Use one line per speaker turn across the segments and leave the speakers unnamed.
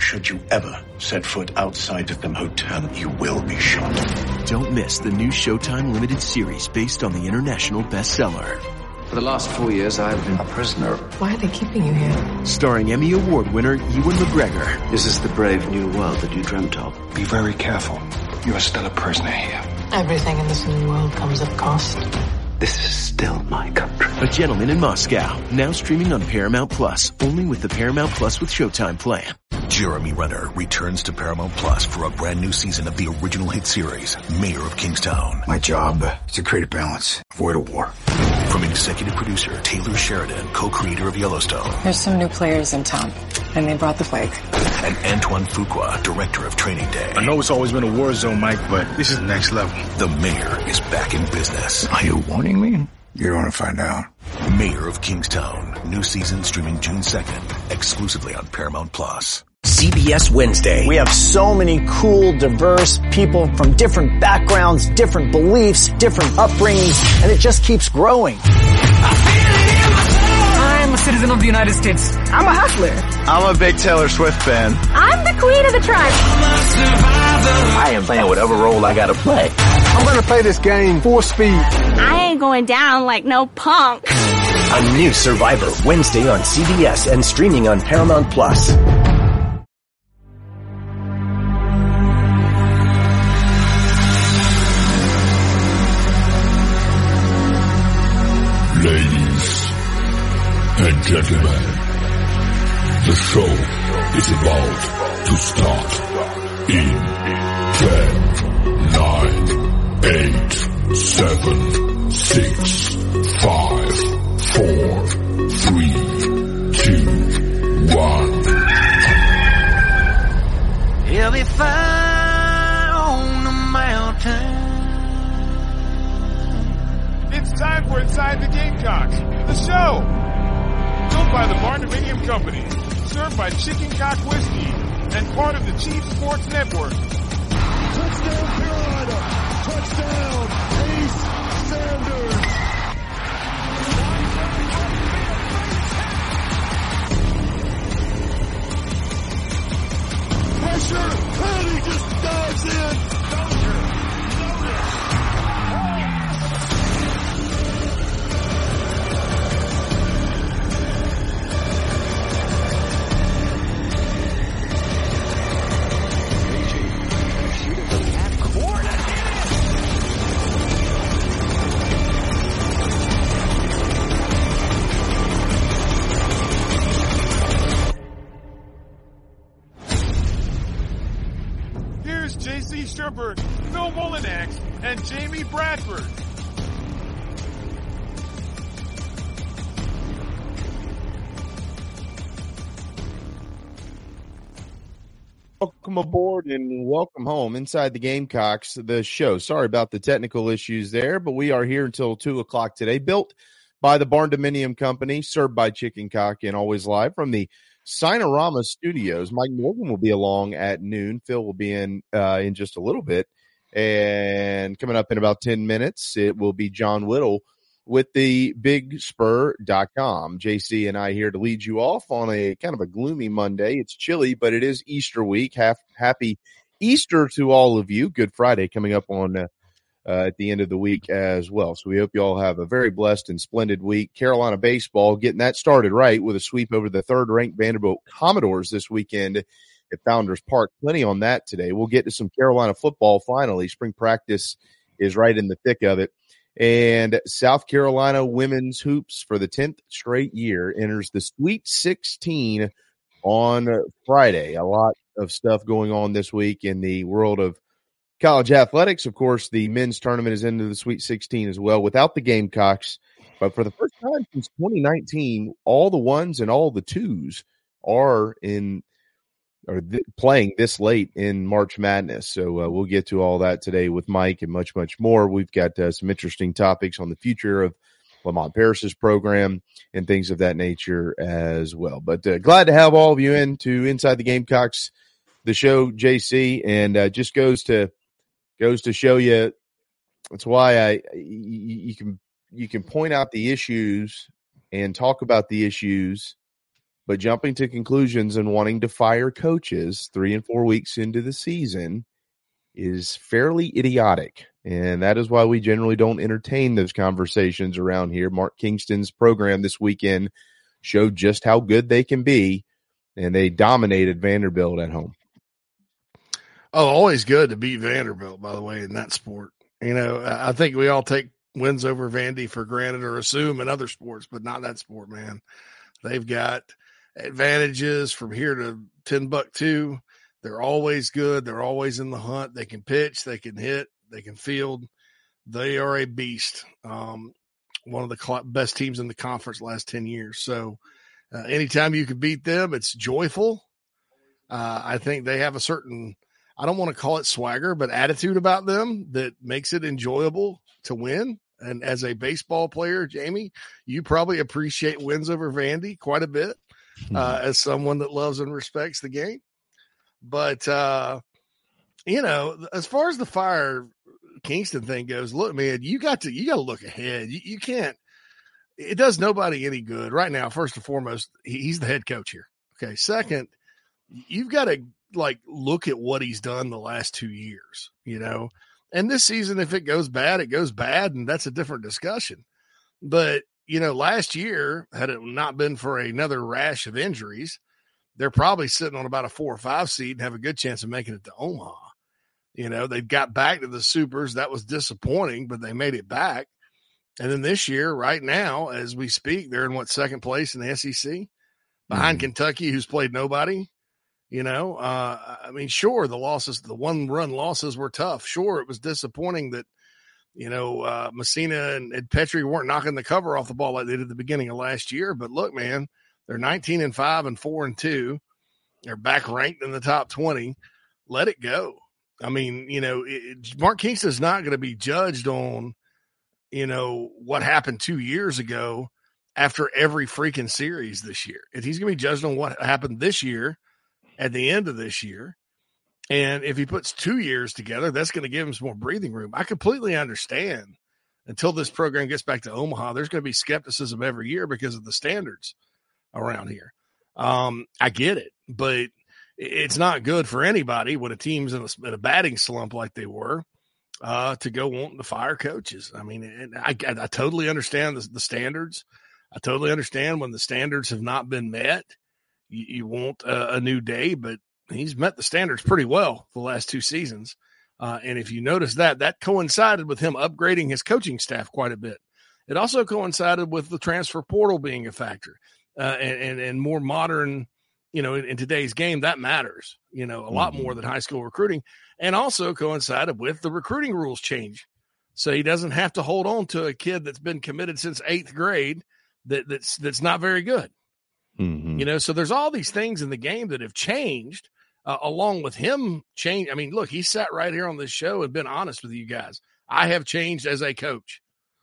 Should you ever set foot outside of the hotel, you will be shot.
Don't miss the new Showtime limited series based on the international bestseller.
For the last 4 years, I've been a prisoner.
Why are they keeping you here?
Starring Emmy Award winner Ewan McGregor.
This is the brave new world that you dreamt of.
Be very careful. You are still a prisoner here.
Everything in this new world comes at cost.
This is still my country.
A Gentleman in Moscow, now streaming on Paramount Plus, only with the Paramount Plus with Showtime plan.
Jeremy Renner returns to Paramount Plus for a brand new season of the original hit series, Mayor of Kingstown.
My job is to create a balance, avoid a war.
From executive producer Taylor Sheridan, co-creator of Yellowstone.
There's some new players in town, and they brought the plague.
And Antoine Fuqua, director of Training Day.
I know it's always been a war zone, Mike, but this is next level.
The Mayor is back in business.
Are you warning me? You don't want to find out.
Mayor of Kingstown. New season streaming June 2nd, exclusively on Paramount Plus.
CBS Wednesday. We have so many cool, diverse people from different backgrounds, different beliefs, different upbringings, and it just keeps growing.
I'm a citizen of the United States.
I'm a hustler.
I'm a big Taylor Swift fan.
I'm the queen of the tribe.
I am playing whatever role I gotta play.
I'm gonna play this game full speed.
I ain't going down like no punk.
A new Survivor, Wednesday on CBS and streaming on Paramount Plus.
Ladies and gentlemen, the show is about to start in 10, 9, 8, 7, 6, 5, 4, 3, 2, 1.
He'll be fine on the mountain.
It's time for Inside the Gamecocks, the show. Built by the Barndominium Company, served by Chicken Cock Whiskey, and part of the Chiefs Sports Network.
Touchdown Carolina! Touchdown Ace Sanders! Pressure! And he just dives in!
J.C. Sherberg, Phil Molinax, and Jamie Bradford.
Welcome aboard and welcome home Inside the Gamecocks, the show. Sorry about the technical issues there, but we are here until 2 o'clock today. Built by the Barndominium Company, served by Chicken Cock, and always live from the Sinorama Studios. Mike Morgan will be along at noon. Phil will be in just a little bit. And coming up in about 10 minutes, it will be John Whittle with the BigSpur.com. JC and I here to lead you off on a kind of a gloomy Monday. It's chilly, but it is Easter week. Happy Easter to all of you. Good Friday coming up on at the end of the week as well. So we hope you all have a very blessed and splendid week. Carolina baseball getting that started right with a sweep over the third-ranked Vanderbilt Commodores this weekend at Founders Park. Plenty on that today. We'll get to some Carolina football finally. Spring practice is right in the thick of it. And South Carolina women's hoops for the 10th straight year enters the Sweet 16 on Friday. A lot of stuff going on this week in the world of college athletics. Of course, the men's tournament is into the Sweet 16 as well without the Gamecocks. But for the first time since 2019, all the ones and all the twos are playing this late in March Madness. So we'll get to all that today with Mike and much, much more. We've got some interesting topics on the future of Lamont Paris's program and things of that nature as well. But glad to have all of you into Inside the Gamecocks, the show, JC, and just goes to show you. That's why you can point out the issues and talk about the issues but jumping to conclusions and wanting to fire coaches 3 and 4 weeks into the season is fairly idiotic. And that is why we generally don't entertain those conversations around here. Mark Kingston's program this weekend showed just how good they can be, and they dominated Vanderbilt at home.
Oh, always good to beat Vanderbilt, by the way, in that sport. You know, I think we all take wins over Vandy for granted or assume in other sports, but not that sport, man. They've got advantages from here to Timbuktu. They're always good. They're always in the hunt. They can pitch. They can hit. They can field. They are a beast. One of the best teams in the conference last 10 years. So anytime you can beat them, it's joyful. I think they have a certain, I don't want to call it swagger, but attitude about them that makes it enjoyable to win. And as a baseball player, Jamie, you probably appreciate wins over Vandy quite a bit as someone that loves and respects the game. But, you know, as far as the fire Kingston thing goes, look, man, you got to look ahead. You can't, it does nobody any good right now. First and foremost, he's the head coach here. Okay. Second, you've got to look at what he's done the last 2 years, you know, and this season, if it goes bad, it goes bad. And that's a different discussion. But, you know, last year, had it not been for another rash of injuries, they're probably sitting on about a 4 or 5 seed and have a good chance of making it to Omaha. You know, they got back to the Supers. That was disappointing, but they made it back. And then this year, right now, as we speak, they're in second place in the SEC behind Kentucky, who's played nobody. You know, I mean, sure, the 1-run losses were tough. Sure, it was disappointing that, you know, Messina and Petrie weren't knocking the cover off the ball like they did at the beginning of last year. But look, man, they're 19-5 and 4-2. They're back ranked in the top 20. Let it go. I mean, you know, Mark Kingston's not going to be judged on, you know, what happened 2 years ago after every freaking series this year. He's going to be judged on what happened this year at the end of this year. And if he puts 2 years together, that's going to give him some more breathing room. I completely understand until this program gets back to Omaha, there's going to be skepticism every year because of the standards around here. I get it, but it's not good for anybody when a team's in a batting slump like they were to go wanting to fire coaches. I mean, I totally understand the standards. I totally understand when the standards have not been met. You want a new day, but he's met the standards pretty well the last 2 seasons. And if you notice that coincided with him upgrading his coaching staff quite a bit. It also coincided with the transfer portal being a factor and more modern, you know, in today's game, that matters, you know, a lot more than high school recruiting, and also coincided with the recruiting rules change. So he doesn't have to hold on to a kid that's been committed since 8th grade that's not very good. You know, so there's all these things in the game that have changed along with him change. I mean, look, he sat right here on this show and been honest with you guys. I have changed as a coach.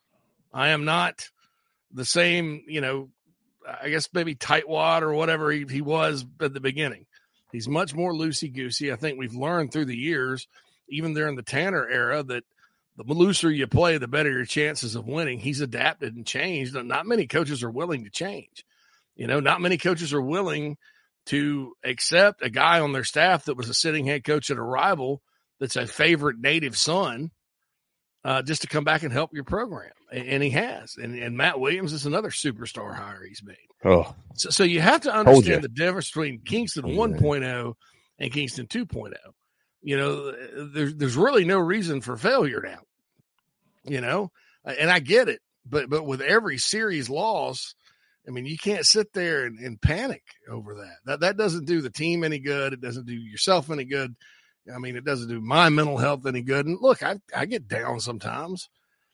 I am not the same, you know, I guess maybe tightwad or whatever he was at the beginning. He's much more loosey-goosey. I think we've learned through the years, even during the Tanner era, that the looser you play, the better your chances of winning. He's adapted and changed. Not many coaches are willing to change. You know, not many coaches are willing to accept a guy on their staff that was a sitting head coach at a rival that's a favorite native son just to come back and help your program. And he has. And Matt Williams is another superstar hire he's made.
Oh,
So you have to understand the difference between Kingston 1.0 and Kingston 2.0. You know, there's really no reason for failure now, you know, and I get it. But with every series loss, I mean, you can't sit there and panic over that. That doesn't do the team any good. It doesn't do yourself any good. I mean, it doesn't do my mental health any good. And look, I get down sometimes.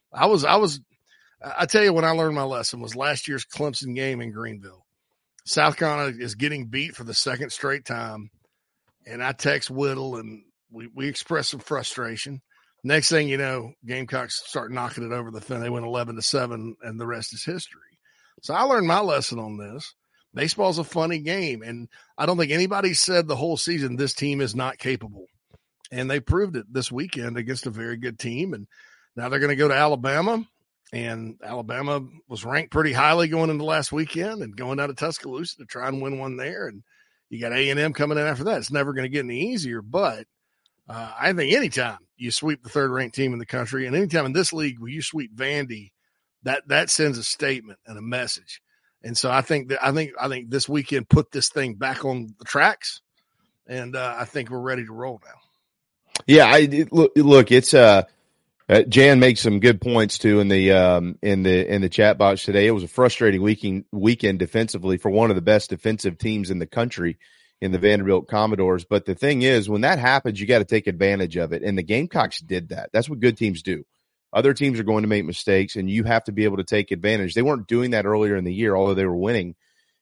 I tell you, when I learned my lesson was last year's Clemson game in Greenville. South Carolina is getting beat for the second straight time. And I text Whittle and we express some frustration. Next thing you know, Gamecocks start knocking it over the fence. They went 11-7 and the rest is history. So I learned my lesson on this. Baseball's a funny game, and I don't think anybody said the whole season this team is not capable. And they proved it this weekend against a very good team. And now they're going to go to Alabama And Alabama was ranked pretty highly going into last weekend and going down to Tuscaloosa to try and win one there. And you got A&M coming in after that. It's never going to get any easier, but I think anytime you sweep the third-ranked team in the country, and anytime in this league where you sweep Vandy, that sends a statement and a message. And so I think this weekend put this thing back on the tracks, and I think we're ready to roll now.
Yeah, look, it's Jan makes some good points too in the chat box today. It was a frustrating weekend defensively for one of the best defensive teams in the country in the Vanderbilt Commodores. But the thing is, when that happens, you got to take advantage of it. And the Gamecocks did that. That's what good teams do. Other teams are going to make mistakes, and you have to be able to take advantage. They weren't doing that earlier in the year, although they were winning.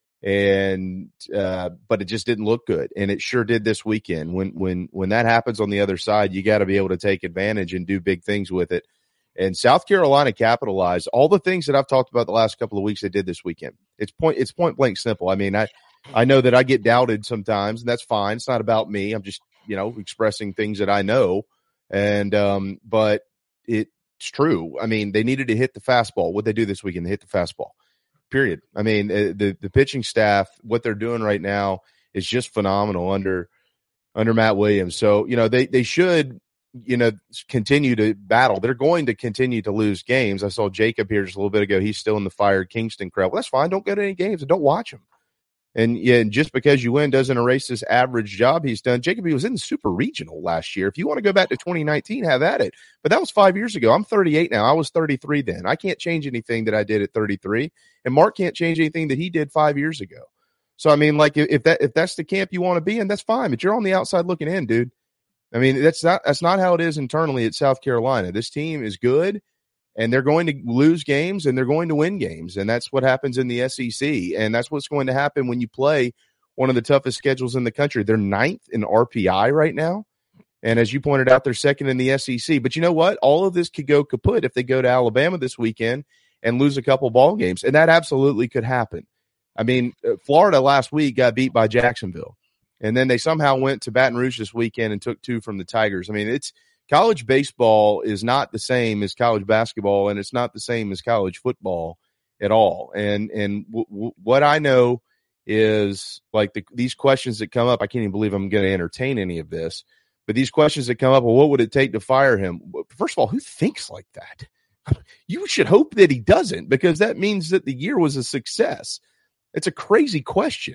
And but it just didn't look good, and it sure did this weekend. When that happens on the other side, you got to be able to take advantage and do big things with it. And South Carolina capitalized all the things that I've talked about the last couple of weeks. They did this weekend. It's point blank simple. I mean, I know that I get doubted sometimes, and that's fine. It's not about me. I'm just expressing things that I know, and but it's true. I mean, they needed to hit the fastball. What they do this weekend, they hit the fastball. Period. I mean, the pitching staff, what they're doing right now is just phenomenal under Matt Williams. So, they should, continue to battle. They're going to continue to lose games. I saw Jacob here just a little bit ago. He's still in the fired Kingston crowd. Well, that's fine. Don't go to any games and don't watch them. And just because you win doesn't erase this average job he's done. Jacob, he was in the Super Regional last year. If you want to go back to 2019, have at it. But that was 5 years ago. I'm 38 now. I was 33 then. I can't change anything that I did at 33. And Mark can't change anything that he did 5 years ago. So, I mean, like, if that's the camp you want to be in, that's fine. But you're on the outside looking in, dude. I mean, that's not how it is internally at South Carolina. This team is good, and they're going to lose games, and they're going to win games. And that's what happens in the SEC. And that's what's going to happen when you play one of the toughest schedules in the country. They're 9th in RPI right now. And as you pointed out, they're 2nd in the SEC. But you know what? All of this could go kaput if they go to Alabama this weekend and lose a couple ball games. And that absolutely could happen. I mean, Florida last week got beat by Jacksonville. And then they somehow went to Baton Rouge this weekend and took 2 from the Tigers. I mean, college baseball is not the same as college basketball, and it's not the same as college football at all. And what I know is, like, these questions that come up, I can't even believe I'm going to entertain any of this, but these questions that come up, well, what would it take to fire him? First of all, who thinks like that? You should hope that he doesn't, because that means that the year was a success. It's a crazy question.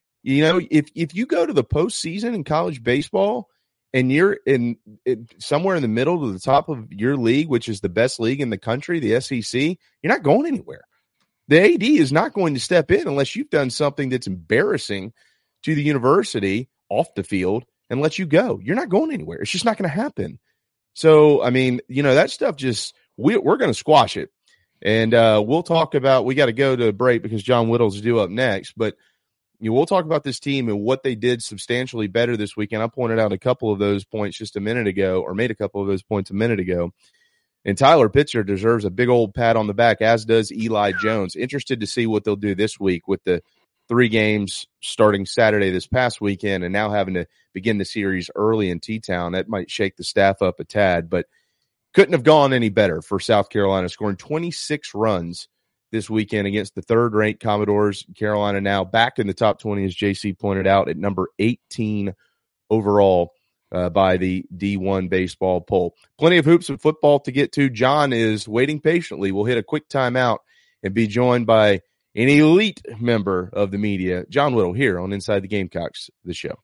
If you go to the postseason in college baseball and you're in somewhere in the middle to the top of your league, which is the best league in the country, the SEC, you're not going anywhere. The AD is not going to step in unless you've done something that's embarrassing to the university off the field and let you go. You're not going anywhere. It's just not going to happen. So, I mean, that stuff just we're going to squash it. And we'll talk about – we got to go to a break because John Whittle's due up next. But we'll talk about this team and what they did substantially better this weekend. I pointed out a couple of those points just a minute ago, or made a couple of those points a minute ago. And Tyler Pitzer deserves a big old pat on the back, as does Eli Jones. Interested to see what they'll do this week with the 3 games starting Saturday this past weekend and now having to begin the series early in T-Town. That might shake the staff up a tad, but couldn't have gone any better for South Carolina, scoring 26 runs this weekend against the third-ranked Commodores. Carolina now back in the top 20, as JC pointed out, at number 18 overall by the D1 baseball poll. Plenty of hoops and football to get to. John is waiting patiently. We'll hit a quick timeout and be joined by an elite member of the media, John Whittle, here on Inside the Gamecocks, the show.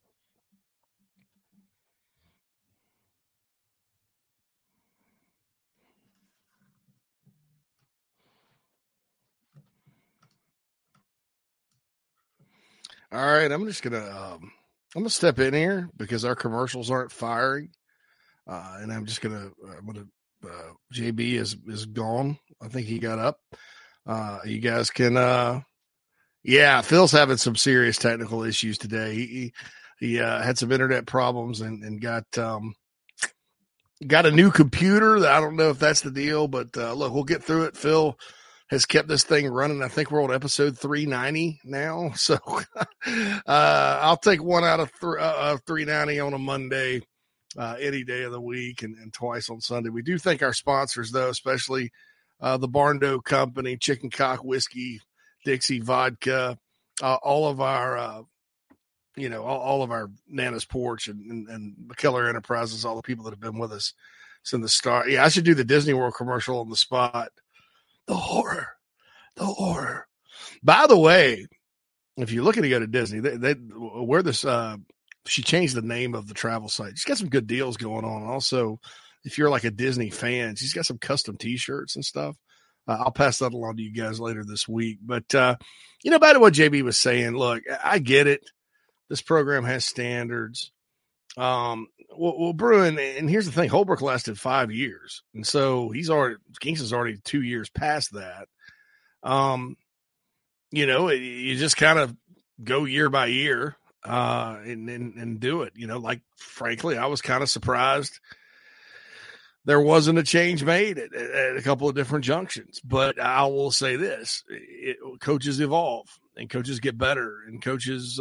All right, I'm just gonna step in here because our commercials aren't firing, and JB is gone. I think he got up. You guys can, Phil's having some serious technical issues today. He had some internet problems and got a new computer. I don't know if that's the deal, but look, we'll get through it. Phil has kept this thing running. I think we're on episode 390 now. So I'll take one out of 390 on a Monday, any day of the week, and twice on Sunday. We do thank our sponsors, though, especially the Barndo Company, Chicken Cock Whiskey, Dixie Vodka, all of our, all of our Nana's Porch and McKellar Enterprises, all the people that have been with us since the start. Yeah, I should do the Disney World commercial on the spot. The horror. By the way, if you're looking to go to Disney, they where this she changed the name of the travel site. She's got some good deals going on. Also, if you're like a Disney fan, she's got some custom T-shirts and stuff. I'll pass that along to you guys later this week. But back to what JB was saying. Look, I get it. This program has standards. Well, Bruin, and here's the thing: Holbrook lasted 5 years, and so Kingston's already 2 years past that. You just kind of go year by year and do it. Like frankly, I was kind of surprised there wasn't a change made at a couple of different junctions. But I will say this: coaches evolve, and coaches get better, and coaches,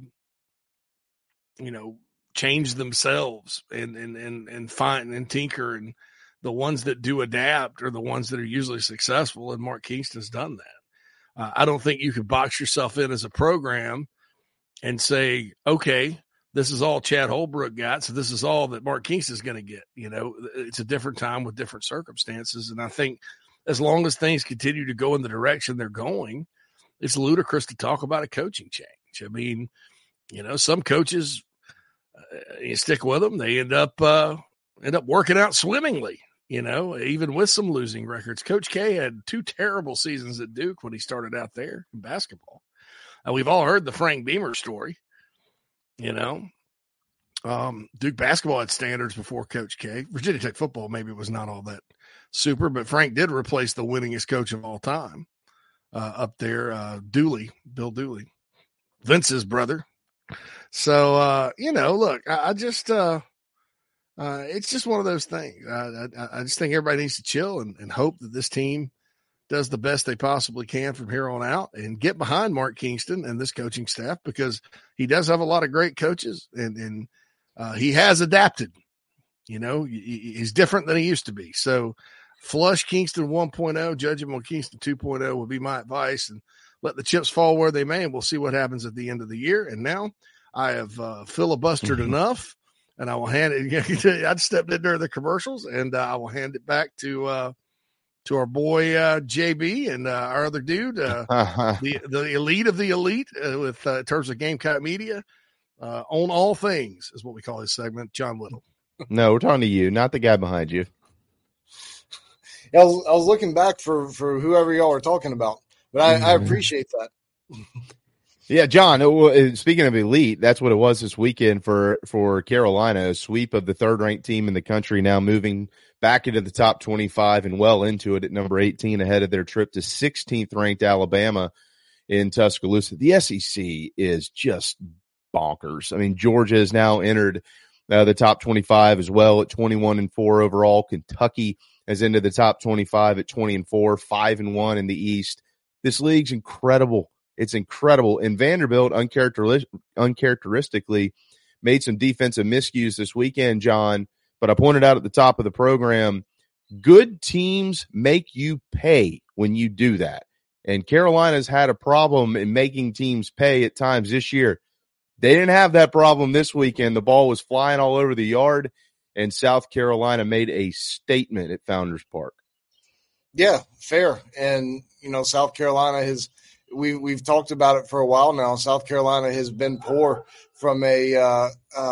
change themselves and find and tinker, and the ones that do adapt are the ones that are usually successful. And Mark Kingston's done that. I don't think you could box yourself in as a program and say, okay, this is all Chad Holbrook got, so this is all that Mark Kingston's going to get. It's a different time with different circumstances. And I think as long as things continue to go in the direction they're going, it's ludicrous to talk about a coaching change. I mean, some coaches, you stick with them, they end up working out swimmingly, even with some losing records. Coach K had 2 terrible seasons at Duke when he started out there in basketball. We've all heard the Frank Beamer story. Duke basketball had standards before Coach K. Virginia Tech football maybe was not all that super, but Frank did replace the winningest coach of all time up there, Bill Dooley, Vince's brother. So, look, I just it's just one of those things. I just think everybody needs to chill and hope that this team does the best they possibly can from here on out and get behind Mark Kingston and this coaching staff, because he does have a lot of great coaches and he has adapted. He's different than he used to be. So flush Kingston 1.0, judge him on Kingston 2.0 would be my advice, and let the chips fall where they may, and we'll see what happens at the end of the year. And now I have filibustered enough, and I will hand it. I'd stepped in during the commercials, and I will hand it back to our boy JB and our other dude, the elite of the elite, with in terms of Gamecock Media, on all things is what we call this segment. John Little.
No, we're talking to you, not the guy behind you.
I was looking back for whoever y'all are talking about, but I appreciate that.
Yeah, John, speaking of elite, that's what it was this weekend for Carolina, a sweep of the third-ranked team in the country, now moving back into the top 25 and well into it at number 18, ahead of their trip to 16th-ranked Alabama in Tuscaloosa. The SEC is just bonkers. I mean, Georgia has now entered the top 25 as well at 21-4 overall. Kentucky has entered the top 25 at 20-4, 5-1 in the East. This league's incredible. It's incredible. And Vanderbilt uncharacteristically made some defensive miscues this weekend, John. But I pointed out at the top of the program, good teams make you pay when you do that. And Carolina's had a problem in making teams pay at times this year. They didn't have that problem this weekend. The ball was flying all over the yard, and South Carolina made a statement at Founders Park.
Yeah, fair. And, South Carolina we've talked about it for a while now. South Carolina has been poor from a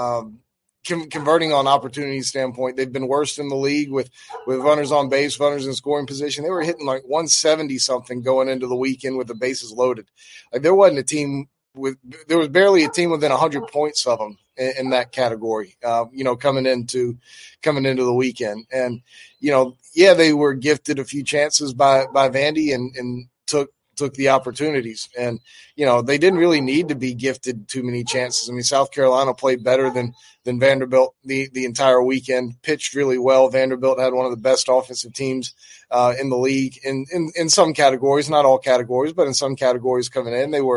converting on opportunity standpoint. They've been worst in the league with runners on base, runners in scoring position. They were hitting like 170 something going into the weekend with the bases loaded. Like there was barely a team within 100 points of them in that category, coming into the weekend. And, they were gifted a few chances by Vandy and took the opportunities. And, they didn't really need to be gifted too many chances. I mean, South Carolina played better than Vanderbilt the entire weekend, pitched really well. Vanderbilt had one of the best offensive teams in the league in some categories, not all categories, but in some categories coming in. They were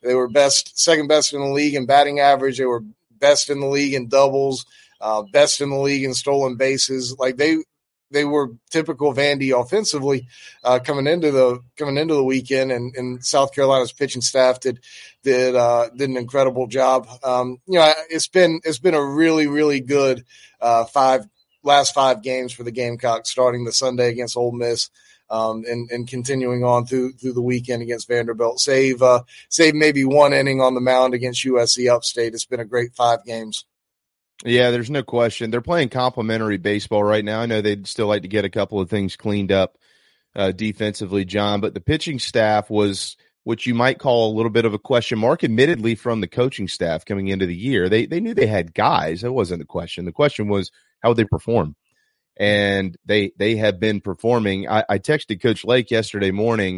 second best in the league in batting average. They were best in the league in doubles, best in the league in stolen bases. Like they they were typical Vandy offensively coming into the weekend, and South Carolina's pitching staff did an incredible job. It's been a really, really good last 5 games for the Gamecocks, starting the Sunday against Ole Miss. And continuing on through the weekend against Vanderbilt, save maybe 1 inning on the mound against USC Upstate. It's been a great 5 games.
Yeah, there's no question. They're playing complimentary baseball right now. I know they'd still like to get a couple of things cleaned up defensively, John, but the pitching staff was what you might call a little bit of a question mark, admittedly, from the coaching staff coming into the year. They knew they had guys. That wasn't the question. The question was, how would they perform? And they have been performing. I texted Coach Lake yesterday morning.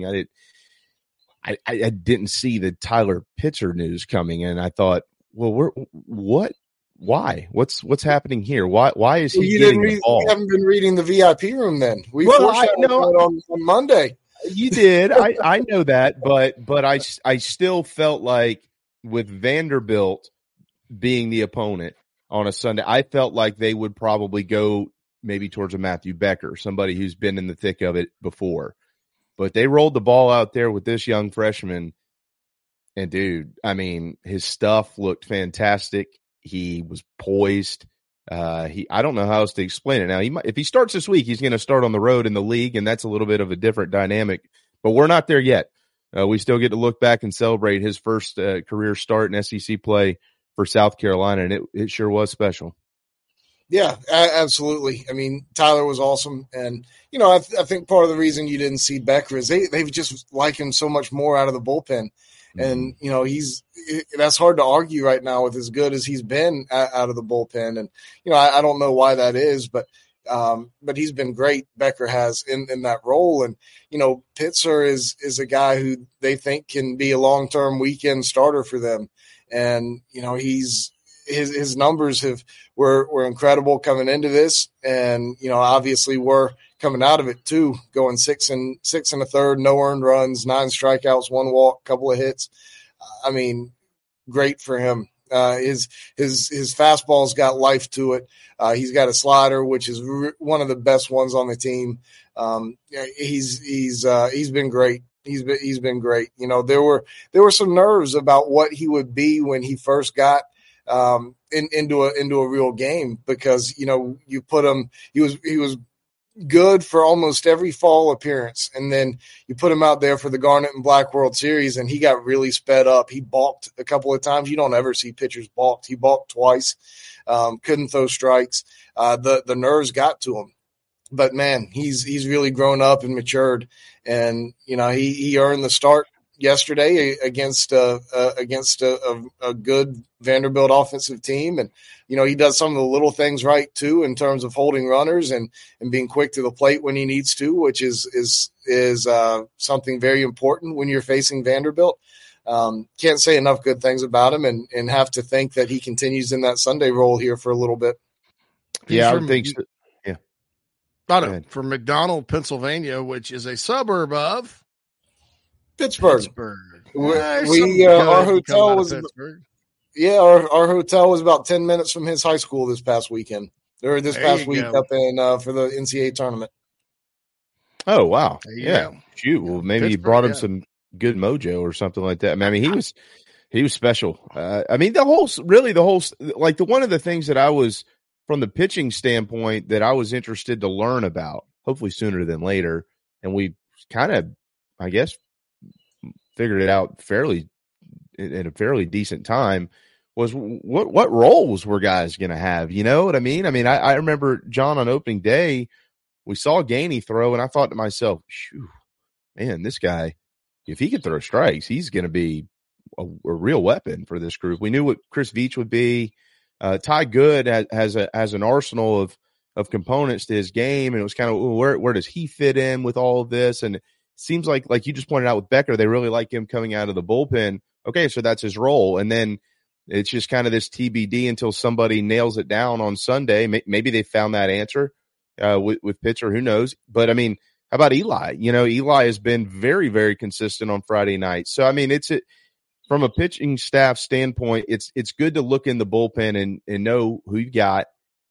I didn't see the Tyler Pitzer news coming, and I thought, well, what? Why? What's happening here? Why is he getting the ball?
You haven't been reading the VIP room then. I know on Monday.
You did. I know that, but I still felt like with Vanderbilt being the opponent on a Sunday, I felt like they would probably go maybe towards a Matthew Becker, somebody who's been in the thick of it before. But they rolled the ball out there with this young freshman. And, dude, I mean, his stuff looked fantastic. He was poised. I don't know how else to explain it. Now, if he starts this week, he's going to start on the road in the league, and that's a little bit of a different dynamic. But we're not there yet. We still get to look back and celebrate his first career start in SEC play for South Carolina, and it sure was special.
Yeah, absolutely. I mean, Tyler was awesome. And, I think part of the reason you didn't see Becker is they've just like him so much more out of the bullpen. And, that's hard to argue right now with as good as he's been out of the bullpen. And, I don't know why that is, but he's been great. Becker has in that role. And, Pitzer is a guy who they think can be a long-term weekend starter for them. And, his numbers were incredible coming into this, and obviously we're coming out of it too, going 6 1/3, no earned runs, 9 strikeouts, 1 walk, couple of hits. I mean, great for him. His fastball's got life to it. He's got a slider, which is one of the best ones on the team. He's been great. He's been great. There were some nerves about what he would be when he first got into a real game, because you put him, he was good for almost every fall appearance, and then you put him out there for the Garnet and Black World Series, and he got really sped up. He balked a couple of times. You don't ever see pitchers balked. He balked twice, couldn't throw strikes. The nerves got to him, but man, he's really grown up and matured, and he earned the start yesterday against a good Vanderbilt offensive team. And, he does some of the little things right too, in terms of holding runners and being quick to the plate when he needs to, which is something very important when you're facing Vanderbilt. Can't say enough good things about him, and have to think that he continues in that Sunday role here for a little bit.
Yeah, I would think so. Yeah.
From McDonald, Pennsylvania, which is a suburb of
Pittsburgh.
Our
hotel was
Pittsburgh.
Our hotel was about 10 minutes from his high school this past weekend, or this past week up in for the NCAA tournament.
Oh wow!
Yeah.
Shoot. Well, maybe he brought him some good mojo or something like that. I mean, he was special. I mean, the whole like one of the things that I was, from the pitching standpoint, that I was interested to learn about, hopefully sooner than later, and we kind of, I guess, figured it out in a fairly decent time, was what roles were guys going to have? You know what I mean? I remember, John, on opening day, we saw Gainey throw, and I thought to myself, "Shoo, man, this guy, if he could throw strikes, he's going to be a real weapon for this group." We knew what Chris Veach would be. Ty Good has an arsenal of components to his game, and it was kind of, where does he fit in with all of this? And it seems like you just pointed out with Becker, they really like him coming out of the bullpen. Okay, so that's his role, and then it's just kind of this TBD until somebody nails it down on Sunday. Maybe they found that answer with Pitzer. Who knows? But I mean, how about Eli? Eli has been very, very consistent on Friday night. So I mean, from a pitching staff standpoint, it's good to look in the bullpen and know who you got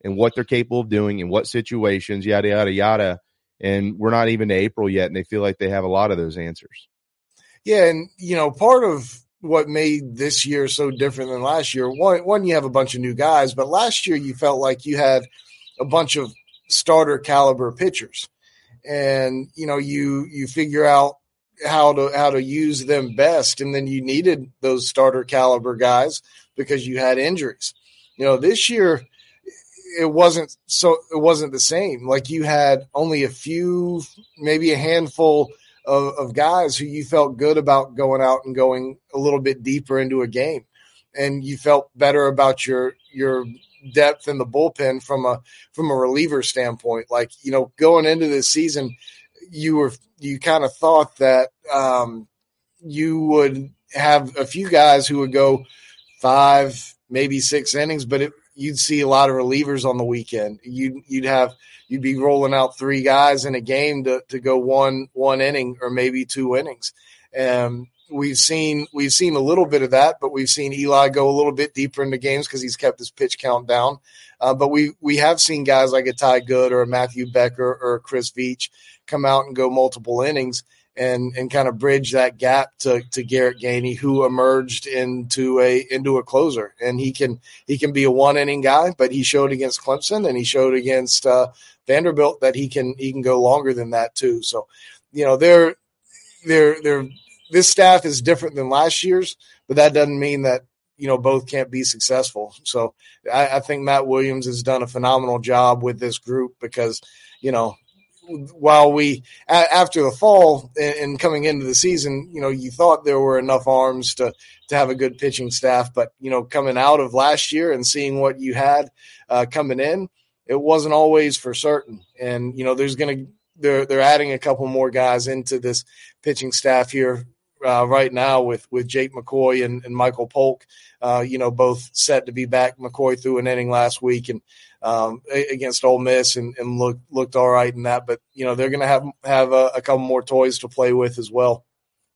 and what they're capable of doing in what situations, yada, yada, yada. And we're not even to April yet, and they feel like they have a lot of those answers.
Yeah, and, part of what made this year so different than last year, one, you have a bunch of new guys, but last year you felt like you had a bunch of starter caliber pitchers. And, you figure out how to use them best, and then you needed those starter caliber guys because you had injuries. This year it wasn't the same. Like, you had only a few, maybe a handful of guys who you felt good about going out and going a little bit deeper into a game, and you felt better about your depth in the bullpen from a reliever standpoint. Like, going into this season, you kind of thought that you would have a few guys who would go 5, maybe 6 innings, but you'd see a lot of relievers on the weekend. You'd be rolling out 3 guys in a game to go one inning or maybe 2 innings. We've seen a little bit of that, but we've seen Eli go a little bit deeper into games because he's kept his pitch count down. But we have seen guys like a Ty Good or a Matthew Becker or a Chris Veach come out and go multiple innings and kind of bridge that gap to Garrett Gainey, who emerged into a closer. And he can be a 1-inning guy, but he showed against Clemson and he showed against Vanderbilt that he can go longer than that too. So, they're this staff is different than last year's, but that doesn't mean that, both can't be successful. So I think Matt Williams has done a phenomenal job with this group because, while after the fall and coming into the season, you thought there were enough arms to have a good pitching staff, but, coming out of last year and seeing what you had coming in, it wasn't always for certain. And, they're adding a couple more guys into this pitching staff here right now with Jake McCoy and Michael Polk, both set to be back. McCoy threw an inning last week and against Ole Miss and looked all right in that. But, they're going to have a couple more toys to play with as well.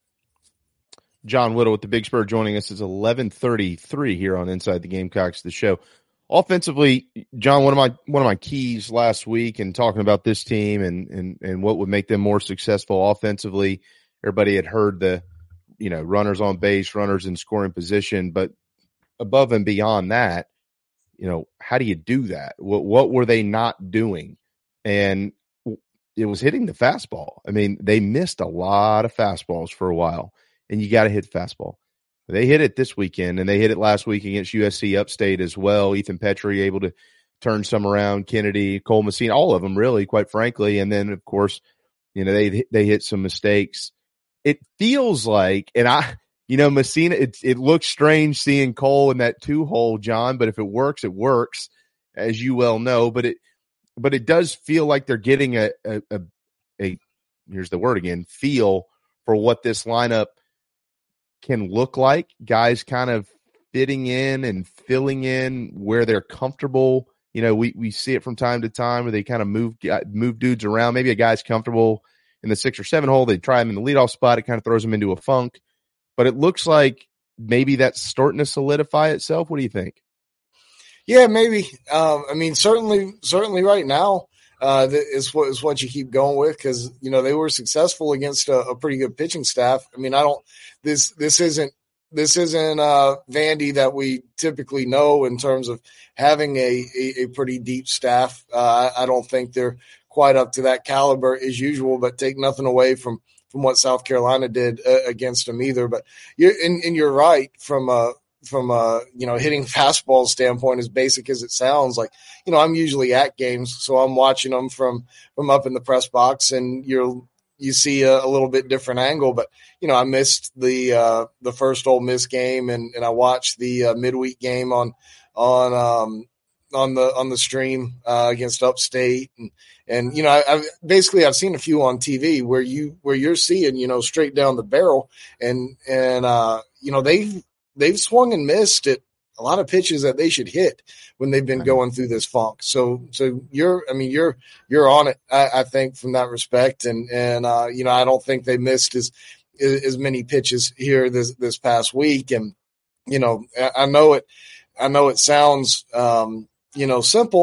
John Whittle with the Big Spur joining us. It's 11:33 here on Inside the Gamecocks, the show. Offensively, John, one of my keys last week and talking about this team and what would make them more successful offensively, everybody had heard the, runners on base, runners in scoring position, but above and beyond that, how do you do that? What were they not doing? And it was hitting the fastball. I mean, they missed a lot of fastballs for a while, and you got to hit fastball. They hit it this weekend, and they hit it last week against USC Upstate as well. Ethan Petrie able to turn some around, Kennedy, Cole Messina, all of them really, quite frankly. And then, of course, they hit some mistakes. It feels like, and Messina, it looks strange seeing Cole in that 2-hole, John, but if it works, it works, as you well know. But it does feel like they're getting a here's the word again, feel for what this lineup can look like, guys kind of fitting in and filling in where they're comfortable. We see it from time to time where they kind of move dudes around. Maybe a guy's comfortable in the 6 or 7 hole. They try him in the leadoff spot. It kind of throws him into a funk. But it looks like maybe that's starting to solidify itself. What do you think?
Yeah, maybe. Certainly right now is what you keep going with because, they were successful against a pretty good pitching staff. This isn't Vandy that we typically know in terms of having a pretty deep staff. I don't think they're quite up to that caliber as usual, but take nothing away from what South Carolina did against them either. But you're right from a hitting fastball standpoint, as basic as it sounds. Like, I'm usually at games, so I'm watching them from up in the press box, and you see a little bit different angle. But I missed the first Ole Miss game, and I watched the midweek game on the stream against Upstate, and I've seen a few on TV where you're seeing straight down the barrel, and they've swung and missed at a lot of pitches that they should hit when they've been going through this funk. So you're on it, I think, from that respect. And I don't think they missed as many pitches here this past week. And, I know it sounds, simple,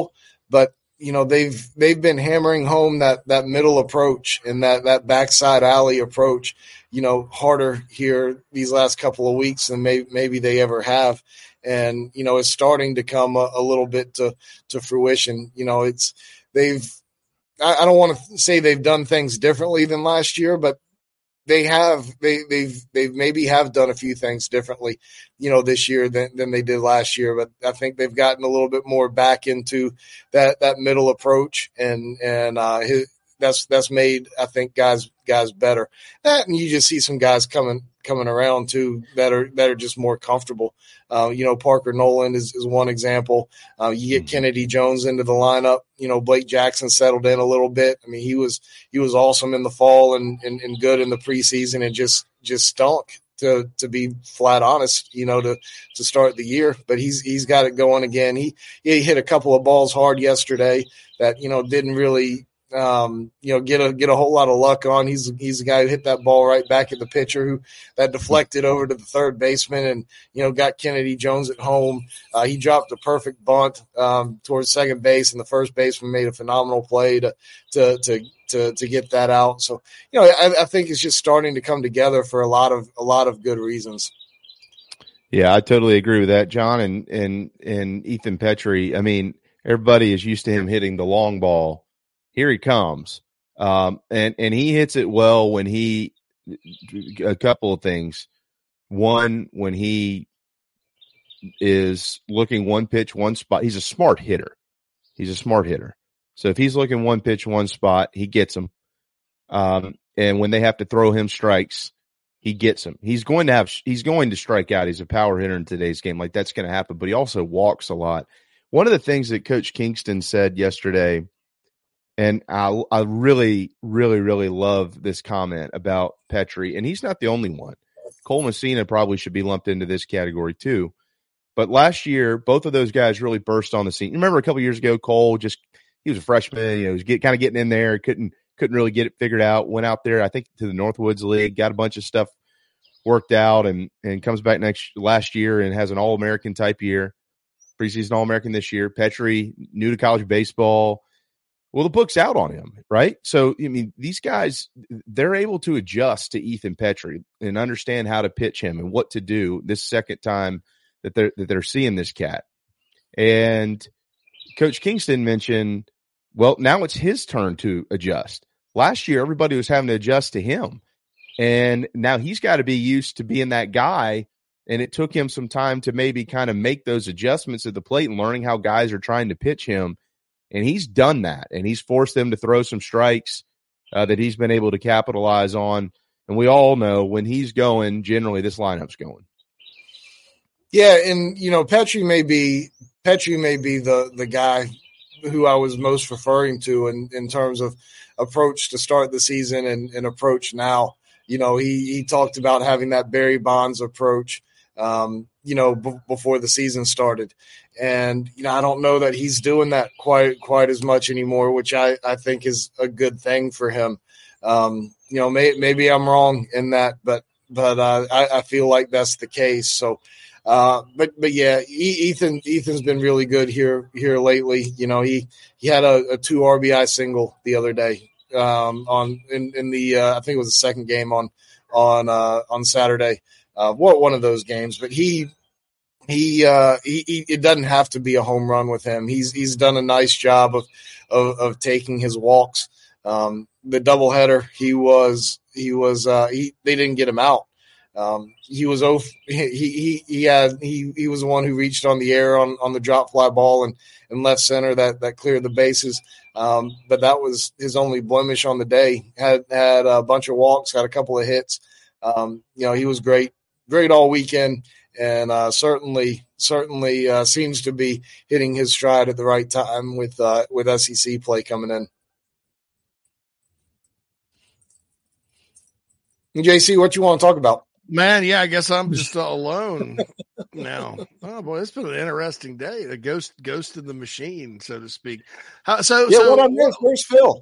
but they've been hammering home that middle approach and that backside alley approach, harder here these last couple of weeks than maybe they ever have. And, it's starting to come a little bit to fruition. I don't want to say they've done things differently than last year, but they've maybe have done a few things differently, this year than they did last year. But I think they've gotten a little bit more back into that middle approach, and that's made, I think, guys better. That, and you just see some guys coming around too that are just more comfortable. Parker Nolan is one example. You get Kennedy Jones into the lineup. Blake Jackson settled in a little bit. I mean, he was awesome in the fall and good in the preseason, and just stunk to be flat honest, to start the year. But he's got it going again. He hit a couple of balls hard yesterday that didn't really get a whole lot of luck on. He's the guy who hit that ball right back at the pitcher that deflected over to the third baseman and got Kennedy Jones at home. He dropped a perfect bunt towards second base, and the first baseman made a phenomenal play to get that out. So I think it's just starting to come together for a lot of good reasons.
Yeah, I totally agree with that, John. And Ethan Petry, I mean, everybody is used to him hitting the long ball. Here he comes. And he hits it well when a couple of things. One, when he is looking one pitch, one spot, he's a smart hitter. So if he's looking one pitch, one spot, he gets them. And when they have to throw him strikes, he gets them. He's going to strike out. He's a power hitter in today's game. Like, that's going to happen, but he also walks a lot. One of the things that Coach Kingston said yesterday, and I really, really, really love this comment about Petry, and he's not the only one. Cole Messina probably should be lumped into this category too. But last year, both of those guys really burst on the scene. You remember a couple years ago, Cole he was a freshman, he was kind of getting in there, couldn't really get it figured out. Went out there, I think, to the Northwoods League, got a bunch of stuff worked out, and comes back last year and has an All-American type year, preseason All-American this year. Petry, new to college baseball. Well, the book's out on him, right? So, I mean, these guys, they're able to adjust to Ethan Petry and understand how to pitch him and what to do this second time that they're seeing this cat. And Coach Kingston mentioned, well, now it's his turn to adjust. Last year, everybody was having to adjust to him. And now he's got to be used to being that guy. And it took him some time to maybe kind of make those adjustments at the plate and learning how guys are trying to pitch him. And he's done that, and he's forced them to throw some strikes that he's been able to capitalize on. And we all know when he's going, generally this lineup's going.
Yeah, and Petry may be the guy who I was most referring to in terms of approach to start the season and approach now. He talked about having that Barry Bonds approach, before the season started. And, I don't know that he's doing that quite as much anymore, which I think is a good thing for him. Maybe I'm wrong in that, but I feel like that's the case. So, but yeah, Ethan's been really good here lately. He had a 2 RBI single the other day, in the I think it was the second game on Saturday. One of those games, but he it doesn't have to be a home run with him. He's done a nice job of taking his walks. The doubleheader, they didn't get him out. He was he was the one who reached on the air on the drop fly ball and left center that cleared the bases. But that was his only blemish on the day. Had a bunch of walks, had a couple of hits. He was great all weekend, and certainly seems to be hitting his stride at the right time with SEC play coming in. JC, what you want to talk about?
Man, yeah, I guess I'm just alone now. Oh boy, it's been an interesting day. The ghost in the machine, so to speak.
What I missed? Where's Phil?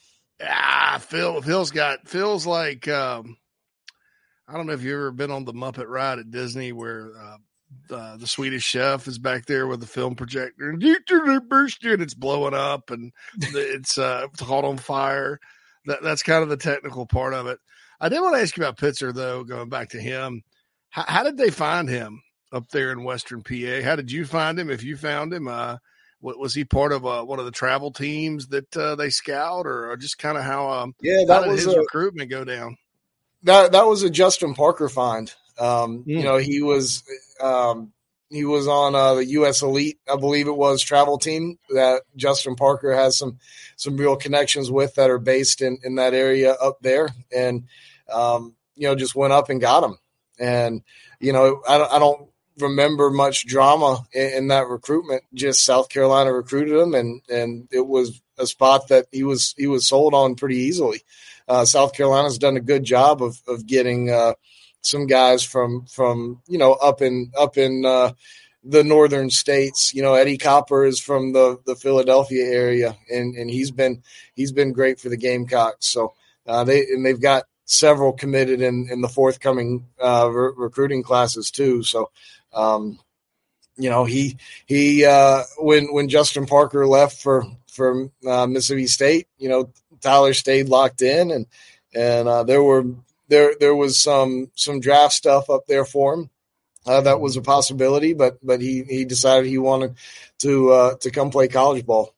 Phil's like I don't know if you've ever been on the Muppet ride at Disney where The Swedish Chef is back there with the film projector, and it's blowing up, and it's caught on fire. That's kind of the technical part of it. I did want to ask you about Pitzer, though, going back to him. How did they find him up there in Western PA? How did you find him, if you found him? Was he part of one of the travel teams that they scout, or just kind of how did his recruitment go down?
That was a Justin Parker find. You know, he was on the U.S. Elite, I believe it was, travel team that Justin Parker has some real connections with that are based in that area up there, and you know, just went up and got him. And you know, I don't remember much drama in that recruitment. Just South Carolina recruited him, and it was a spot that he was sold on pretty easily. South Carolina's done a good job of getting some guys from you know up in the northern states. You know, Eddie Copper is from the Philadelphia area, and he's been great for the Gamecocks. So they've got several committed in the forthcoming recruiting classes too. So you know, he when Justin Parker left for Mississippi State, you know, Tyler stayed locked in, and there was some draft stuff up there for him. That was a possibility, but he decided he wanted to come play college ball.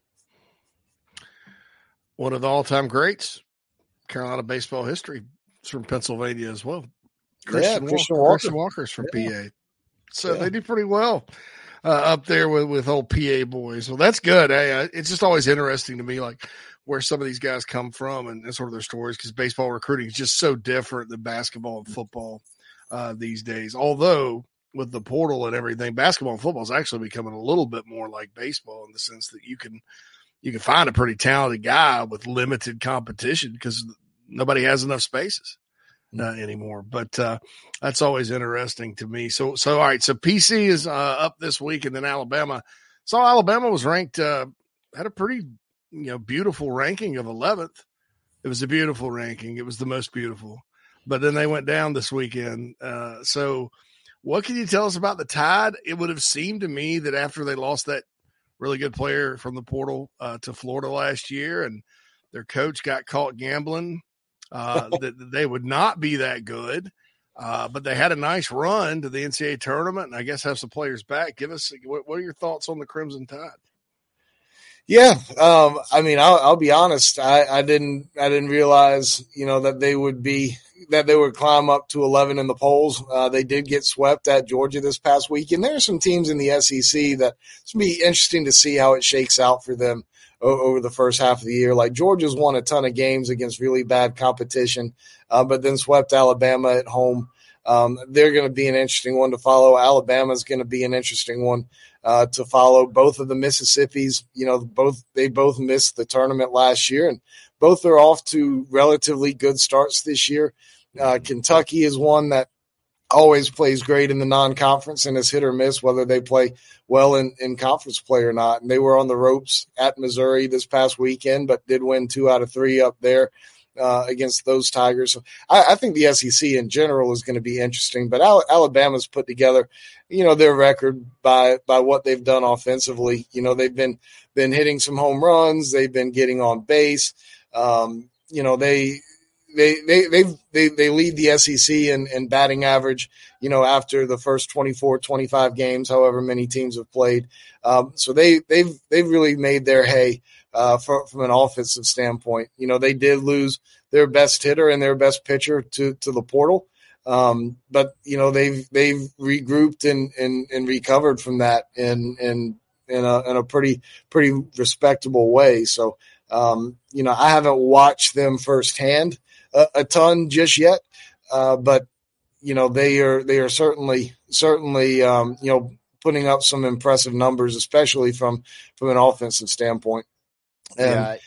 One of the all-time greats, Carolina baseball history, is from Pennsylvania as well. Christian Walker's from PA. So they do pretty well up there with old PA boys. Well, that's good. Hey, it's just always interesting to me, like, where some of these guys come from and sort of their stories, because baseball recruiting is just so different than basketball and football these days. Although with the portal and everything, basketball and football is actually becoming a little bit more like baseball in the sense that you can find a pretty talented guy with limited competition because nobody has enough spaces anymore. But that's always interesting to me. So all right. So PC is up this week, and then Alabama. So Alabama was ranked, had a pretty, you know, beautiful ranking of 11th. It was a beautiful ranking. It was the most beautiful, but then they went down this weekend. So what can you tell us about the Tide? It would have seemed to me that after they lost that really good player from the portal to Florida last year, and their coach got caught gambling, that they would not be that good. But they had a nice run to the NCAA tournament, and I guess have some players back. Give us, what are your thoughts on the Crimson Tide?
Yeah. I mean, I'll be honest. I didn't realize, you know, that they would climb up to 11 in the polls. They did get swept at Georgia this past week. And there are some teams in the SEC that it's going to be interesting to see how it shakes out for them over the first half of the year. Like, Georgia's won a ton of games against really bad competition, but then swept Alabama at home. They're going to be an interesting one to follow. Alabama's going to be an interesting one to follow. Both of the Mississippis, you know, they both missed the tournament last year, and both are off to relatively good starts this year. Kentucky is one that always plays great in the non-conference and is hit or miss whether they play well in conference play or not. And they were on the ropes at Missouri this past weekend, but did win 2 out of 3 up there against those Tigers. So I think the SEC in general is going to be interesting, but Alabama's put together, you know, their record by what they've done offensively. You know, they've been hitting some home runs. They've been getting on base. You know, they lead the SEC in batting average, you know, after the first 24, 25 games, however many teams have played. So they've really made their hay from an offensive standpoint. You know, they did lose their best hitter and their best pitcher to the portal. But you know, they've regrouped and recovered from that in a pretty respectable way. So, you know, I haven't watched them firsthand a ton just yet. But you know, they are certainly, you know, putting up some impressive numbers, especially from an offensive standpoint. And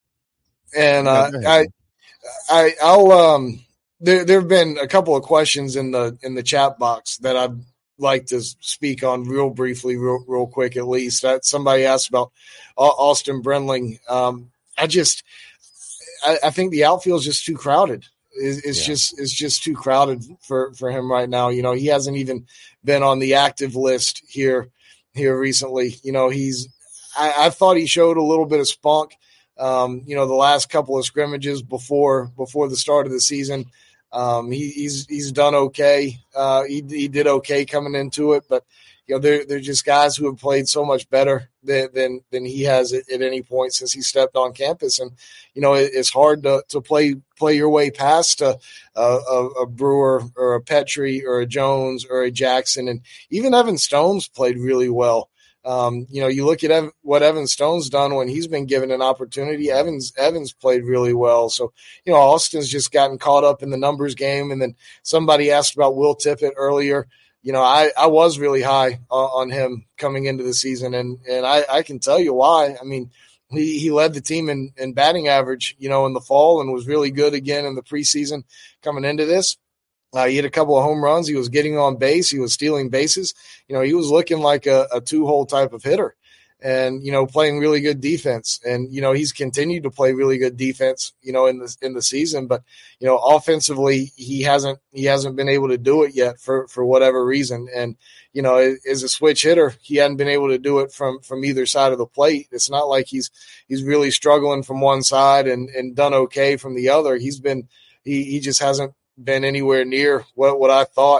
I'll there have been a couple of questions in the chat box that I'd like to speak on real briefly, real quick, at least. Somebody asked about Austin Brenling. I think the outfield is just too crowded. It's just too crowded for him right now. You know, he hasn't even been on the active list here recently. You know, I thought he showed a little bit of spunk, you know, the last couple of scrimmages before the start of the season. He's done okay. He did okay coming into it, but you know, they're just guys who have played so much better than he has at any point since he stepped on campus. And, you know, it's hard to play your way past a Brewer or a Petrie or a Jones or a Jackson. And even Evan Stone's played really well. You know, you look at what Evan Stone's done when he's been given an opportunity. Evans played really well. So, you know, Austin's just gotten caught up in the numbers game. And then somebody asked about Will Tippett earlier. You know, I was really high on him coming into the season, and I can tell you why. I mean, he led the team in batting average, you know, in the fall, and was really good again in the preseason coming into this. He hit a couple of home runs. He was getting on base. He was stealing bases. You know, he was looking like a two-hole type of hitter. And, you know, playing really good defense. And, you know, he's continued to play really good defense, you know, in the season. But, you know, offensively, he hasn't been able to do it yet for whatever reason. And, you know, as a switch hitter, he hadn't been able to do it from either side of the plate. It's not like he's really struggling from one side and done okay from the other. He just hasn't been anywhere near what I thought.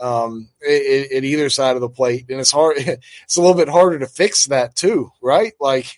At either side of the plate, and it's hard. It's a little bit harder to fix that too, right? Like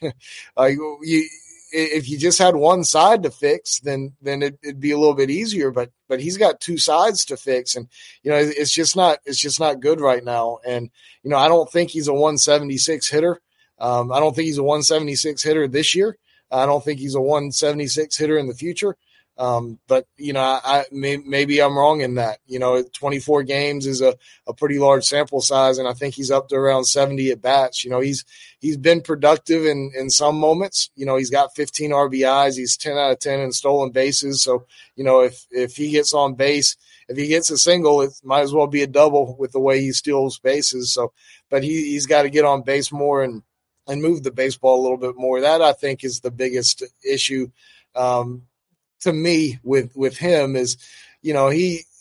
if you just had one side to fix, then it'd be a little bit easier. But he's got two sides to fix, and you know it's just not good right now. And you know I don't think he's a 176 hitter. I don't think he's a 176 hitter this year. I don't think he's a 176 hitter in the future. But you know, maybe I'm wrong in that. You know, 24 games is a pretty large sample size, and I think he's up to around 70 at bats. You know, he's been productive in some moments. You know, he's got 15 RBIs. He's 10 out of 10 in stolen bases. So, you know, if he gets on base, if he gets a single, it might as well be a double with the way he steals bases. So, but he's got to get on base more and move the baseball a little bit more. That I think is the biggest issue. To me with him is, you know,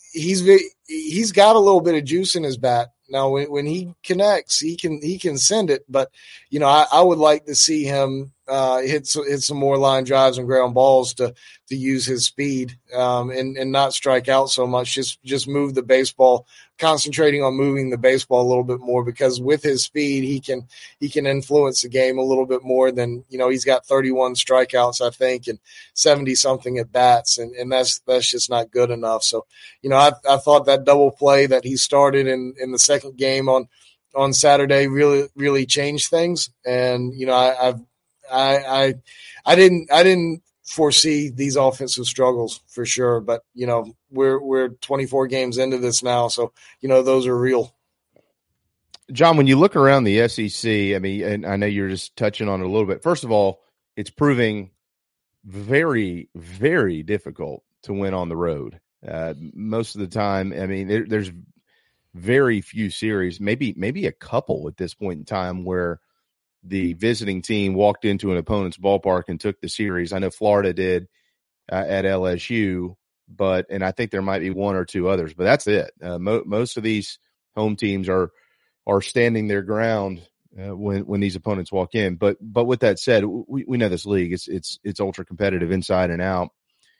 he's got a little bit of juice in his bat. Now when he connects, he can send it, but you know, I would like to see him hit some more line drives and ground balls to use his speed and not strike out so much. Just move the baseball, concentrating on moving the baseball a little bit more, because with his speed he can influence the game a little bit more than, you know, he's got 31 strikeouts I think and 70 something at bats, and that's just not good enough. So, you know, I thought that double play that he started in the second game on Saturday really changed things. And you know, I didn't foresee these offensive struggles for sure, but you know, we're 24 games into this now, so you know those are real.
John, when you look around the SEC, I mean, and I know you're just touching on it a little bit. First of all, it's proving very, very difficult to win on the road. Most of the time, I mean, there's very few series, maybe a couple at this point in time, where the visiting team walked into an opponent's ballpark and took the series. I know Florida did at LSU, and I think there might be one or two others, but that's it. Most of these home teams are standing their ground when these opponents walk in. But with that said, we know this league, it's ultra competitive inside and out.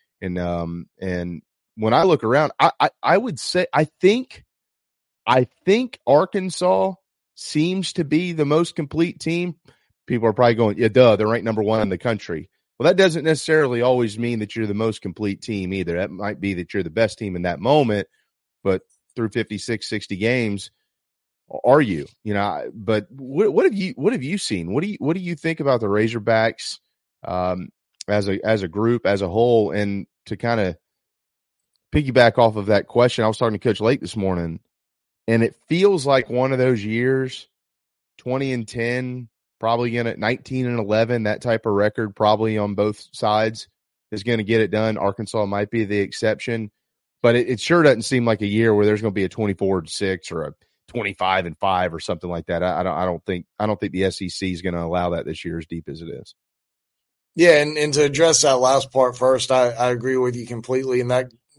And when I look around, I would say I think Arkansas seems to be the most complete team. People are probably going, yeah, duh, they're ranked number one in the country. Well, that doesn't necessarily always mean that you're the most complete team either. That might be that you're the best team in that moment, but through 56, 60 games, are you? You know, but what have you seen? What do you think about the Razorbacks as a group, as a whole? And to kind of piggyback off of that question, I was talking to Coach Lake this morning, and it feels like one of those years, 20-10, probably going to 19-11, that type of record, probably on both sides, is going to get it done. Arkansas might be the exception, but it sure doesn't seem like a year where there's going to be a 24-6 or a 25-5 or something like that. I don't think the SEC is going to allow that this year, as deep as it is.
Yeah, and to address that last part first, I agree with you completely, and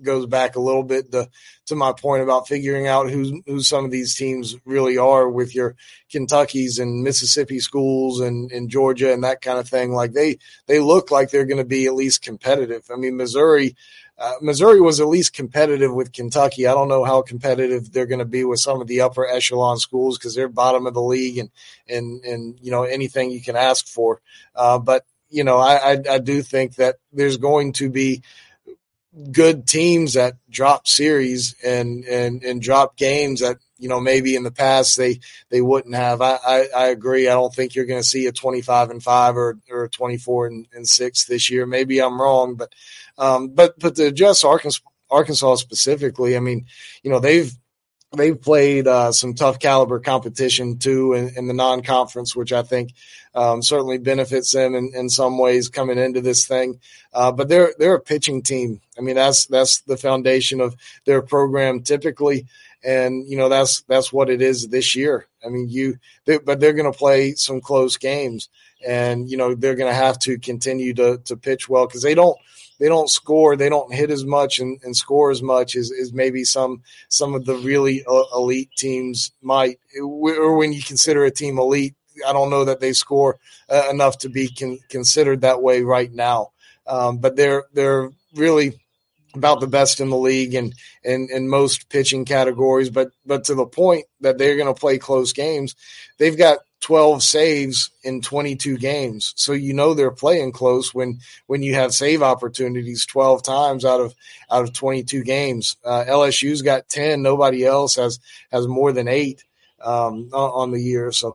goes back a little bit to my point about figuring out who some of these teams really are with your Kentuckys and Mississippi schools and Georgia and that kind of thing. Like they look like they're going to be at least competitive. I mean, Missouri was at least competitive with Kentucky. I don't know how competitive they're going to be with some of the upper echelon schools because they're bottom of the league and anything you can ask for. But I do think that there's going to be good teams that drop series and drop games that, maybe in the past they wouldn't have. I agree. I don't think you're going to see a 25-5 or a 24-6 this year. Maybe I'm wrong, but to address Arkansas specifically, I mean, they've played some tough caliber competition too in the non-conference, which I think certainly benefits them in some ways coming into this thing. But they're a pitching team. I mean, that's the foundation of their program typically. And, that's what it is this year. I mean, but they're going to play some close games and, they're going to have to continue to pitch well because they don't score, they don't hit as much and score as much as maybe some of the really elite teams might, or when you consider a team elite. I don't know that they score enough to be considered that way right now. But they're really about the best in the league and in most pitching categories. But to the point that they're going to play close games, they've got 12 saves in 22 games. So they're playing close when you have save opportunities 12 times out of 22 games. LSU's got 10. Nobody else has more than 8 on the year. So,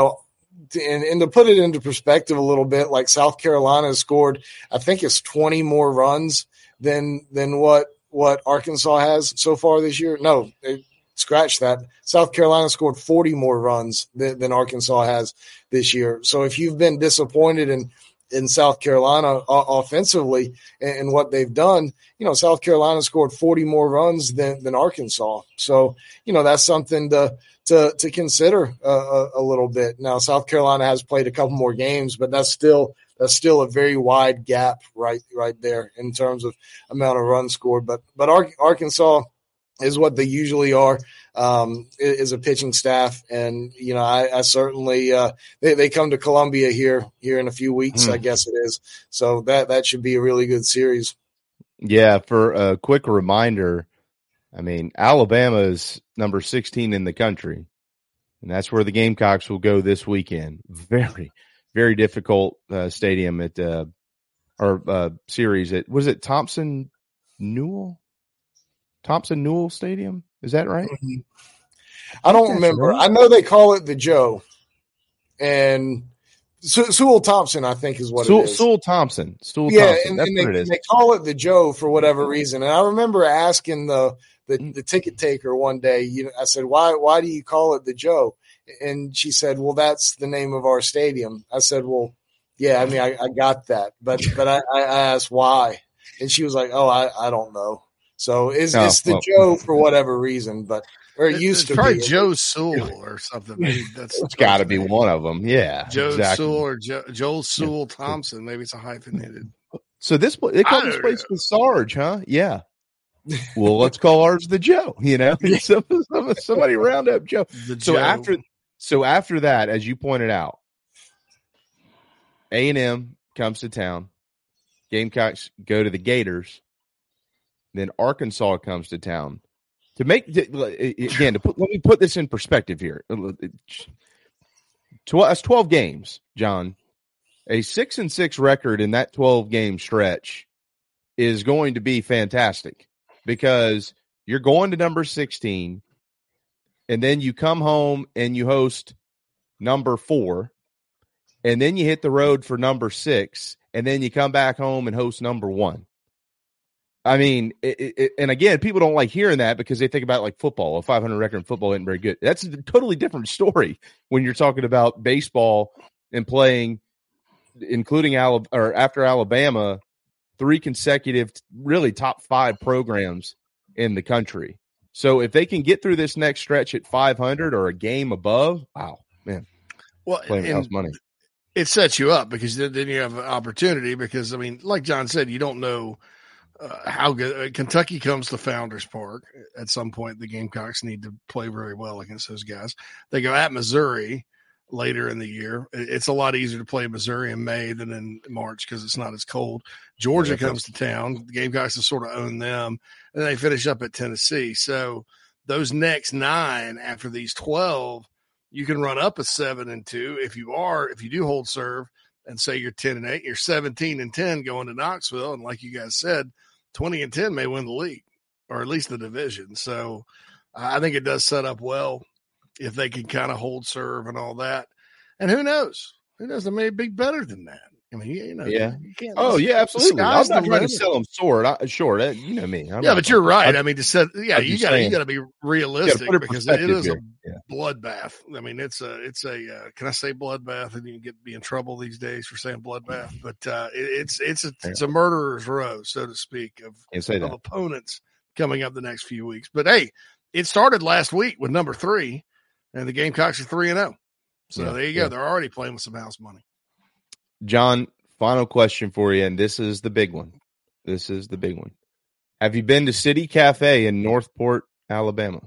and to put it into perspective a little bit, like South Carolina has scored, I think it's 20 more runs than what Arkansas has so far this year. No, scratch that. South Carolina scored 40 more runs than Arkansas has this year. So if you've been disappointed in South Carolina offensively and what they've done, South Carolina scored 40 more runs than Arkansas. So, that's something to consider a little bit. Now, South Carolina has played a couple more games, but that's still a very wide gap right there in terms of amount of runs scored. But Arkansas is what they usually are, is a pitching staff. And, I certainly, they come to Columbia here in a few weeks, I guess it is. So that should be a really good series.
Yeah. For a quick reminder, I mean, Alabama is number 16 in the country, and that's where the Gamecocks will go this weekend. Very, very difficult stadium at series at, was it Thompson Newell Stadium? Is that right?
I don't remember. Right. I know they call it the Joe, and Sewell Thompson, I think, is what it is.
Sewell Thompson. Thompson.
And they call it the Joe for whatever reason. And I remember asking the ticket taker one day, I said, why do you call it the Joe? And she said, well, that's the name of our stadium. I said, well, yeah, I mean, I got that, but I asked why, and she was like, oh, I don't know. So it's the Joe for whatever reason, or it used to
probably
be
Joe Sewell or something. Maybe
it's got to be one of them. Yeah,
Joe Sewell or Joel Sewell Thompson. Maybe it's a hyphenated.
So they call this place the Sarge, huh? Yeah. Well, let's call ours the Joe. Somebody round up Joe. So after that, as you pointed out, A&M comes to town. Gamecocks go to the Gators. Then Arkansas comes to town. Let me put this in perspective here. That's 12 games, John. A 6-6 record in that 12-game stretch is going to be fantastic because you're going to number 16, and then you come home and you host number 4, and then you hit the road for number 6, and then you come back home and host number 1. I mean, and again, people don't like hearing that because they think about like football. A 500 record in football isn't very good. That's a totally different story when you're talking about baseball and playing, including after Alabama, 3 consecutive, really top 5 programs in the country. So if they can get through this next stretch at 500 or a game above, wow, man.
Well,
playing house money.
It sets you up because then you have an opportunity because, I mean, like John said, you don't know how good Kentucky comes to Founders Park at some point. The Gamecocks need to play very well against those guys. They go at Missouri later in the year. It's a lot easier to play Missouri in May than in March because it's not as cold. Georgia comes to town. The Gamecocks have sort of owned them, and then they finish up at Tennessee. So those next 9 after these 12, you can run up a 7-2 if you do hold serve and say you're 10-8, you're 17-10 going to Knoxville, and like you guys said, 20-10 may win the league or at least the division. So I think it does set up well if they can kind of hold serve and all that. And who knows? They may be better than that. I mean, you can't.
Oh, yeah, absolutely. I'm not trying to sell them short. You know me.
But you're right. I mean, you got to be realistic because it is a bloodbath. I mean, it's a can I say bloodbath? And you can be in trouble these days for saying bloodbath, but it's a murderer's row, so to speak, of opponents coming up the next few weeks. But hey, it started last week with number 3, and the Gamecocks are 3-0. So there you go. They're already playing with some house money.
John, final question for you, and this is the big one. Have you been to City Cafe in Northport, Alabama?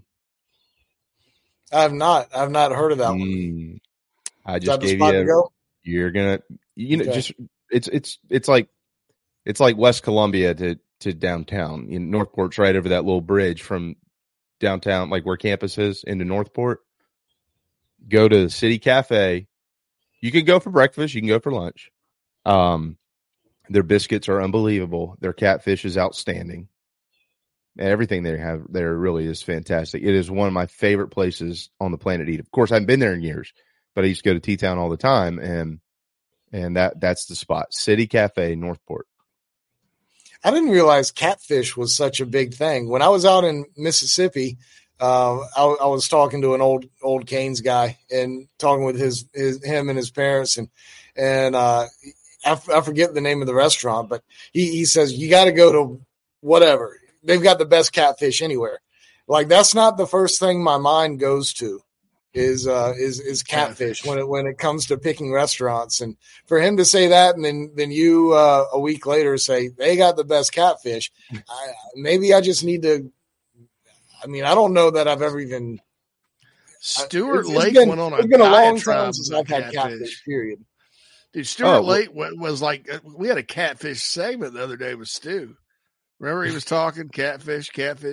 I have not. I've not heard of that one.
I just gave you. You're gonna, just it's like West Columbia to downtown. Northport's right over that little bridge from downtown, like where campus is, into Northport. Go to the City Cafe. You can go for breakfast. You can go for lunch. Their biscuits are unbelievable. Their catfish is outstanding. Everything they have there really is fantastic. It is one of my favorite places on the planet to eat. Of course, I haven't been there in years, but I used to go to T-Town all the time, and that's the spot. City Cafe, Northport.
I didn't realize catfish was such a big thing. When I was out in Mississippi, I was talking to an old Canes guy and talking with him and his parents, and I forget the name of the restaurant, but he says you got to go to whatever. They've got the best catfish anywhere. Like, that's not the first thing my mind goes to is catfish when it comes to picking restaurants. And for him to say that, and then you a week later say they got the best catfish, maybe I just need to. I mean, I don't know that I've ever even.
Stuart Lake went on a diatribe. It's been a long time since I've had catfish.
Period.
Dude, Stuart Lake was like, we had a catfish segment the other day with Stu. Remember, he was talking catfish.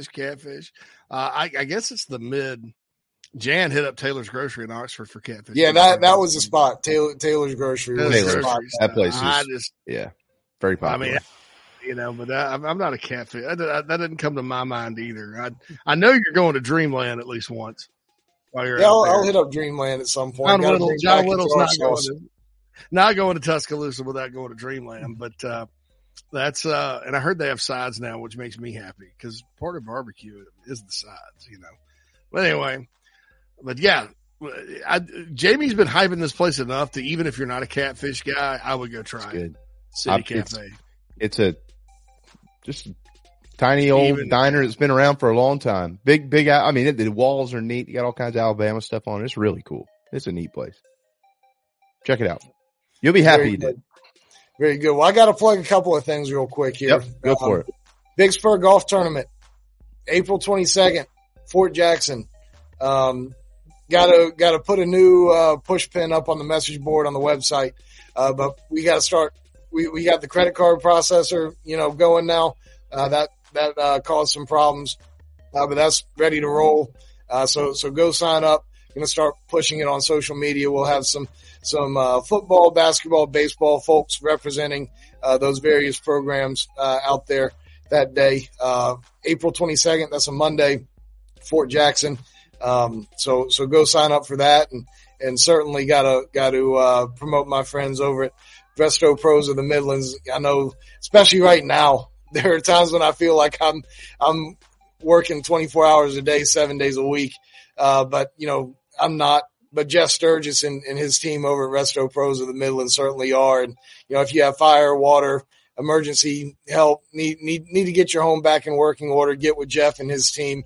I guess it's the mid. Jan hit up Taylor's Grocery in Oxford for catfish.
Yeah, that was the spot. Taylor's Grocery.
That place is very popular.
I mean, but I'm not a catfish. That didn't come to my mind either. I know you're going to Dreamland at least once.
I'll hit up Dreamland at some point.
John Little's not going to Tuscaloosa without going to Dreamland, but that's and I heard they have sides now, which makes me happy because part of barbecue is the sides, But anyway, Jamie's been hyping this place enough to, even if you're not a catfish guy, I would go try it. City Cafe.
It's a just tiny old diner that's been around for a long time. Big. I mean, the walls are neat. You got all kinds of Alabama stuff on it. It's really cool. It's a neat place. Check it out. You'll be happy you did.
Very good. Well, I got to plug a couple of things real quick here.
Yep, go for it.
Big Spur Golf Tournament, April 22nd, Fort Jackson. Got to put a new push pin up on the message board on the website. But we got to start. We got the credit card processor, going now. That caused some problems, but that's ready to roll. So go sign up. Going to start pushing it on social media. We'll have some football, basketball, baseball folks representing those various programs out there that day. April 22nd, that's a Monday, Fort Jackson. So go sign up for that, and certainly got to promote my friends over at Resto Pros of the Midlands. I know, especially right now, there are times when I feel like I'm working 24 hours a day, 7 days a week. But I'm not. But Jeff Sturgis and his team over at Resto Pros of the Midlands certainly are. And, if you have fire, water, emergency help, need to get your home back in working order, get with Jeff and his team,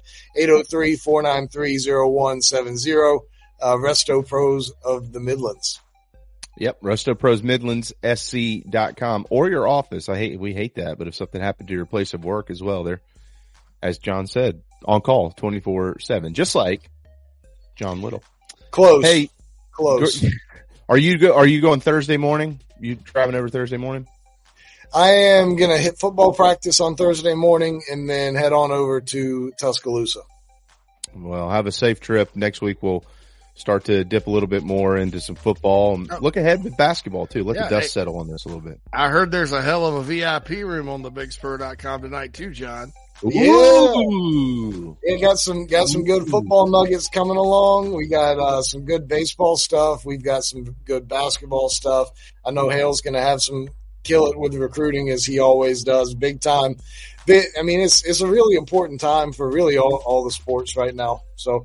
803-493-0170, Resto Pros of the Midlands.
Yep, RestoProsMidlandsSC.com or your office. We hate that, but if something happened to your place of work as well, they're, as John said, on call 24/7, just like John Little.
Close.
Hey,
close.
Are you going Thursday morning? You driving over Thursday morning?
I am going to hit football practice on Thursday morning and then head on over to Tuscaloosa.
Well, have a safe trip. Next week we'll start to dip a little bit more into some football and look ahead with basketball too. Let the dust settle on this a little bit.
I heard there's a hell of a VIP room on the BigSpur.com tonight too, John.
Ooh.
Yeah, got some good football nuggets coming along. We got some good baseball stuff. We've got some good basketball stuff. I know Hale's going to have some kill it with recruiting as he always does, big time. I mean, it's a really important time for really all the sports right now. So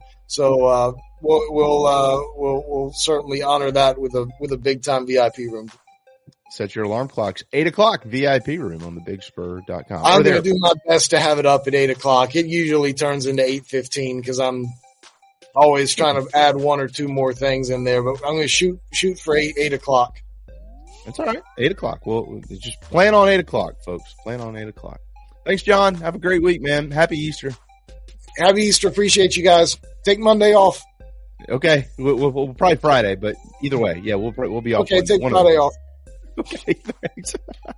we'll certainly honor that with a big time VIP room.
Set your alarm clocks. 8:00 VIP room on the BigSpur.com.
I'm going to do my best to have it up at 8:00. It usually turns into 8:15 because I'm always trying to add one or two more things in there. But I'm going to shoot for 8:00.
That's all right. 8:00. Well, just plan on 8:00, folks. Plan on 8:00. Thanks, John. Have a great week, man. Happy Easter.
Happy Easter. Appreciate you guys. Take Monday off.
Okay. We'll probably Friday, but either way, yeah, we'll be off.
Okay, take Friday off.
Okay, thanks.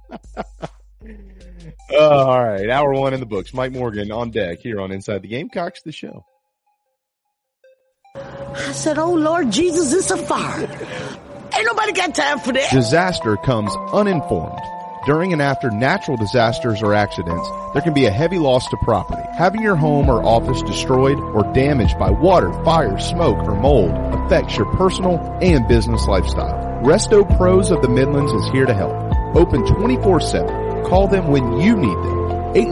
All right. Hour 1 in the books. Mike Morgan on deck here on Inside the Gamecocks, the show.
I said, oh, Lord Jesus, it's a fire. Ain't nobody got time for that.
Disaster comes uninformed. During and after natural disasters or accidents, there can be a heavy loss to property. Having your home or office destroyed or damaged by water, fire, smoke, or mold affects your personal and business lifestyle. Resto Pros of the Midlands is here to help. Open 24/7. Call them when you need them.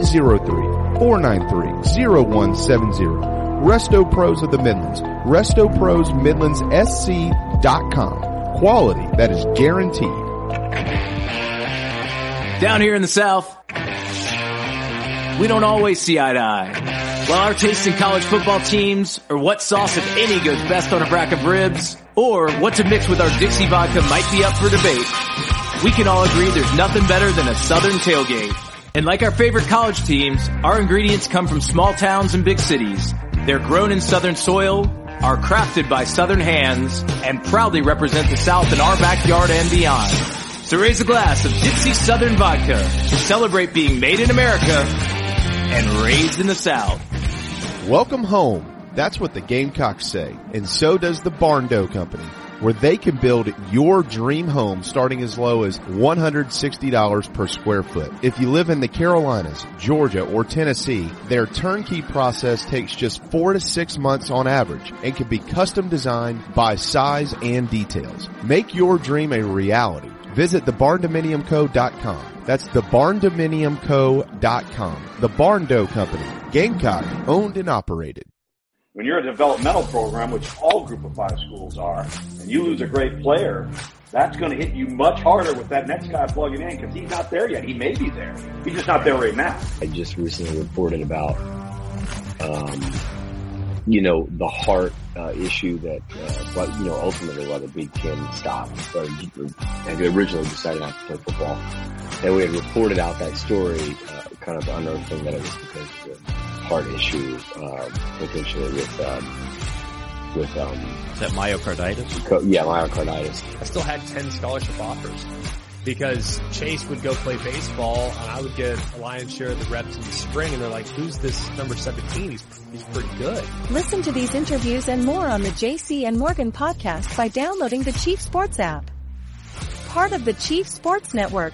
803-493-0170. Resto Pros of the Midlands. RestoProsMidlandsSC.com. Quality that is guaranteed.
Down here in the South, we don't always see eye to eye. While our taste in college football teams, or what sauce, if any, goes best on a rack of ribs, or what to mix with our Dixie vodka might be up for debate, we can all agree there's nothing better than a Southern tailgate. And like our favorite college teams, our ingredients come from small towns and big cities. They're grown in Southern soil, are crafted by Southern hands, and proudly represent the South in our backyard and beyond. So raise a glass of Dixie Southern Vodka to celebrate being made in America and raised in the South.
Welcome home. That's what the Gamecocks say. And so does the Barn Dough Company, where they can build your dream home starting as low as $160 per square foot. If you live in the Carolinas, Georgia, or Tennessee, their turnkey process takes just 4 to 6 months on average and can be custom designed by size and details. Make your dream a reality. Visit thebarndominiumco.com. That's thebarndominiumco.com. The Barn Dough Company, Gamecock, owned and operated.
When you're a developmental program, which all Group of 5 schools are, and you lose a great player, that's going to hit you much harder with that next guy plugging in because he's not there yet. He may be there. He's just not there right now.
I just recently reported about, the heart issue that, ultimately why the Big Ten stopped. And originally decided not to play football. And we had reported out that story, kind of unearthing that it was because of the heart issue, potentially with is
that myocarditis?
Myocarditis.
I still had 10 scholarship offers because Chase would go play baseball and I would get a lion's share of the reps in the spring, and they're like, who's this number 17? He's pretty good.
Listen to these interviews and more on the JC and Morgan podcast by downloading the Chief Sports app. Part of the Chief Sports Network.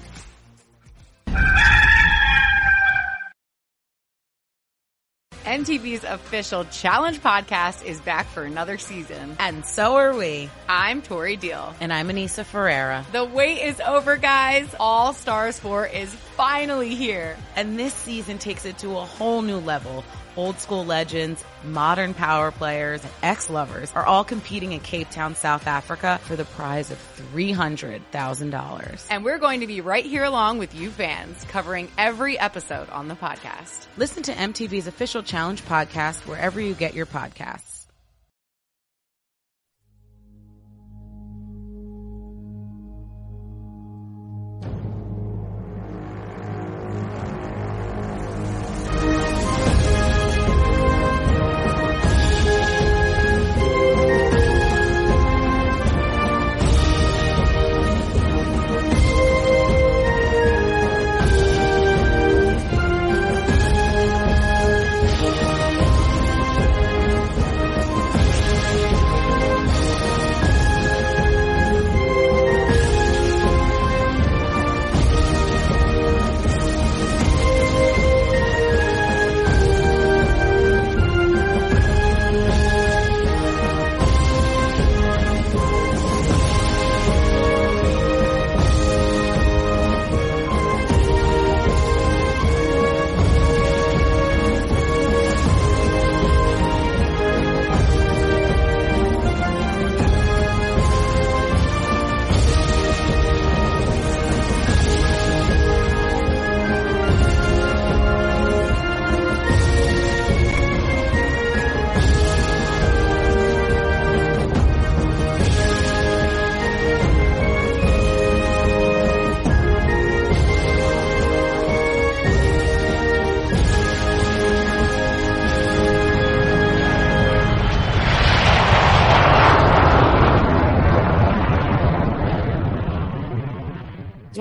MTV's official Challenge podcast is back for another season.
And so are we.
I'm Tori Deal.
And I'm Anissa Ferreira.
The wait is over, guys. All Stars 4 is finally here.
And this season takes it to a whole new level. Old school legends, modern power players, and ex-lovers are all competing in Cape Town, South Africa for the prize of $300,000.
And we're going to be right here along with you fans, covering every episode on the podcast.
Listen to MTV's official Challenge podcast wherever you get your podcasts.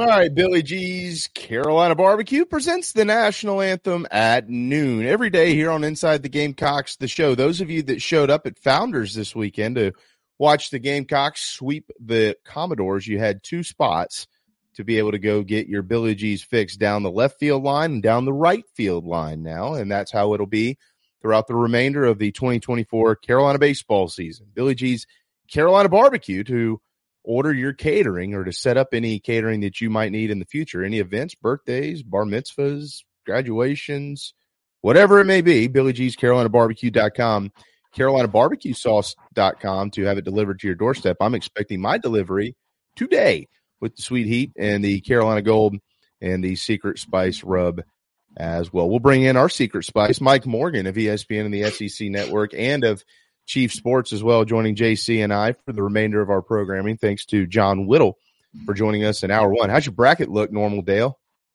right, Billy G's Carolina Barbecue presents the national anthem at noon every day here on Inside the Gamecocks, the show. Those of you that showed up at Founders this weekend to watch the Gamecocks sweep the Commodores, you had 2 spots to be able to go get your Billy G's fix down the left field line and down the right field line now, and that's how it'll be throughout the remainder of the 2024 Carolina baseball season. Billy G's Carolina Barbecue to order your catering or to set up any catering that you might need in the future, any events, birthdays, bar mitzvahs, graduations, whatever it may be. Billy G's CarolinaBarbecue.com, CarolinaBarbecueSauce.com to have it delivered to your doorstep. I'm expecting my delivery today with the sweet heat and the Carolina Gold and the secret spice rub as well. We'll bring in our secret spice, Mike Morgan of ESPN and the SEC Network and of Chief Sports as well, joining JC and I for the remainder of our programming. Thanks to John Whittle for joining us in hour 1. How's your bracket look, Normal Dale?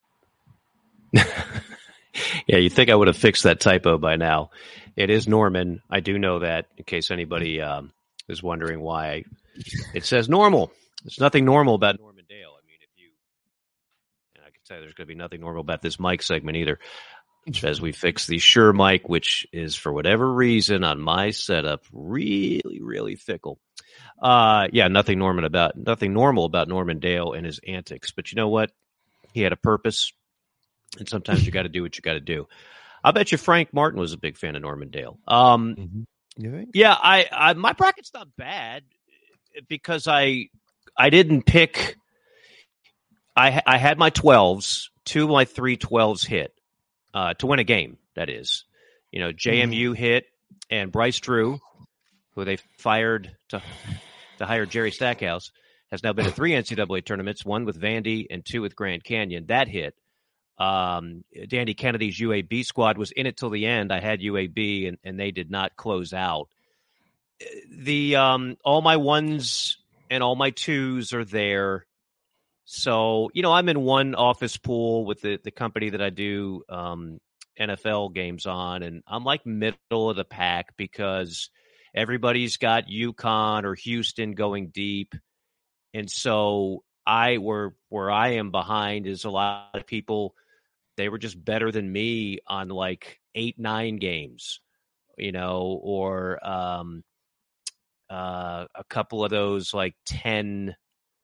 Yeah, you'd think I would have fixed that typo by now. It is Norman. I do know that, in case anybody is wondering why it says normal. There's nothing normal about Norman Dale. I mean, I can tell you there's going to be nothing normal about this mic segment either. As we fix the Shure mic, which is for whatever reason on my setup really, really fickle. Nothing normal about Norman Dale and his antics. But you know what? He had a purpose, and sometimes you got to do what you got to do. I bet you Frank Martin was a big fan of Norman Dale.
You think?
Yeah, I my bracket's not bad because I didn't pick. I had my 12s. 2 of my 3 12s hit. To win a game, that is. You know, JMU hit, and Bryce Drew, who they fired to hire Jerry Stackhouse, has now been to 3 NCAA tournaments, 1 with Vandy and 2 with Grand Canyon. That hit. Danny Kennedy's UAB squad was in it till the end. I had UAB, and they did not close out. All my 1s and all my 2s are there. So, you know, I'm in one office pool with the company that I do NFL games on, and I'm like middle of the pack because everybody's got UConn or Houston going deep. And so where I am behind is a lot of people, they were just better than me on like 8-9 games, you know, or a couple of those like 10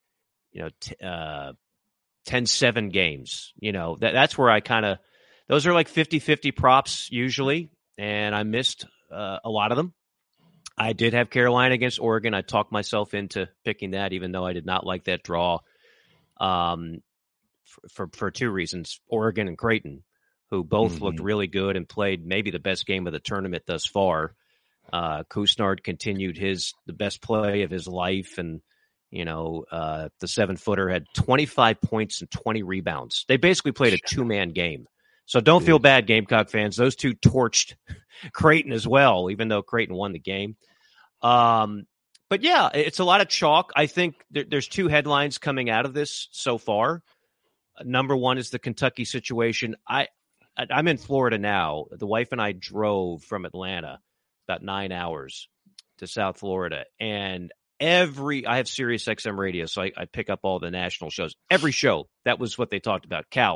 10-7 games, you know, that's where I kind of, those are like 50-50 props usually. And I missed a lot of them. I did have Carolina against Oregon. I talked myself into picking that, even though I did not like that draw for 2 reasons, Oregon and Creighton, who both looked really good and played maybe the best game of the tournament thus far. Kusnard continued the best play of his life, and you know, the 7-footer had 25 points and 20 rebounds. They basically played a 2-man game. So don't feel bad, Gamecock fans. Those 2 torched Creighton as well, even though Creighton won the game. But yeah, it's a lot of chalk. I think there's 2 headlines coming out of this so far. Number 1 is the Kentucky situation. I'm in Florida now. The wife and I drove from Atlanta about 9 hours to South Florida, and I have Sirius XM radio, so I pick up all the national shows. Every show, that was what they talked about. Cal.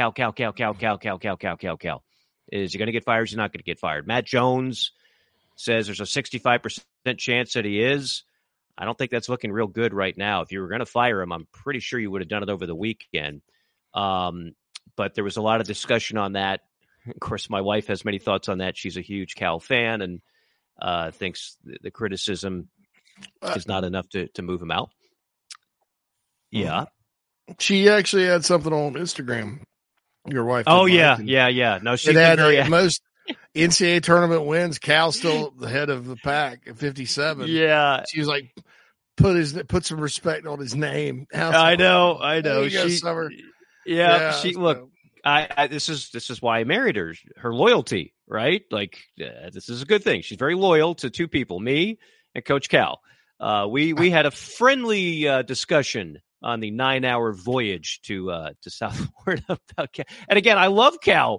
Is he going to get fired? Is he not going to get fired? Matt Jones says there's a 65% chance that he is. I don't think that's looking real good right now. If you were going to fire him, I'm pretty sure you would have done it over the weekend. But there was a lot of discussion on that. Of course, my wife has many thoughts on that. She's a huge Cal fan and thinks the criticism is not enough to move him out. Yeah.
She actually had something on Instagram. Your wife.
Oh, yeah. No, she
had most NCAA tournament wins. Cal's still the head of the pack at 57.
Yeah.
She was like, put some respect on his name.
I know. Look, this is why I married her. Her loyalty, right? Like, this is a good thing. She's very loyal to 2 people, me and Coach Cal. We had a friendly discussion on the 9-hour voyage to South Florida about Cal. And again, I love Cal.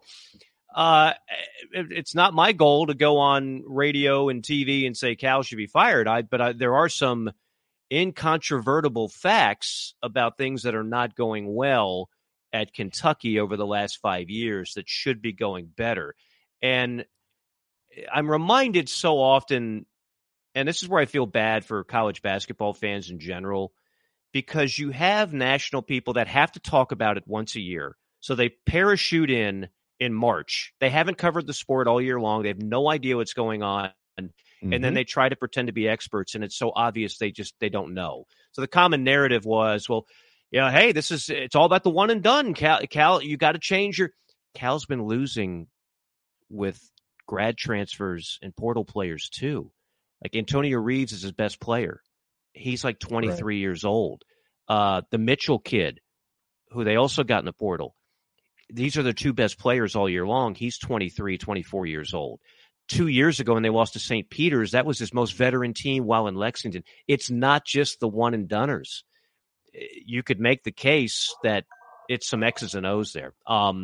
It's not my goal to go on radio and TV and say Cal should be fired. But there are some incontrovertible facts about things that are not going well at Kentucky over the last 5 years that should be going better. And I'm reminded so often, and this is where I feel bad for college basketball fans in general, because you have national people that have to talk about it once a year. So they parachute in March. They haven't covered the sport all year long. They have no idea what's going on. And then they try to pretend to be experts, and it's so obvious they don't know. So the common narrative was, well, yeah, hey, it's all about the one and done. Cal, you got to change Cal's been losing with grad transfers and portal players too. Like Antonio Reeves is his best player. He's like 23 years old. The Mitchell kid, who they also got in the portal, these are the two best players all year long. He's 23, 24 years old. 2 years ago when they lost to St. Peter's, that was his most veteran team while in Lexington. It's not just the one and doneers. You could make the case that it's some X's and O's there.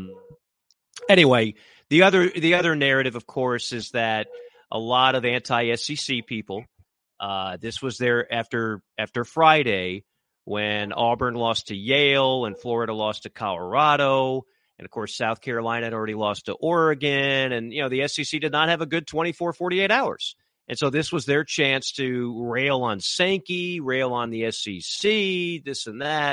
Anyway, the other narrative, of course, is that a lot of anti-SEC people, this was there after Friday when Auburn lost to Yale and Florida lost to Colorado. And, of course, South Carolina had already lost to Oregon. And, the SEC did not have a good 24, 48 hours. And so this was their chance to rail on Sankey, rail on the SEC, this and that.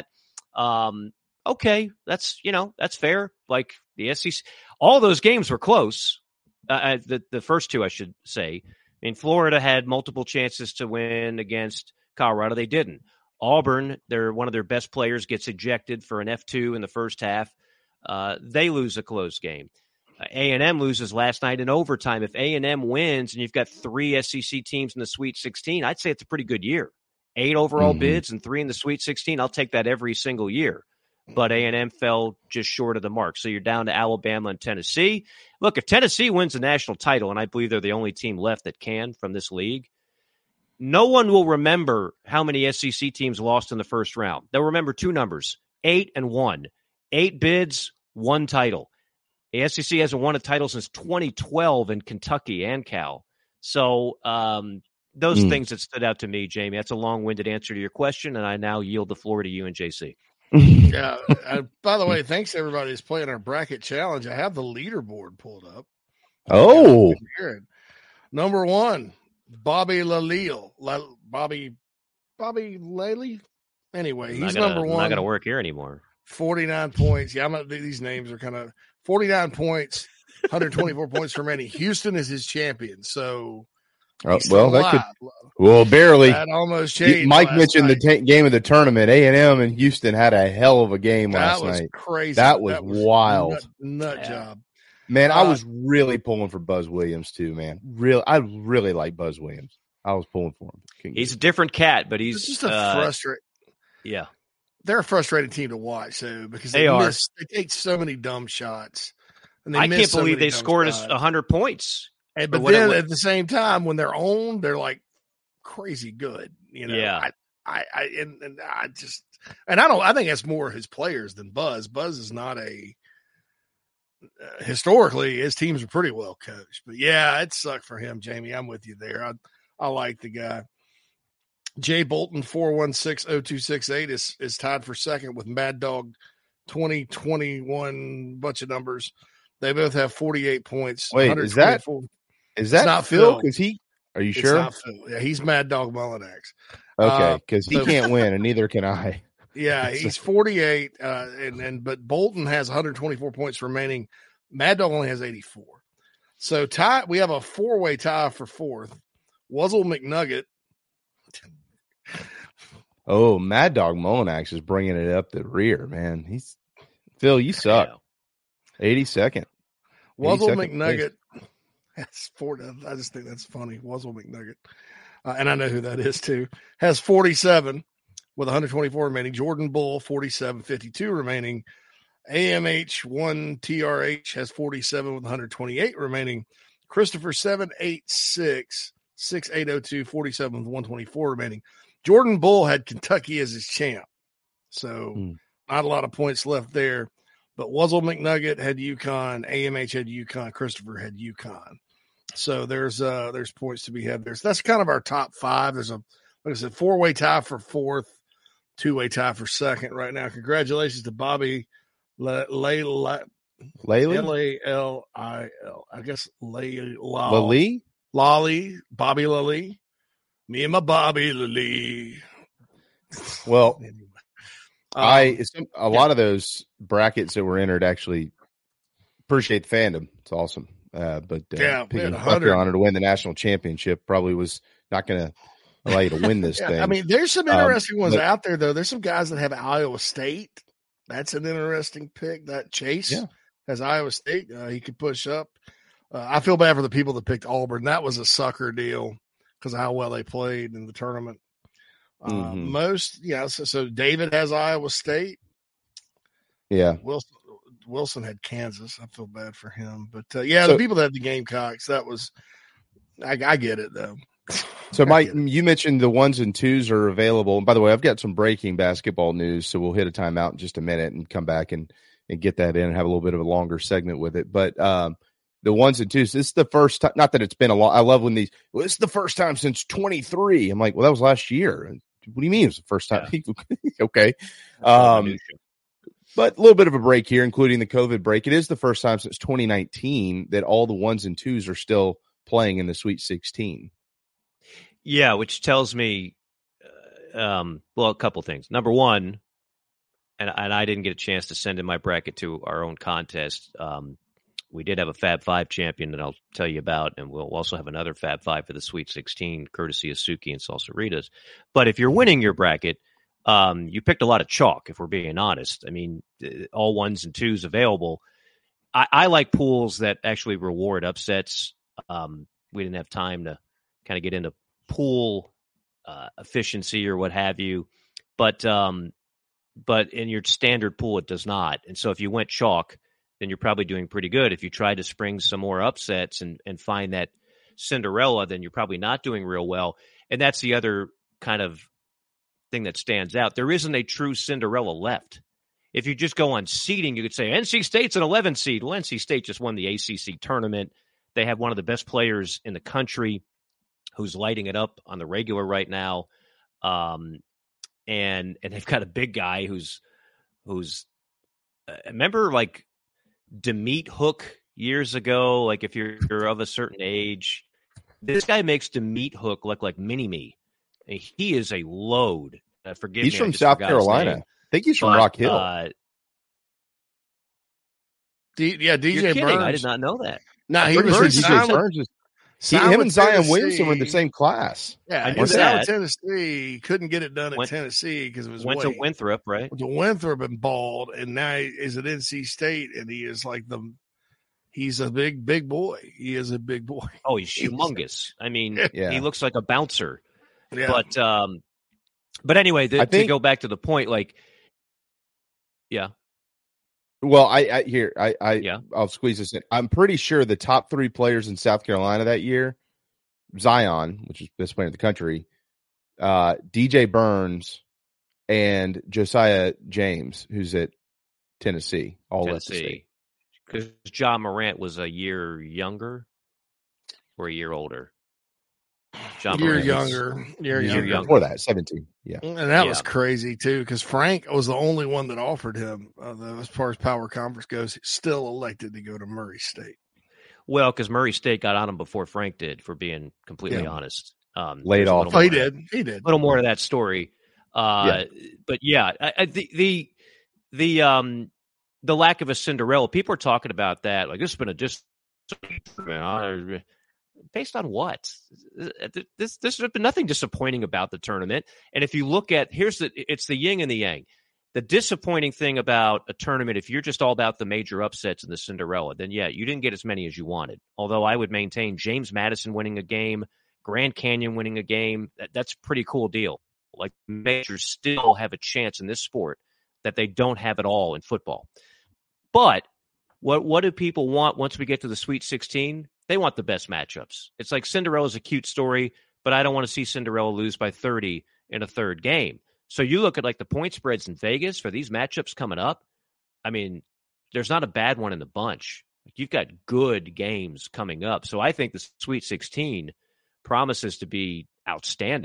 Okay, that's fair. Like the SEC, all those games were close. The first two, I should say. I mean, Florida had multiple chances to win against Colorado. They didn't. Auburn, one of their best players gets ejected for an F2 in the first half. They lose a close game. A&M loses last night in overtime. If A&M wins and you've got 3 SEC teams in the Sweet 16, I'd say it's a pretty good year. 8 overall bids and 3 in the Sweet 16. I'll take that every single year. But A&M fell just short of the mark. So you're down to Alabama and Tennessee. Look, if Tennessee wins the national title, and I believe they're the only team left that can from this league, no one will remember how many SEC teams lost in the first round. They'll remember 2 numbers, 8 and 1. 8 bids, 1 title. The SEC hasn't won a title since 2012 in Kentucky and Cal. So those things that stood out to me, Jamie. That's a long-winded answer to your question, and I now yield the floor to you and JC.
Yeah. By the way, thanks to everybody who's playing our bracket challenge. I have the leaderboard pulled up.
Oh.
Number 1, Bobby Lalille. Bobby Laley? Anyway, he's number 1.
Not going to work here anymore.
49 points. Yeah, these names are kind of 49 points, 124 points remaining. Houston is his champion. So,
barely.
That almost changed.
Mike mentioned the game of the tournament. A&M and Houston had a hell of a game last night.
That was crazy.
That was wild.
Nut job.
Man, I was really pulling for Buzz Williams too, man. I really like Buzz Williams. I was pulling for him.
He's a different cat, but he's
just a frustrating.
Yeah.
They're a frustrating team to watch, so because
they
take so many dumb shots. And
I can't believe they scored 100 points.
But then at the same time, when they're owned, they're like crazy good.
Yeah.
I think that's more his players than Buzz. Buzz is not historically his teams are pretty well coached. But yeah, it sucked for him, Jamie. I'm with you there. I like the guy. Jay Bolton 416-0268 is tied for second with Mad Dog 2021 bunch of numbers. They both have 48 points.
Wait, is that
not
Phil? Because are you sure?
It's not Phil. Yeah, he's Mad Dog Mullinax.
Okay, because he can't win, and neither can I.
Yeah, he's 48, but Bolton has 124 points remaining. Mad Dog only has 84. So we have a 4-way tie for fourth. Wuzzle McNugget.
Oh, Mad Dog Mullinax is bringing it up the rear, man. Phil, you suck. 82nd.
Wuzzle McNugget. That's 40. I just think that's funny. Wuzzle McNugget. And I know who that is too. Has 47 with 124 remaining. Jordan Bull, 47, 52 remaining. AMH1 TRH has 47 with 128 remaining. Christopher 786 6802, 47 with 124 remaining. Jordan Bull had Kentucky as his champ. So not a lot of points left there. But Wuzzle McNugget had UConn, AMH had UConn, Christopher had UConn. So there's points to be had there. So that's kind of our top 5. There's like I said, 4-way tie for fourth, 2-way tie for second right now. Congratulations to Bobby Lailil. L-A-L-I-L. I guess
Lally?
Lolly. Bobby Lally. Me and my Bobby Lally.
Well, a lot of those brackets that were entered actually appreciate the fandom. It's awesome. But picking South Carolina to win the national championship probably was not going to allow you to win this thing.
I mean, there's some interesting ones out there, though. There's some guys that have Iowa State. That's an interesting pick. That Chase has Iowa State. He could push up. I feel bad for the people that picked Auburn. That was a sucker deal because of how well they played in the tournament. So David has Iowa State.
Yeah.
Wilson had Kansas. I feel bad for him. But, the people that had the Gamecocks, that was – I get it, though.
So, Mike, you mentioned the 1s and 2s are available. And, by the way, I've got some breaking basketball news, so we'll hit a timeout in just a minute and come back and get that in and have a little bit of a longer segment with it. But the 1s and 2s, this is the first time – not that it's been a lot. I love when this is the first time since 23. I'm like, well, that was last year. What do you mean it was the first time? Yeah. Okay. But a little bit of a break here, including the COVID break. It is the first time since 2019 that all the 1s and 2s are still playing in the Sweet 16.
Yeah, which tells me, a couple things. Number one, and I didn't get a chance to send in my bracket to our own contest. We did have a Fab 5 champion that I'll tell you about, and we'll also have another Fab 5 for the Sweet 16, courtesy of Suki and Salsaritas. But if you're winning your bracket, you picked a lot of chalk, if we're being honest. I mean, all 1s and 2s available. I like pools that actually reward upsets. We didn't have time to kind of get into pool efficiency or what have you. But in your standard pool, it does not. And so if you went chalk, then you're probably doing pretty good. If you try to spring some more upsets and find that Cinderella, then you're probably not doing real well. And that's the other kind of thing that stands out. There isn't a true Cinderella left. If you just go on seeding, you could say NC State's an 11 seed. Well, NC State just won the ACC tournament. They have one of the best players in the country who's lighting it up on the regular right now. And they've got a big guy who's remember like Demeet Hook years ago, like if you're of a certain age, this guy makes Demeet Hook look like Mini-Me. He is a load. Forgive me.
He's from South Carolina. I think he's from Rock Hill.
DJ
Burns.
I did not know that.
No, he was
DJ Burns. Him and Zion Williamson were in the same class.
Yeah, he was out of Tennessee. Couldn't get it done at Tennessee because it was
went to Winthrop, right?
Went to Winthrop and balled, and now he is at NC State, and he is like he's a big boy. He is a big boy.
Oh, he's humongous. I mean, he looks like a bouncer. Yeah. But anyway, to go back to the point, like, yeah.
Well, I'll squeeze this in. I'm pretty sure the top 3 players in South Carolina that year, Zion, which is the best player in the country, DJ Burns, and Josiah James, who's at Tennessee, all left the state.
Because Ja Morant was a year younger or a year older.
Year younger.
Before that, 17. Yeah.
And that was crazy, too, because Frank was the only one that offered him, as far as power conference goes, still elected to go to Murray State.
Well, because Murray State got on him before Frank did, for being completely honest.
Laid off.
He did. A
little more to that story. But the lack of a Cinderella, people are talking about that. Like, this has been based on what? There's been nothing disappointing about the tournament. And if you look at, it's the yin and the yang. The disappointing thing about a tournament, if you're just all about the major upsets and the Cinderella, then you didn't get as many as you wanted. Although I would maintain James Madison winning a game, Grand Canyon winning a game, that's a pretty cool deal. Like, majors still have a chance in this sport that they don't have at all in football. But what do people want once we get to the Sweet 16? They want the best matchups. It's like Cinderella's a cute story, but I don't want to see Cinderella lose by 30 in a third game. So you look at like the point spreads in Vegas for these matchups coming up. I mean, there's not a bad one in the bunch. You've got good games coming up. So I think the Sweet 16 promises to be outstanding.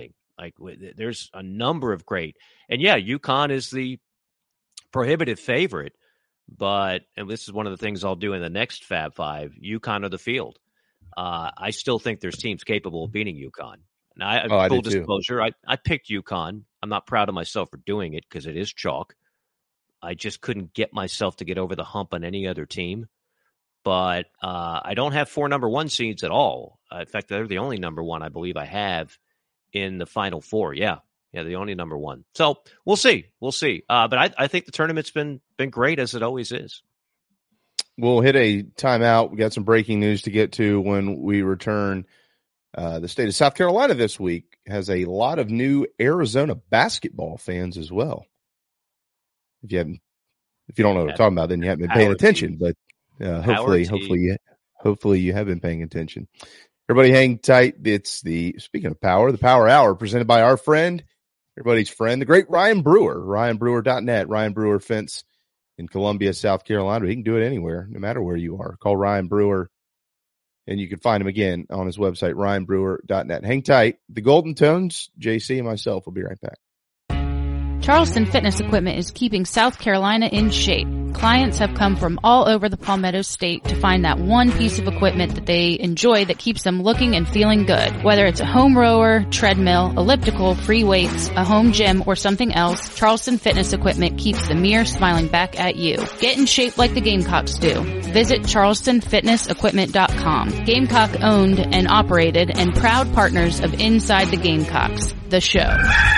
Like there's a number of great, and yeah, UConn is the prohibitive favorite, and this is one of the things I'll do in the next Fab Five, UConn or the field. I still think there's teams capable of beating UConn. And full disclosure, I picked UConn. I'm not proud of myself for doing it because it is chalk. I just couldn't get myself to get over the hump on any other team. But I don't have 4 number 1 seeds at all. In fact, they're the only number 1 I believe I have in the Final Four. Yeah, the only number 1. So we'll see. But I think the tournament's been great as it always is.
We'll hit a timeout. We got some breaking news to get to when we return. The state of South Carolina this week has a lot of new Arizona basketball fans as well. If you don't know what I'm talking about, then you haven't been paying attention. But hopefully you have been paying attention. Everybody hang tight. It's speaking of power, the Power Hour presented by our friend, everybody's friend, the great Ryan Brewer, RyanBrewer.net, Ryan Brewer Fence in Columbia, South Carolina. He can do it anywhere, no matter where you are. Call Ryan Brewer, and you can find him again on his website, RyanBrewer.net. Hang tight. The Golden Tones, JC and myself will be right back.
Charleston Fitness Equipment is keeping South Carolina in shape. Clients have come from all over the Palmetto State to find that one piece of equipment that they enjoy that keeps them looking and feeling good. Whether it's a home rower, treadmill, elliptical, free weights, a home gym, or something else, Charleston Fitness Equipment keeps the mirror smiling back at you. Get in shape like the Gamecocks do. Visit charlestonfitnessequipment.com. Gamecock owned and operated and proud partners of Inside the Gamecocks, the show.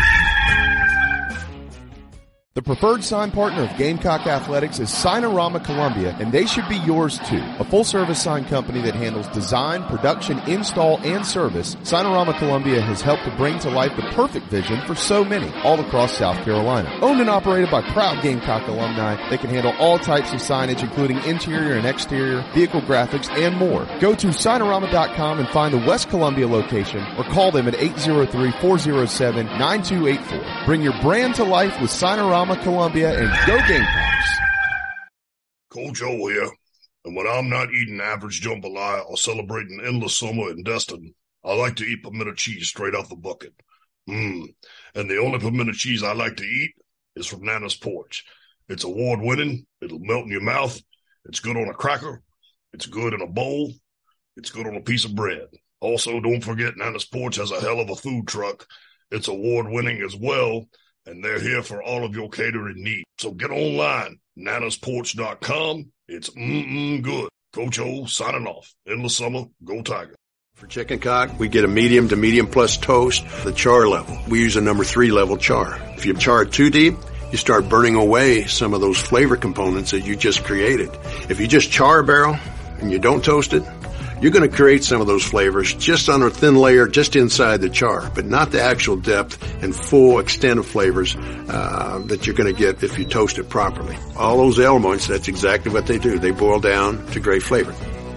The preferred sign partner of Gamecock Athletics is Signorama Columbia, and they should be yours too. A full-service sign company that handles design, production, install, and service, Signorama Columbia has helped to bring to life the perfect vision for so many all across South Carolina. Owned and operated by proud Gamecock alumni, they can handle all types of signage, including interior and exterior, vehicle graphics, and more. Go to Signorama.com and find the West Columbia location, or call them at 803-407-9284. Bring your brand to life with Signorama Columbia, and go Gamecocks.
Coach O here, and when I'm not eating average jambalaya or celebrating endless summer in Destin, I like to eat pimento cheese straight off the bucket. And the only pimento cheese I like to eat is from Nana's Porch. It's award-winning. It'll melt in your mouth. It's good on a cracker. It's good in a bowl. It's good on a piece of bread. Also, don't forget Nana's Porch has a hell of a food truck. It's award-winning as well, and they're here for all of your catering needs. So get online, nanasporch.com. It's good. Coach O signing off. Endless summer, go Tiger.
For chicken cock, we get a medium to medium plus toast, the char level. We use a number 3 level char. If you char it too deep, you start burning away some of those flavor components that you just created. If you just char a barrel and you don't toast it, you're going to create some of those flavors just on a thin layer just inside the char, but not the actual depth and full extent of flavors that you're going to get if you toast it properly. All those elements, that's exactly what they do. They boil down to great flavor.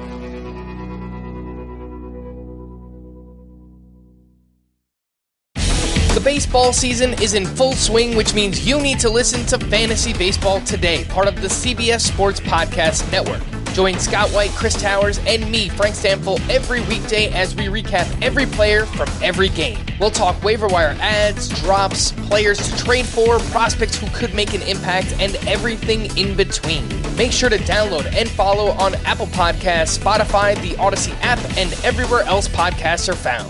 The baseball season is in full swing, which means you need to listen to Fantasy Baseball Today, part of the CBS Sports Podcast Network. Join Scott White, Chris Towers, and me, Frank Stample, every weekday as we recap every player from every game. We'll talk waiver wire ads, drops, players to trade for, prospects who could make an impact, and everything in between. Make sure to download and follow on Apple Podcasts, Spotify, the Odyssey app, and everywhere else podcasts are found.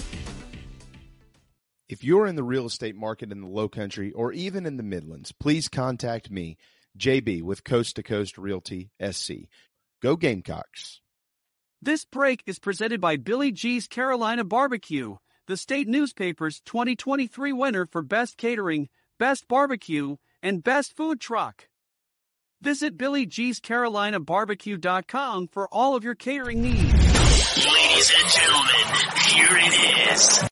If you're in the real estate market in the Lowcountry or even in the Midlands, please contact me, JB, with Coast to Coast Realty SC. Go Gamecocks.
This break is presented by Billy G's Carolina Barbecue, the state newspaper's 2023 winner for Best Catering, Best Barbecue, and Best Food Truck. Visit BillyG'sCarolinaBarbecue.com for all of your catering needs.
Ladies and gentlemen, here it is.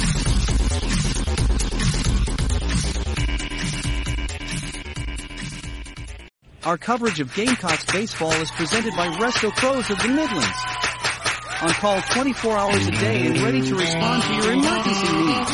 Our coverage of Gamecocks baseball is presented by Resto Pros of the Midlands. On call 24 hours a day and ready to respond to your emergency needs.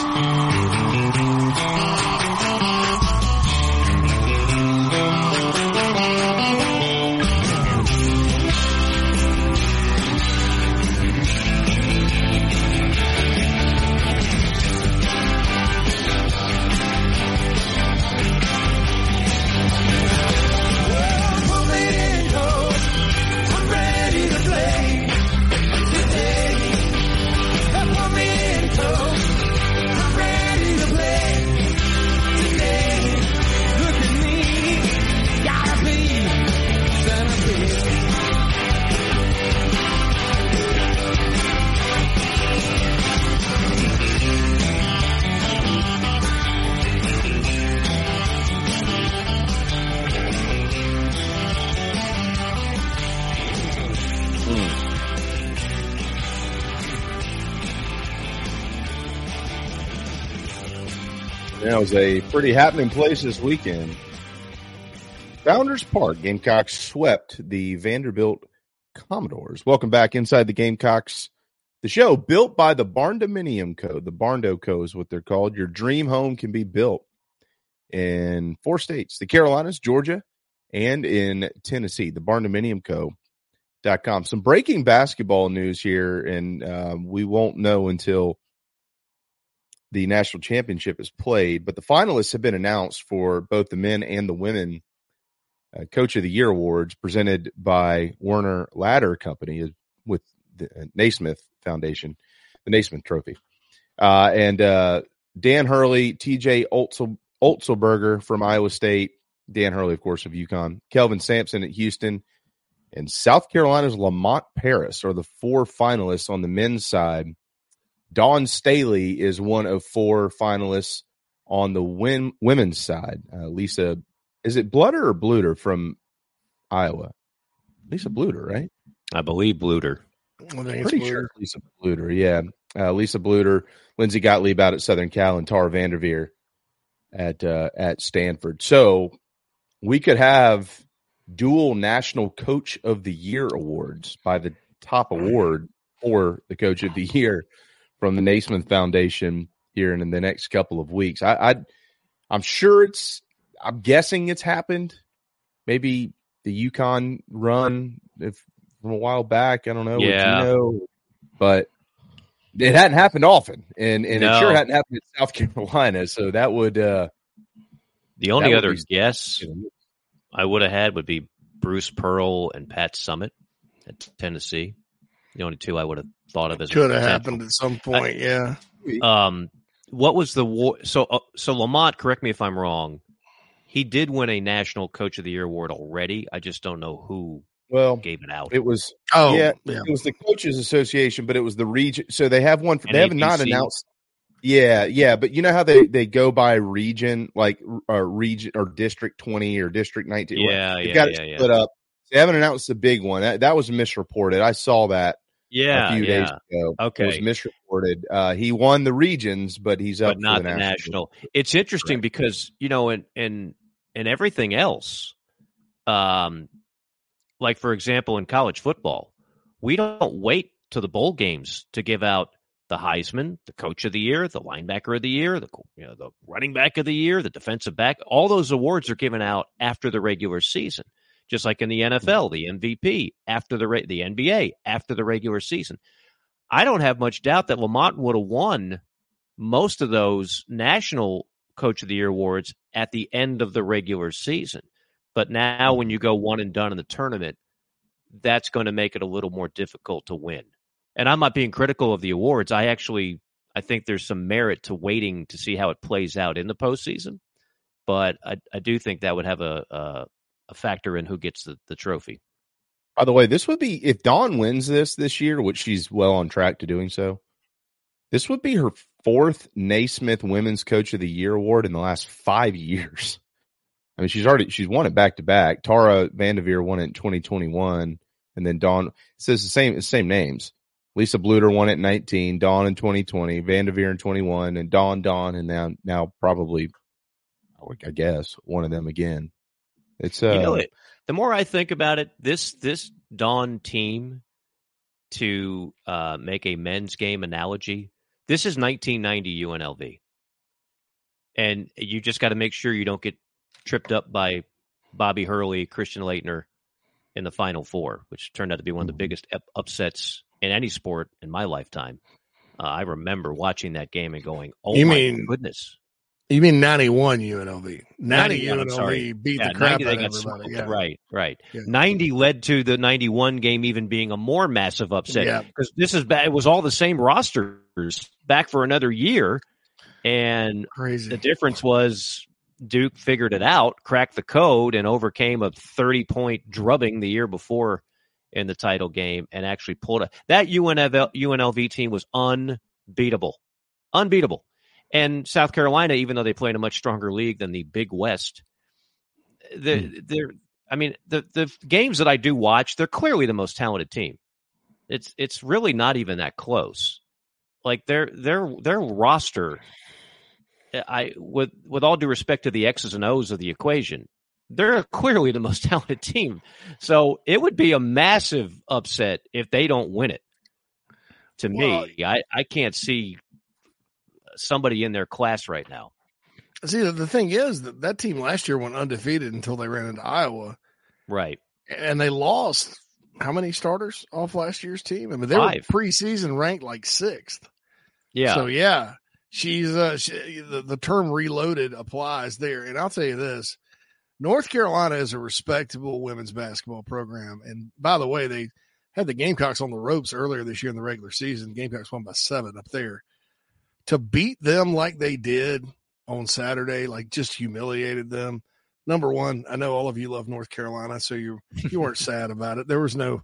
That was a pretty happening place this weekend. Founders Park, Gamecocks swept the Vanderbilt Commodores. Welcome back inside the Gamecocks, the show built by the Barndominium Co. The Barndo Co. is what they're called. Your dream home can be built in 4 states, the Carolinas, Georgia, and in Tennessee. The BarndominiumCo.com. Some breaking basketball news here, and we won't know until the national championship is played, but the finalists have been announced for both the men and the women Coach of the Year awards presented by Werner Ladder Company with the Naismith Foundation, the Naismith Trophy. And Dan Hurley, TJ Otzelberger from Iowa State, Dan Hurley, of course, of UConn, Kelvin Sampson at Houston, and South Carolina's Lamont Paris are the 4 finalists on the men's side. Dawn Staley is one of 4 finalists on the women's side. Lisa, is it Blutter or Bluter from Iowa? Lisa Bluter, right?
I believe Bluter.
Pretty sure Lisa Bluter, yeah. Lisa Bluter, Lindsay Gottlieb out at Southern Cal, and Tara Vanderveer at Stanford. So we could have dual National Coach of the Year awards by the top award for the Coach of the Year from the Naismith Foundation here in the next couple of weeks. I'm sure I'm guessing it's happened. Maybe the UConn run from a while back. I don't know.
Yeah.
But it hadn't happened often. And it sure hadn't happened in South Carolina. So that would
the only other guess I would have had would be Bruce Pearl and Pat Summitt at Tennessee. The only 2 I would have thought of as
could have happened at some point. Yeah.
What was the war? So Lamont, correct me if I'm wrong. He did win a National Coach of the Year award already. I just don't know who gave it out.
It was it was the Coaches Association, but it was the region. So they have one. They have not announced. Yeah, but you know how they go by region, like region or District 20 or District 19. They've got it split up. They haven't announced the big one. That was misreported. I saw that. A few days ago.
Okay.
It was misreported. He won the regions, but he's up
but not
for the
national. It's interesting because, in everything else, like, for example, in college football, we don't wait to the bowl games to give out the Heisman, the Coach of the Year, the Linebacker of the Year, the Running Back of the Year, the Defensive Back. All those awards are given out after the regular season. Just like in the NFL, the MVP after the NBA after the regular season. I don't have much doubt that Lamont would have won most of those National Coach of the Year awards at the end of the regular season. But now when you go one and done in the tournament, that's going to make it a little more difficult to win. And I'm not being critical of the awards. I think there's some merit to waiting to see how it plays out in the postseason. But I do think that would have a factor in who gets the trophy.
By the way, this would be, if Dawn wins this year, which she's well on track to doing so, this would be her 4th Naismith Women's Coach of the Year award in the last 5 years. I mean, she's won it back to back. Tara Vanderveer won it in 2021, and then Dawn, it says the same names. Lisa Bluter won it in 19, Dawn in 2020, Vanderveer in 21, and Dawn, and now probably, I guess, one of them again. It's
the more I think about it, this Dawn team, to make a men's game analogy, this is 1990 UNLV, and you just got to make sure you don't get tripped up by Bobby Hurley, Christian Laettner in the Final Four, which turned out to be one of the biggest upsets in any sport in my lifetime. I remember watching that game and going, "Oh my goodness."
You mean 91 UNLV? 90
UNLV
beat the crap out of everybody.
Yeah. Right. Yeah. 90 led to the 91 game even being a more massive upset because this is bad. It was all the same rosters back for another year, and
crazy. The
difference was Duke figured it out, cracked the code, and overcame a 30-point drubbing the year before in the title game, and actually pulled it. That UNLV team was unbeatable. And South Carolina, even though they play in a much stronger league than the Big West, the games that I do watch, they're clearly the most talented team. It's really not even that close. Like their roster with all due respect to the X's and O's of the equation, they're clearly the most talented team. So it would be a massive upset if they don't win it. To me, I can't see somebody in their class right now.
See, the thing is that team last year went undefeated until they ran into Iowa.
Right.
And they lost how many starters off last year's team? I mean, they
5.
were preseason ranked like 6th.
Yeah.
So, yeah, the term reloaded applies there. And I'll tell you this, North Carolina is a respectable women's basketball program. And by the way, they had the Gamecocks on the ropes earlier this year in the regular season. Gamecocks won by 7 up there. To beat them like they did on Saturday, like just humiliated them. Number one, I know all of you love North Carolina, so you weren't sad about it. There was no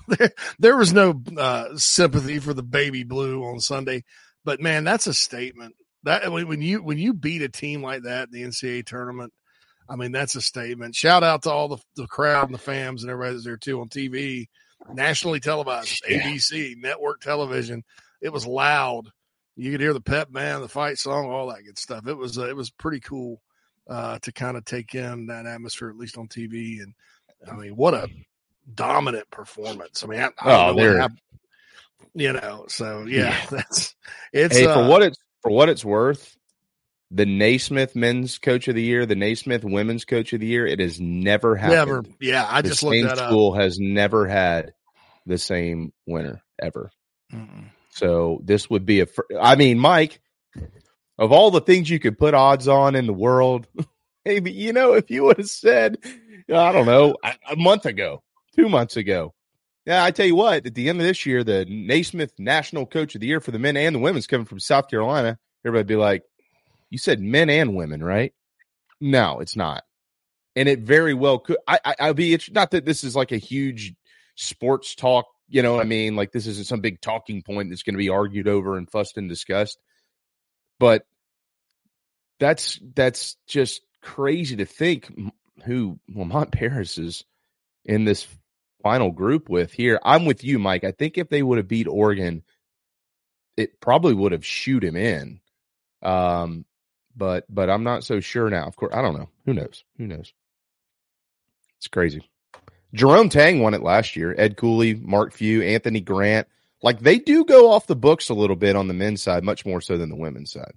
sympathy for the baby blue on Sunday, but man, that's a statement. That when you beat a team like that in the NCAA tournament, I mean, that's a statement. Shout out to all the crowd and the fans and everybody that's there too on TV, nationally televised, ABC, network television. It was loud. You could hear the pep band, the fight song, all that good stuff. It was pretty cool to kind of take in that atmosphere, at least on TV. And I mean, what a dominant performance. I mean, I don't know what happened, so it's
for what it's worth, the Naismith Men's Coach of the Year, the Naismith Women's Coach of the Year, it has never happened.
Never. Yeah, I just looked that up.
The same school has never had the same winner ever.
Mm-mm.
So this would be Mike, of all the things you could put odds on in the world, maybe, if you would have said, I don't know, a month ago, 2 months ago. Yeah, I tell you what, at the end of this year, the Naismith National Coach of the Year for the men and the women's coming from South Carolina. Everybody be like, you said men and women, right? No, it's not. And it very well could. I'd be interested. Not that this is like a huge sports talk, you know what I mean? Like this isn't some big talking point that's going to be argued over and fussed and discussed. But that's just crazy to think who Lamont Paris is in this final group with here. I'm with you, Mike. I think if they would have beat Oregon, it probably would have shooed him in. But I'm not so sure now. Of course, I don't know. Who knows? It's crazy. Jerome Tang won it last year. Ed Cooley, Mark Few, Anthony Grant. Like they do go off the books a little bit on the men's side, much more so than the women's side.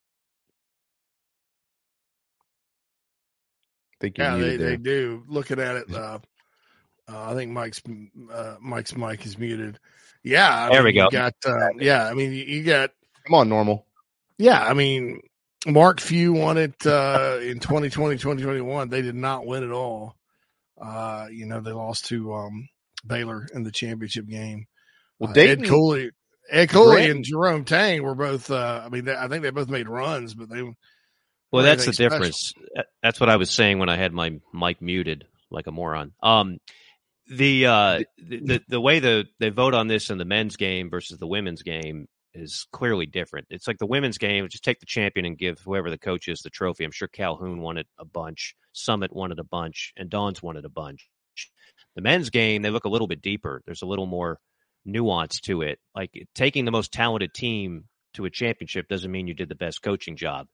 I think
they do. Looking at it, I think Mike's mic is muted. Yeah,
there we go.
You got you got.
Come on, normal.
Yeah, I mean, Mark Few won it in 2020, 2021. They did not win at all. They lost to Baylor in the championship game.
Well,
Ed Cooley and Jerome Tang were both. I think they both made runs, but they.
Well, that's the difference. That's what I was saying when I had my mic muted like a moron. The way they vote on this in the men's game versus the women's game is clearly different. It's like the women's game, just take the champion and give whoever the coach is the trophy. I'm sure Calhoun won it a bunch, Summit won it a bunch, and Dawn's won it a bunch. The men's game, they look a little bit deeper. There's a little more nuance to it. Like taking the most talented team to a championship doesn't mean you did the best coaching job.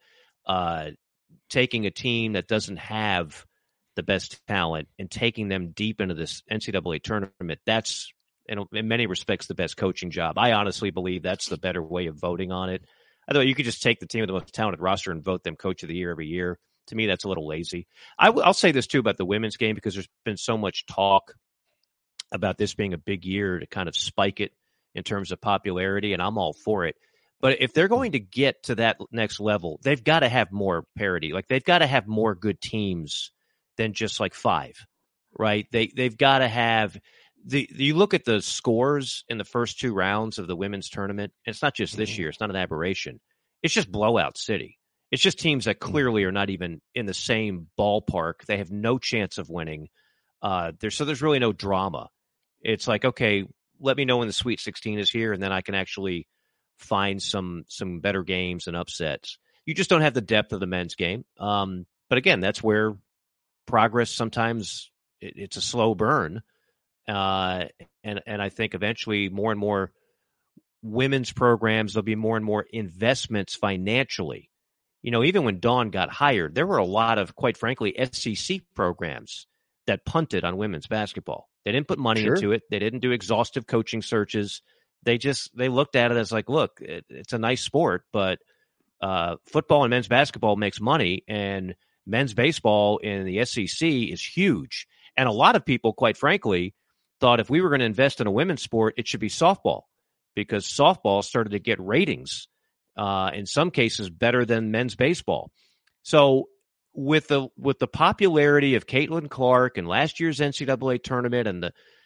Taking a team that doesn't have the best talent and taking them deep into this NCAA tournament, that's in many respects the best coaching job. I honestly believe that's the better way of voting on it. I thought you could just take the team with the most talented roster and vote them coach of the year every year. To me, that's a little lazy. I'll say this too about the women's game, because there's been so much talk about this being a big year to kind of spike it in terms of popularity, and I'm all for it. But if they're going to get to that next level, they've got to have more parity. Like they've got to have more good teams than just like 5, right? They've got to have you look at the scores in the first 2 rounds of the women's tournament. And it's not just this year; it's not an aberration. It's just blowout city. It's just teams that clearly are not even in the same ballpark. They have no chance of winning. There's really no drama. It's like, okay, let me know when the Sweet 16 is here, and then I can actually find some better games and upsets. You just don't have the depth of the men's game. But again, that's where progress sometimes it's a slow burn. And I think eventually more and more women's programs, there'll be more and more investments financially even when Dawn got hired, there were a lot of, quite frankly, SEC programs that punted on women's basketball. They didn't put money into it. They didn't do exhaustive coaching searches. They looked at it as like, look, it's a nice sport, but football and men's basketball makes money, and men's baseball in the SEC is huge. And a lot of people, quite frankly, thought if we were going to invest in a women's sport, it should be softball, because softball started to get ratings, in some cases better than men's baseball. So with the popularity of Caitlin Clark and last year's NCAA tournament and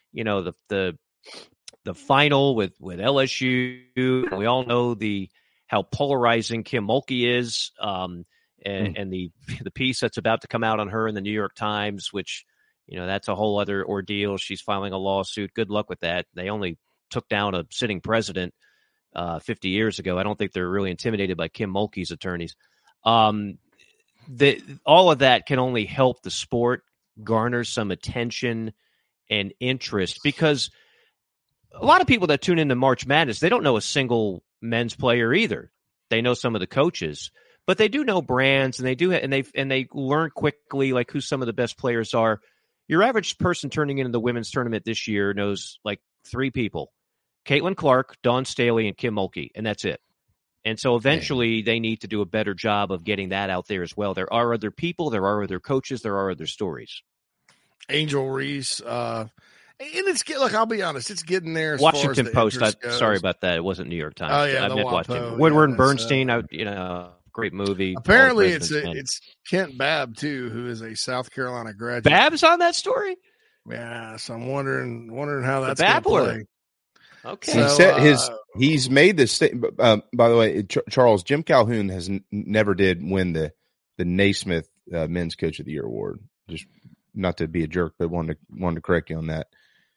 the final with LSU, we all know how polarizing Kim Mulkey is, and the piece that's about to come out on her in the New York Times, which, that's a whole other ordeal. She's filing a lawsuit. Good luck with that. They only took down a sitting president 50 years ago. I don't think they're really intimidated by Kim Mulkey's attorneys. All of that can only help the sport garner some attention and interest, because a lot of people that tune into March Madness, they don't know a single men's player either. They know some of the coaches, but they do know brands, and they learn quickly like who some of the best players are. Your average person turning into the women's tournament this year knows like 3 people: Caitlin Clark, Dawn Staley, and Kim Mulkey, and that's it. And so eventually they need to do a better job of getting that out there as well. There are other people, there are other coaches, there are other stories.
Angel Reese, and look, I'll be honest, it's getting there.
Washington Post. Sorry about that. It wasn't New York Times.
Oh yeah,
I meant Washington. Woodward and Bernstein. Great movie.
Apparently, it's Kent Babb too, who is a South Carolina graduate.
Babb's on that story.
Yeah, so I'm wondering how that's going to play.
Okay.
So, he's made this statement. By the way, Charles, Jim Calhoun has never did win the Naismith Men's Coach of the Year award. Just not to be a jerk, but wanted to correct you on that.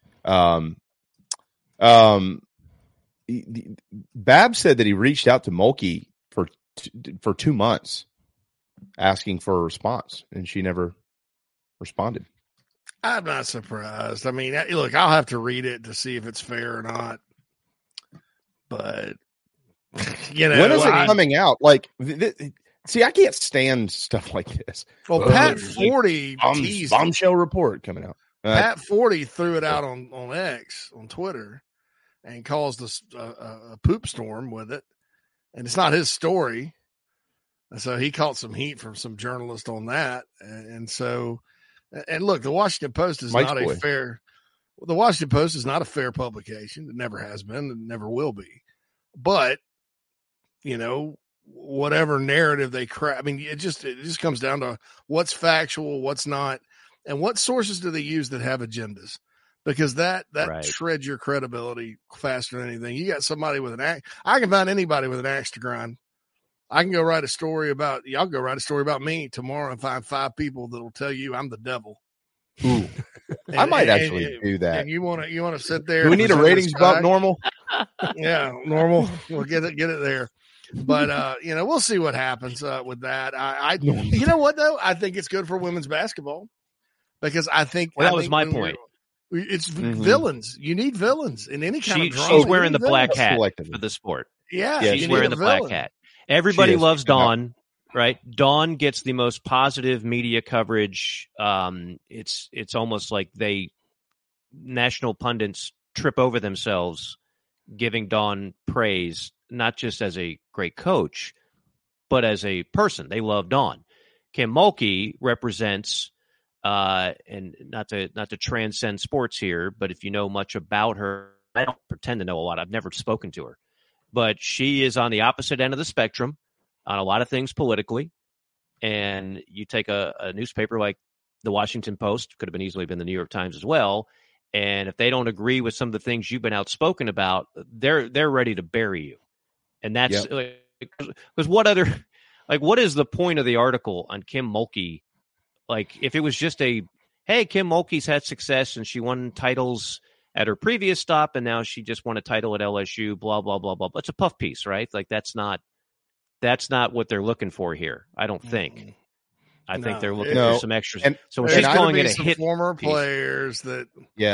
Babb said that he reached out to Mulkey for 2 months asking for a response, and she never responded.
I'm not surprised. I mean, look, I'll have to read it to see if it's fair or not. But,
when is it coming out? Like, see, I can't stand stuff like this.
Well, Pat Forty teased
bombshell report coming out.
Pat Forty threw it out on X, on Twitter, and caused a poop storm with it. And it's not his story. And so he caught some heat from some journalist on that. And so, and look, the Washington Post is not a fair publication. It never has been and never will be. But, whatever narrative they craft, I mean, it just comes down to what's factual, what's not, and what sources do they use that have agendas. Because that right. shreds your credibility faster than anything. You got somebody with I can find anybody with an axe to grind. I can go write a story about, y'all go write a story about me tomorrow and find 5 people that'll tell you I'm the devil.
Ooh. I might actually do that.
And you want to sit there.
Do we need a ratings bump, Normal?
Yeah, Normal. We'll get it there. But, we'll see what happens with that. You know what, though? I think it's good for women's basketball because I think.
Well, that was my point.
It's villains. You need villains in any kind of drama.
She's wearing the black hat for the sport.
Yeah,
she's wearing the black hat. Everybody loves Dawn, right? Dawn gets the most positive media coverage. It's almost like national pundits trip over themselves giving Dawn praise, not just as a great coach, but as a person. They love Dawn. Kim Mulkey represents. And not to transcend sports here, but if you know much about her, I don't pretend to know a lot. I've never spoken to her, but she is on the opposite end of the spectrum on a lot of things politically. And you take a newspaper like the Washington Post, could have easily been the New York Times as well. And if they don't agree with some of the things you've been outspoken about, they're ready to bury you. And that's because what is the point of the article on Kim Mulkey? Like, if it was just hey, Kim Mulkey's had success and she won titles at her previous stop and now she just won a title at LSU, blah, blah, blah, blah. It's a puff piece, right? Like, that's not what they're looking for here, I don't think. I think they're looking for some extras. So when she's calling it a hit
former
piece,
players that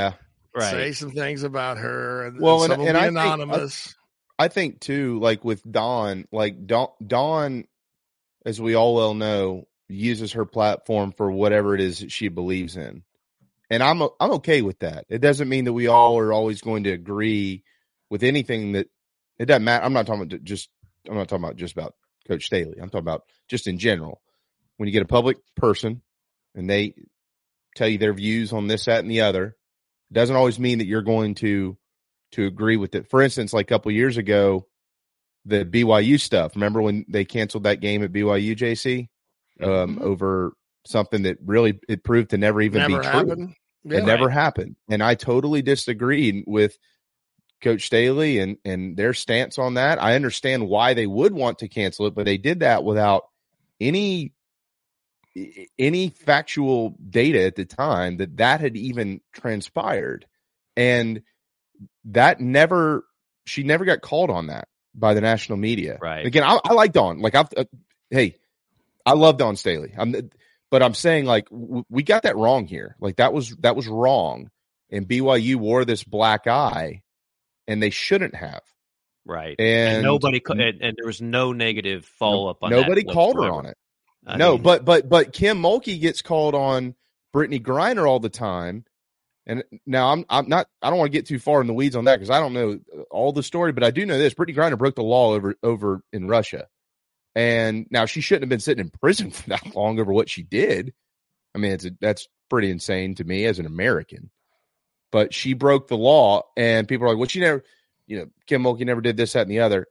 say some things about her. And some will be anonymous.
I think, too, like with Dawn, as we all well know, uses her platform for whatever it is that she believes in. And I'm okay with that. It doesn't mean that we all are always going to agree with anything that it doesn't matter. I'm not talking about just about Coach Staley. I'm talking about just in general. When you get a public person and they tell you their views on this, that, and the other, it doesn't always mean that you're going to agree with it. For instance, like a couple of years ago, the BYU stuff. Remember when they canceled that game at BYU, JC, over something that really it proved to never even be true.
Yeah,
it never happened. And I totally disagreed with Coach Staley and their stance on that. I understand why they would want to cancel it, but they did that without any factual data at the time that had even transpired. And that she never got called on that by the national media.
Right.
Again, I like Dawn. Like I love Dawn Staley. But I'm saying, like, we got that wrong here. Like, that was wrong. And BYU wore this black eye, and they shouldn't have.
Right.
And
nobody and there was no negative follow up on
nobody
that.
Called her on it. But Kim Mulkey gets called on Brittany Griner all the time. And now I don't want to get too far in the weeds on that because I don't know all the story, but I do know this: Brittany Griner broke the law over in Russia. And now she shouldn't have been sitting in prison for that long over what she did. I mean, that's pretty insane to me as an American. But she broke the law, and people are like, well, she never, Kim Mulkey never did this, that, and the other.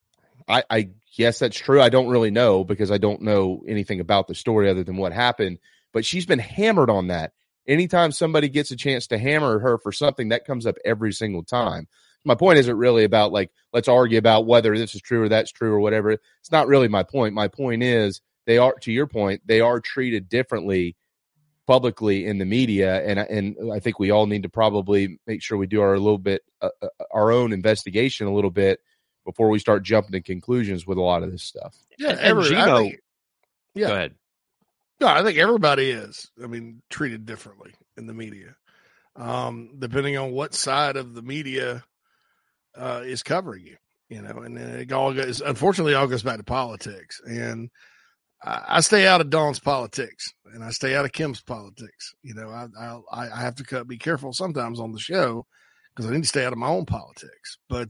I guess that's true. I don't really know because I don't know anything about the story other than what happened. But she's been hammered on that. Anytime somebody gets a chance to hammer her for something, that comes up every single time. My point isn't really about, like, let's argue about whether this is true or that's true or whatever. It's not really my point. My point is they are, to your point, they are treated differently publicly in the media. And I think we all need to probably make sure we do our own investigation a little bit before we start jumping to conclusions with a lot of this stuff.
Yeah.
Go ahead.
No, I think everybody is, treated differently in the media, depending on what side of the media is covering you, and it all goes, unfortunately, all goes back to politics. And I stay out of Dawn's politics and I stay out of Kim's politics. I have to be careful sometimes on the show because I need to stay out of my own politics, but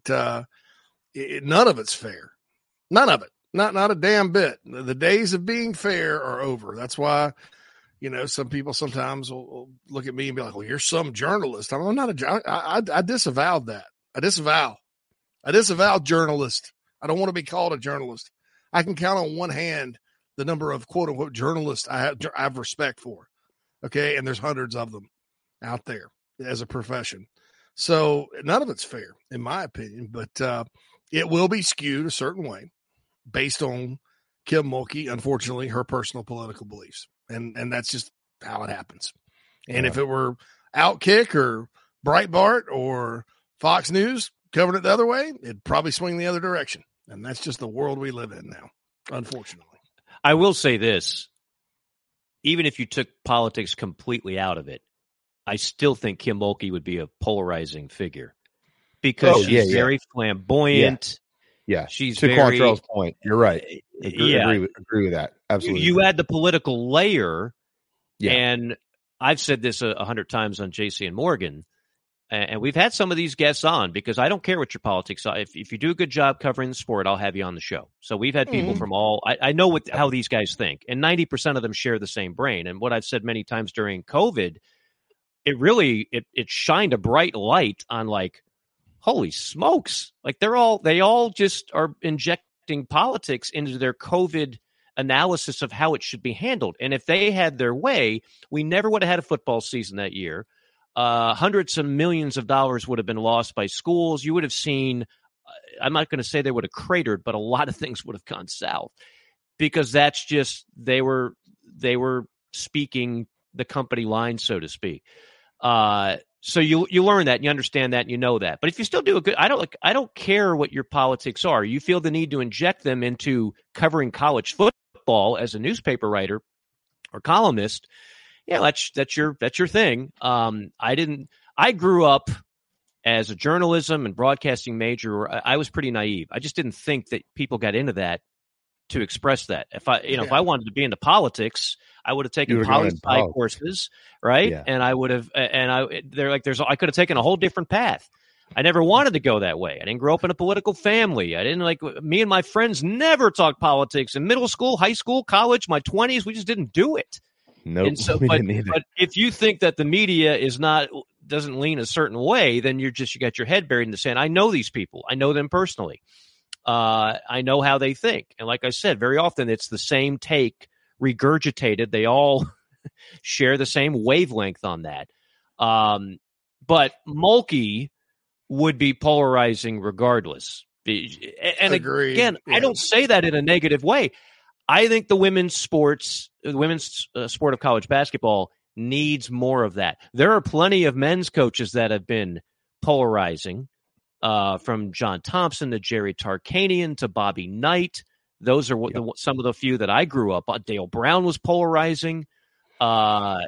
none of it's fair. None of it. Not a damn bit. The days of being fair are over. That's why, some people sometimes will look at me and be like, well, you're some journalist. I'm not a journalist. I disavowed that. I disavow journalist. I don't want to be called a journalist. I can count on one hand the number of quote unquote journalists I have respect for. Okay. And there's hundreds of them out there as a profession. So none of it's fair in my opinion, but it will be skewed a certain way based on Kim Mulkey, unfortunately, her personal political beliefs. And that's just how it happens. And if it were Outkick or Breitbart or Fox News covering it the other way, it'd probably swing the other direction. And that's just the world we live in now, unfortunately.
I will say this. Even if you took politics completely out of it, I still think Kim Mulkey would be a polarizing figure because she's very flamboyant.
Yeah,
she's
to
very.
Quantrell's point, you're right. Agree with that. Absolutely.
You add the political layer, and I've said this 100 times on JC and Morgan, and we've had some of these guests on because I don't care what your politics are. If you do a good job covering the sport, I'll have you on the show. So we've had people from all. I know how these guys think, and 90% of them share the same brain. And what I've said many times during COVID, it really it shined a bright light on like. Holy smokes. Like they all just are injecting politics into their COVID analysis of how it should be handled. And if they had their way, we never would have had a football season that year. Hundreds of millions of dollars would have been lost by schools. You would have seen, I'm not going to say they would have cratered, but a lot of things would have gone south because that's just, they were speaking the company line, so to speak. So you learn that and you understand that and you know that. But if you still do a good, I don't care what your politics are. You feel the need to inject them into covering college football as a newspaper writer or columnist. Yeah, that's your thing. I grew up as a journalism and broadcasting major. I was pretty naive. I just didn't think that people got into that to express that. If I wanted to be into politics, I would have taken poli-sci courses, right? Yeah. And I would have, I could have taken a whole different path. I never wanted to go that way. I didn't grow up in a political family. I didn't me and my friends never talked politics in middle school, high school, college, my 20s. We just didn't do it.
Nope.
And so, but if you think that the media doesn't lean a certain way, then you got your head buried in the sand. I know these people. I know them personally. I know how they think. And like I said, very often it's the same take regurgitated. They all share the same wavelength on that. But Mulkey would be polarizing regardless. And again, I don't say that in a negative way. I think the women's sport of college basketball needs more of that. There are plenty of men's coaches that have been polarizing, from John Thompson to Jerry Tarkanian to Bobby Knight. Those are some of the few that I grew up on. Dale Brown was polarizing.
Will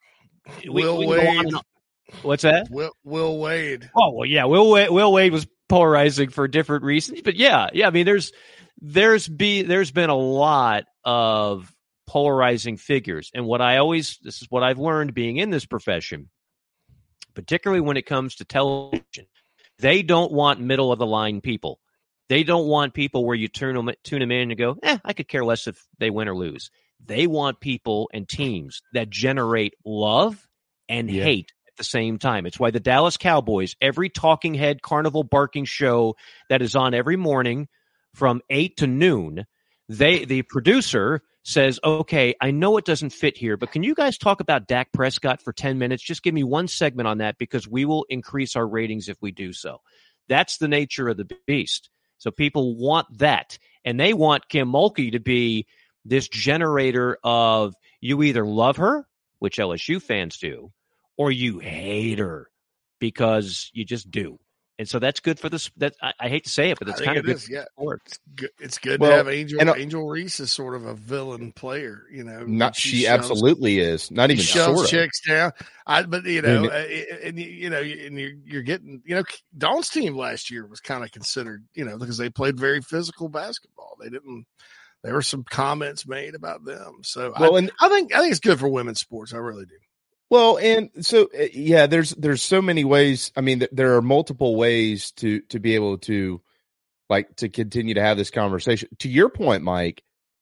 Wade.
What's that?
Will Wade.
Oh, well, yeah. Will Wade was polarizing for different reasons, but yeah. I mean, there's been a lot of polarizing figures, and this is what I've learned being in this profession, particularly when it comes to television. They don't want middle of the line people. They don't want people where you tune them in and go, I could care less if they win or lose. They want people and teams that generate love and hate at the same time. It's why the Dallas Cowboys, every talking head, carnival barking show that is on every morning from 8 to noon, the producer says, okay, I know it doesn't fit here, but can you guys talk about Dak Prescott for 10 minutes? Just give me one segment on that because we will increase our ratings if we do so. That's the nature of the beast. So people want that. And they want Kim Mulkey to be this generator of you either love her, which LSU fans do, or you hate her because you just do. And so that's good for this. I hate to say it, but it's kind of good.
It's good to have Angel Reese is sort of a villain player,
She absolutely is. Not even
shoves chicks down. But and you're getting, Dawn's team last year was kind of considered, because they played very physical basketball. There were some comments made about them. So I think it's good for women's sports. I really do.
Well, and so, there's so many ways. I mean, there are multiple ways to be able to to continue to have this conversation. To your point, Mike,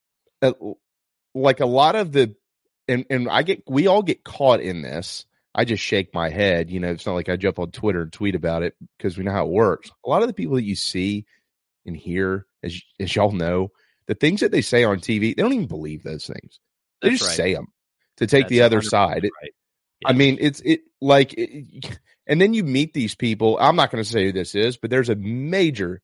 like a lot of we all get caught in this. I just shake my head. It's not like I jump on Twitter and tweet about it because we know how it works. A lot of the people that you see and hear, as y'all know, the things that they say on TV, they don't even believe those things. They just say them to take the other side.
Right.
I mean, and then you meet these people. I'm not going to say who this is, but there's a major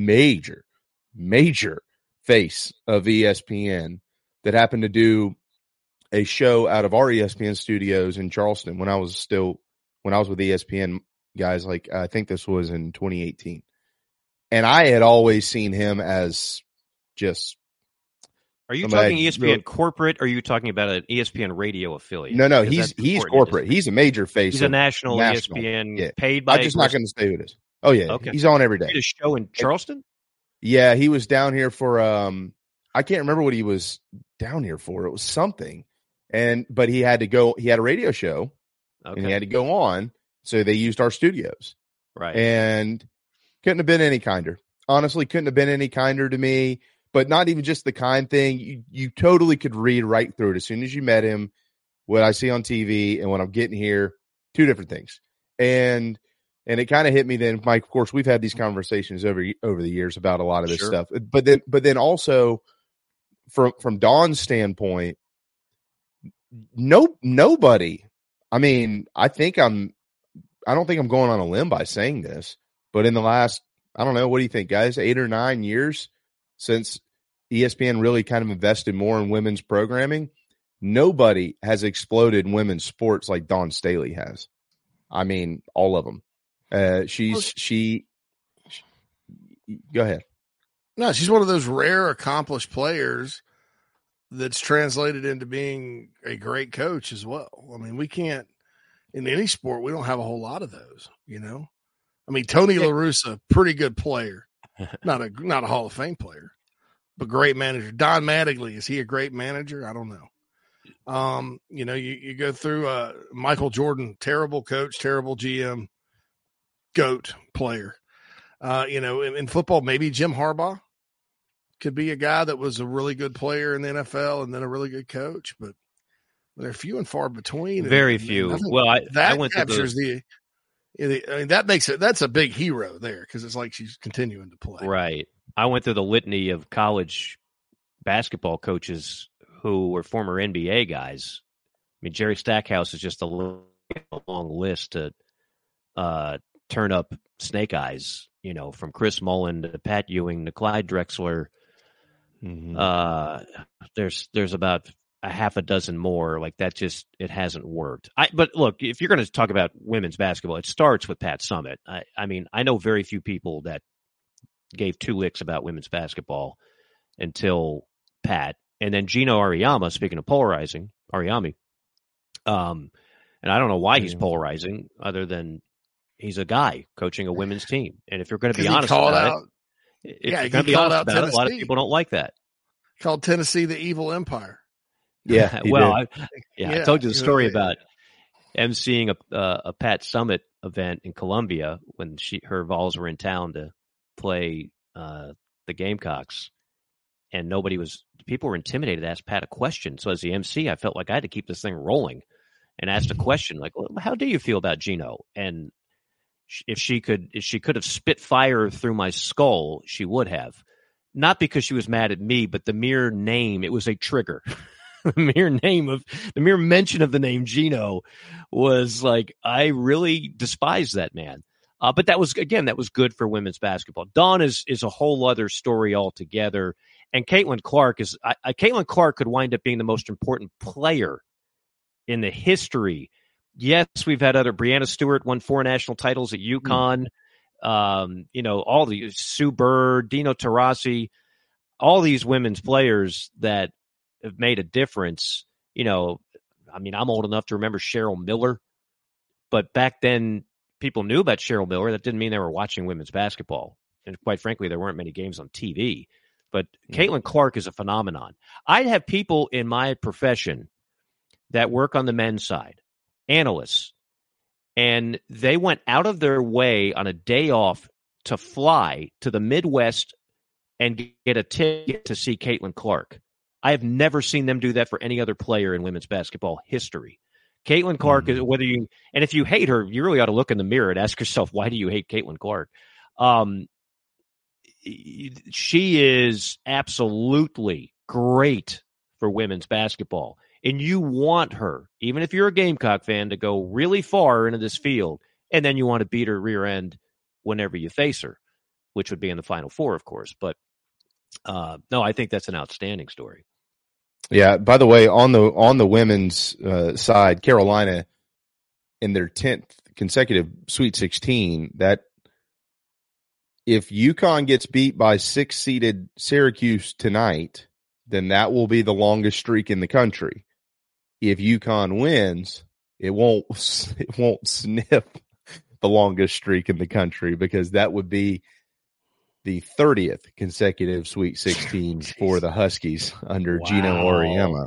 face of ESPN that happened to do a show out of our ESPN studios in Charleston when I was with ESPN guys. I think this was in 2018, and I had always seen him as just.
Are you talking ESPN corporate, or are you talking about an ESPN radio affiliate?
No, he's corporate. He's a major face.
He's a national ESPN paid by.
I'm just not going to say who it is. Oh yeah, okay. He's on every day.
He did a show in Charleston.
Yeah, he was down here for I can't remember what he was down here for. It was something, but he had to go. He had a radio show, and he had to go on. So they used our studios,
right?
And couldn't have been any kinder. Honestly, couldn't have been any kinder to me. But not even just the kind thing. You totally could read right through it. As soon as you met him, what I see on TV and when I'm getting here, two different things. And it kind of hit me then, Mike. Of course, we've had these conversations over the years about a lot of this stuff. But then also from Dawn's standpoint, nobody. I mean, I don't think I'm going on a limb by saying this, but in the last, I don't know, what do you think, guys? 8 or 9 years since ESPN really kind of invested more in women's programming, nobody has exploded in women's sports like Dawn Staley has. I mean, all of them. She go ahead.
No, she's one of those rare accomplished players that's translated into being a great coach as well. I mean, we can't, in any sport, we don't have a whole lot of those, I mean, Tony La Russa, pretty good player. Not a Hall of Fame player, a great manager. Don Mattingly, is he a great manager? I don't know. You go through Michael Jordan, terrible coach, terrible GM, GOAT player. In football, maybe Jim Harbaugh could be a guy that was a really good player in the NFL and then a really good coach, but they're few and far between.
Very few. Well, I went
captures that makes it. That's a big hero there because it's like she's continuing to play.
Right. I went through the litany of college basketball coaches who were former NBA guys. I mean, Jerry Stackhouse is just a long list to turn up snake eyes, from Chris Mullen to Pat Ewing to Clyde Drexler. There's about a half a dozen more. Like that, just it hasn't worked. But look, if you're going to talk about women's basketball, it starts with Pat Summitt. I mean, I know very few people that gave two licks about women's basketball until Pat, and then Gino Auriemma. Speaking of polarizing, Auriemma, and I don't know why he's polarizing, other than he's a guy coaching a women's team. And if you're going to be honest about it, a lot of people don't like that.
Called Tennessee the evil empire.
Yeah.
I told you the story about emceeing a Pat Summitt event in Columbia when her Vols were in town to play the Gamecocks, and people were intimidated to ask Pat a question. So as the MC, I felt like I had to keep this thing rolling and asked a question like, well, how do you feel about Gino? And if she could have spit fire through my skull, she would have. Not because she was mad at me, but the mere name, it was a trigger. The mere mention of the name Gino was like, I really despise that man. But that was good for women's basketball. Dawn is a whole other story altogether. And Caitlin Clark Caitlin Clark could wind up being the most important player in the history. Yes, we've had other. Breanna Stewart won 4 national titles at UConn. All the Sue Bird, Dino Taurasi, all these women's players that have made a difference. I'm old enough to remember Cheryl Miller, but back then people knew about Cheryl Miller. That didn't mean they were watching women's basketball. And quite frankly, there weren't many games on TV. But Caitlin Clark is a phenomenon. I have people in my profession that work on the men's side, analysts, and they went out of their way on a day off to fly to the Midwest and get a ticket to see Caitlin Clark. I have never seen them do that for any other player in women's basketball history. Caitlin Clark is and if you hate her, you really ought to look in the mirror and ask yourself, why do you hate Caitlin Clark? She is absolutely great for women's basketball. And you want her, even if you're a Gamecock fan, to go really far into this field, and then you want to beat her rear end whenever you face her, which would be in the Final Four, of course. But no, I think that's an outstanding story.
Yeah. By the way, on the women's side, Carolina in their 10th consecutive Sweet 16. That if UConn gets beat by 6-seeded Syracuse tonight, then that will be the longest streak in the country. If UConn wins, it won't sniff the longest streak in the country, because that would be the 30th consecutive Sweet 16 for the Huskies under Gino Auriemma.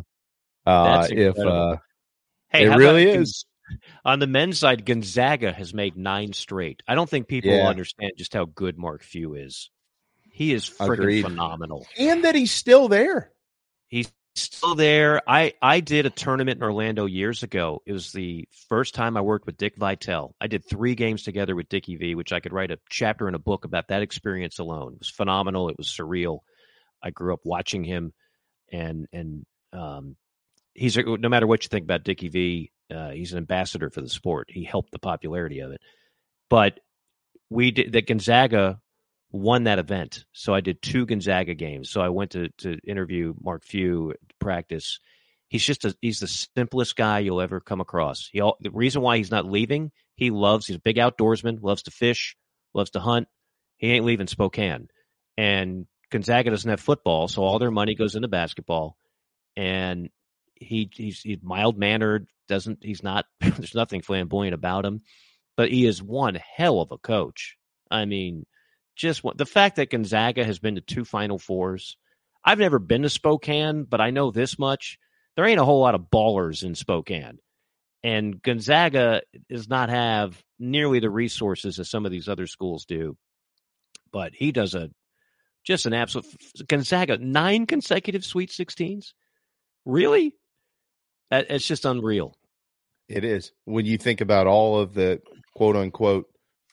It really is.
On the men's side, Gonzaga has made 9 straight. I don't think people understand just how good Mark Few is. He is freaking phenomenal.
And that he's still there.
He's still there. I did a tournament in Orlando years ago. It was the first time I worked with Dick Vitale. I did 3 games together with Dickie V, which I could write a chapter in a book about that experience alone. It was phenomenal. It was surreal. I grew up watching him, and he's no matter what you think about Dickie V, he's an ambassador for the sport. He helped the popularity of it. But Gonzaga won that event. So I did 2 Gonzaga games. So I went to interview Mark Few at practice. He's the simplest guy you'll ever come across. The reason why he's not leaving, he's a big outdoorsman, loves to fish, loves to hunt. He ain't leaving Spokane. And Gonzaga doesn't have football, so all their money goes into basketball. And he's mild-mannered, there's nothing flamboyant about him, but he is one hell of a coach. I mean, just the fact that Gonzaga has been to 2 Final Fours, I've never been to Spokane, but I know this much. There ain't a whole lot of ballers in Spokane. And Gonzaga does not have nearly the resources as some of these other schools do. But he does just an absolute Gonzaga, 9 consecutive Sweet 16s. Really? It's just unreal.
It is. When you think about all of the quote unquote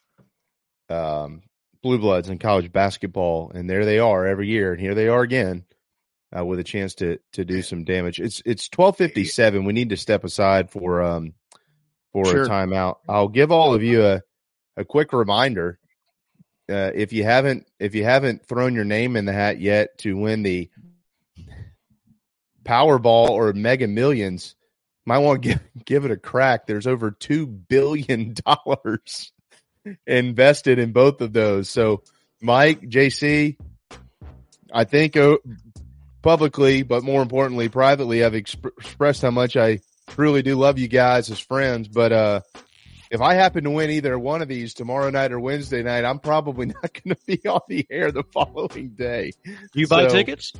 blue bloods in college basketball, and there they are every year, and here they are again with a chance to do some damage. It's 12:57. We need to step aside for
Sure.
a timeout. I'll give all of you a quick reminder. If you haven't thrown your name in the hat yet to win the Powerball or Mega Millions, might want to give it a crack. There's over $2 billion invested in both of those. So, Mike, JC, I think publicly, but more importantly, privately, I've expressed how much I truly do love you guys as friends. But if I happen to win either one of these tomorrow night or Wednesday night, I'm probably not going to be on the air the following day.
Do you buy tickets?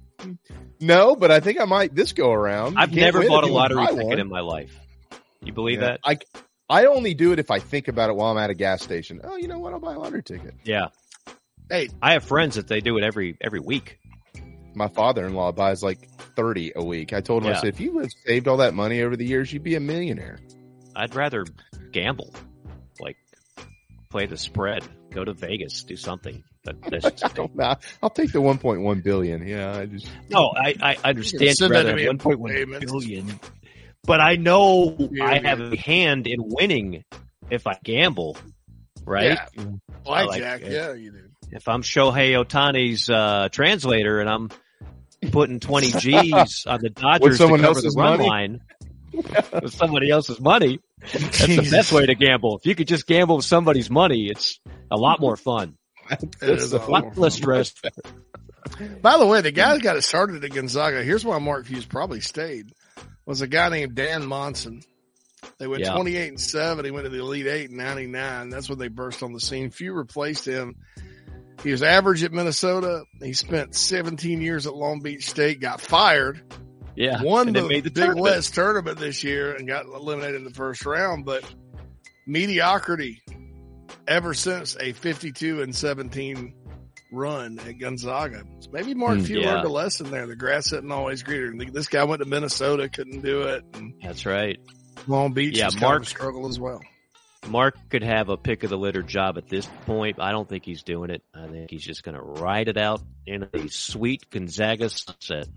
No, but I think I might this go around.
I've never bought a lottery ticket in my life. You believe that?
I only do it if I think about it while I'm at a gas station. Oh, you know what? I'll buy a lottery ticket.
Yeah.
Hey,
I have friends that they do it every week.
My father-in-law buys like 30 a week. I told him, I said, if you had saved all that money over the years, you'd be a millionaire.
I'd rather gamble, like play the spread, go to Vegas, do something. But
I'll take the 1.1 billion. Yeah,
I understand you'd rather have 1.1 billion, but I know I have a hand in winning if I gamble, right?
Yeah. Blackjack, you do.
If I'm Shohei Ohtani's translator and I'm putting 20 G's on the Dodgers to cover the run line with somebody else's money, that's the best way to gamble. If you could just gamble with somebody's money, it's a lot more fun.
It's
a lot less stress.
By the way, the guy that got it started at Gonzaga, here's why Mark Hughes probably stayed, was a guy named Dan Monson. They went 28-7. He went to the Elite Eight in 99. That's when they burst on the scene. Few replaced him. He was average at Minnesota. He spent 17 years at Long Beach State, got fired.
Yeah.
Won the Big West tournament this year and got eliminated in the first round, but mediocrity ever since a 52-17 run at Gonzaga. So maybe Mark Few learned a lesson there. The grass isn't always greener. This guy went to Minnesota, couldn't do it. And
that's right.
Long Beach is kind of a struggle as well.
Mark could have a pick of the litter job at this point. I don't think he's doing it. I think he's just going to ride it out in a sweet Gonzaga sunset.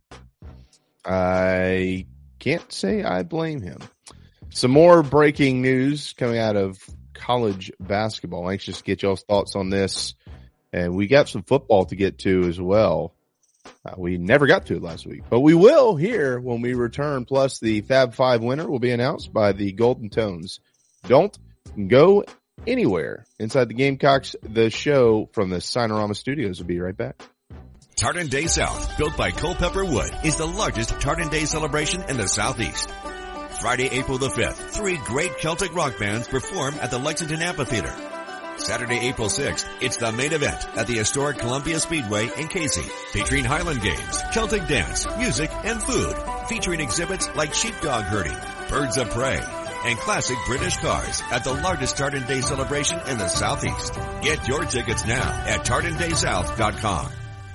I can't say I blame him. Some more breaking news coming out of college basketball. I'm anxious to get y'all's thoughts on this. And we got some football to get to as well. We never got to it last week, but we will here when we return. Plus, the Fab 5 winner will be announced by the Golden Tones. Don't go anywhere. Inside the Gamecocks, the show from the Sinorama Studios will be right back.
Tartan Day South, built by Culpeper Wood, is the largest Tartan Day celebration in the Southeast. Friday, April the 5th, 3 great Celtic rock bands perform at the Lexington Amphitheater. Saturday, April 6th, it's the main event at the historic Columbia Speedway in Casey, featuring Highland games, Celtic dance, music, and food, featuring exhibits like sheepdog herding, birds of prey, and classic British cars at the largest Tartan Day celebration in the Southeast. Get your tickets now at tartandaysouth.com.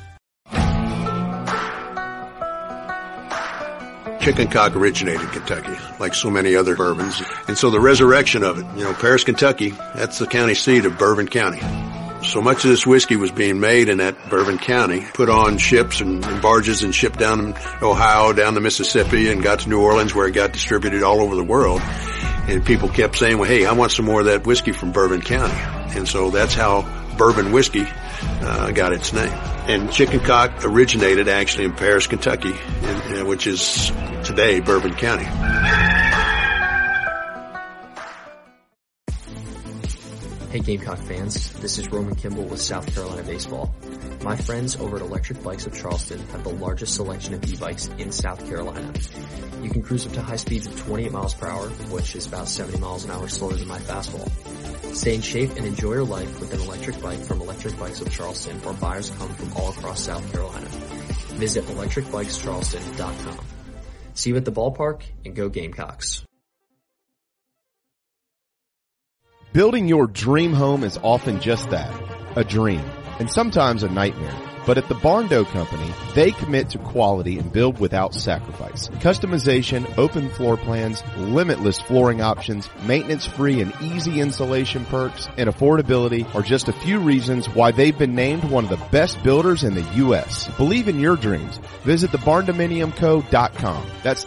Chicken cock originated in Kentucky, like so many other bourbons. And so the resurrection of it, Paris, Kentucky, that's the county seat of Bourbon County. So much of this whiskey was being made in that Bourbon County, put on ships and barges and shipped down Ohio, down to Mississippi, and got to New Orleans, where it got distributed all over the world. And people kept saying, well, hey, I want some more of that whiskey from Bourbon County. And so that's how bourbon whiskey got its name. And chicken cock originated actually in Paris, Kentucky, which is today Bourbon County.
Hey Gamecock fans, this is Roman Kimball with South Carolina Baseball. My friends over at Electric Bikes of Charleston have the largest selection of e-bikes in South Carolina. You can cruise up to high speeds of 28 miles per hour, which is about 70 miles an hour slower than my fastball. Stay in shape and enjoy your life with an electric bike from Electric Bikes of Charleston, where buyers come from all across South Carolina. Visit electricbikescharleston.com. See you at the ballpark, and go Gamecocks.
Building your dream home is often just that, a dream, and sometimes a nightmare. But at the Barn Dough Company, they commit to quality and build without sacrifice. Customization, open floor plans, limitless flooring options, maintenance-free and easy installation perks, and affordability are just a few reasons why they've been named one of the best builders in the U.S. Believe in your dreams. Visit thebarndominiumco.com. That's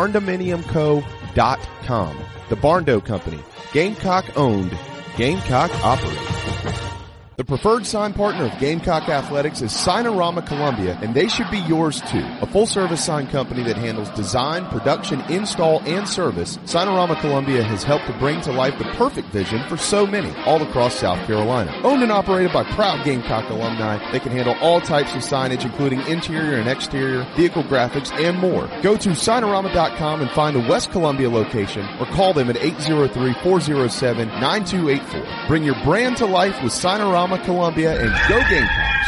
thebarndominiumco.com. The Barn Dough Company. Gamecock owned, Gamecock operated. The preferred sign partner of Gamecock Athletics is Signorama Columbia, and they should be yours too. A full-service sign company that handles design, production, install, and service, Signorama Columbia has helped to bring to life the perfect vision for so many all across South Carolina. Owned and operated by proud Gamecock alumni, they can handle all types of signage, including interior and exterior, vehicle graphics, and more. Go to Signorama.com and find a West Columbia location, or call them at 803-407-9284. Bring your brand to life with Signorama Columbia, and go Gamecocks.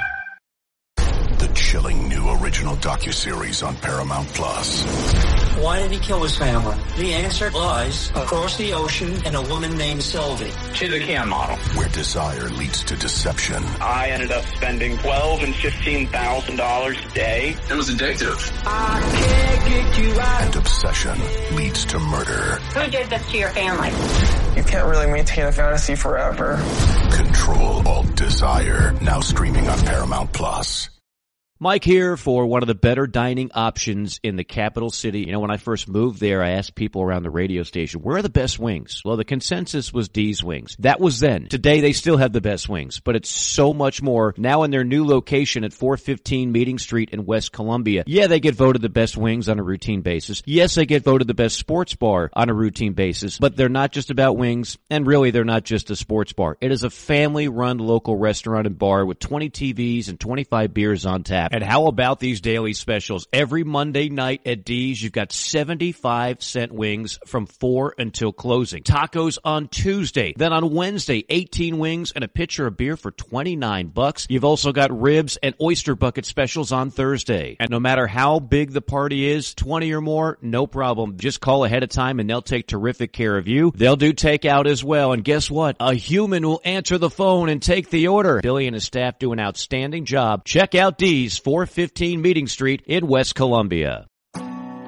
The chilling new original docuseries on Paramount Plus.
Why did he kill his family? The answer lies across the ocean in a woman named Sylvie.
She's a cam model. Where desire leads to deception.
I ended up spending $12,000 and $15,000 a day. It was addictive.
I can't get you out. And obsession leads to murder.
Who did this to your family?
You can't really maintain a fantasy forever.
Control Alt Desire. Now streaming on Paramount Plus.
Mike here for one of the better dining options in the capital city. You know, when I first moved there, I asked people around the radio station, where are the best wings? Well, the consensus was D's Wings. That was then. Today, they still have the best wings, but it's so much more. Now in their new location at 415 Meeting Street in West Columbia. Yeah, they get voted the best wings on a routine basis. Yes, they get voted the best sports bar on a routine basis, but they're not just about wings, and really, they're not just a sports bar. It is a family-run local restaurant and bar with 20 TVs and 25 beers on tap. And how about these daily specials? Every Monday night at D's, you've got 75-cent wings from 4 until closing. Tacos on Tuesday. Then on Wednesday, 18 wings and a pitcher of beer for $29. You've also got ribs and oyster bucket specials on Thursday. And no matter how big the party is, 20 or more, no problem. Just call ahead of time and they'll take terrific care of you. They'll do takeout as well. And guess what? A human will answer the phone and take the order. Billy and his staff do an outstanding job. Check out D's 415 Meeting Street in West Columbia.
With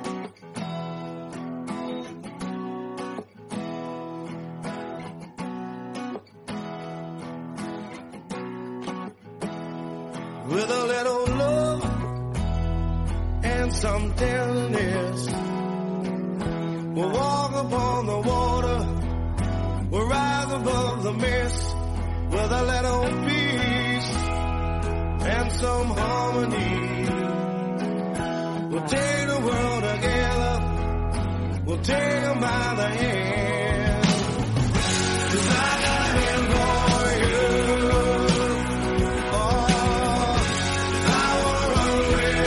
a little love and some tenderness, we'll walk upon the water, we'll rise above the mist, with a little peace and some harmony. We'll take the world together, we'll take them by the hand. 'Cause I got him for you. Oh, I wanna run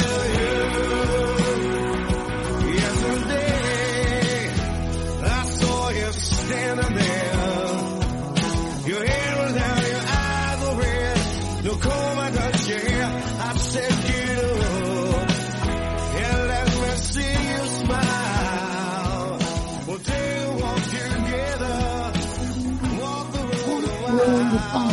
with you. Yesterday, I saw you standing there. Your head was down, your eyes were red. No comb, I touched your hair. I said, get up and let me see you smile. We'll take a walk together, walk the road a while.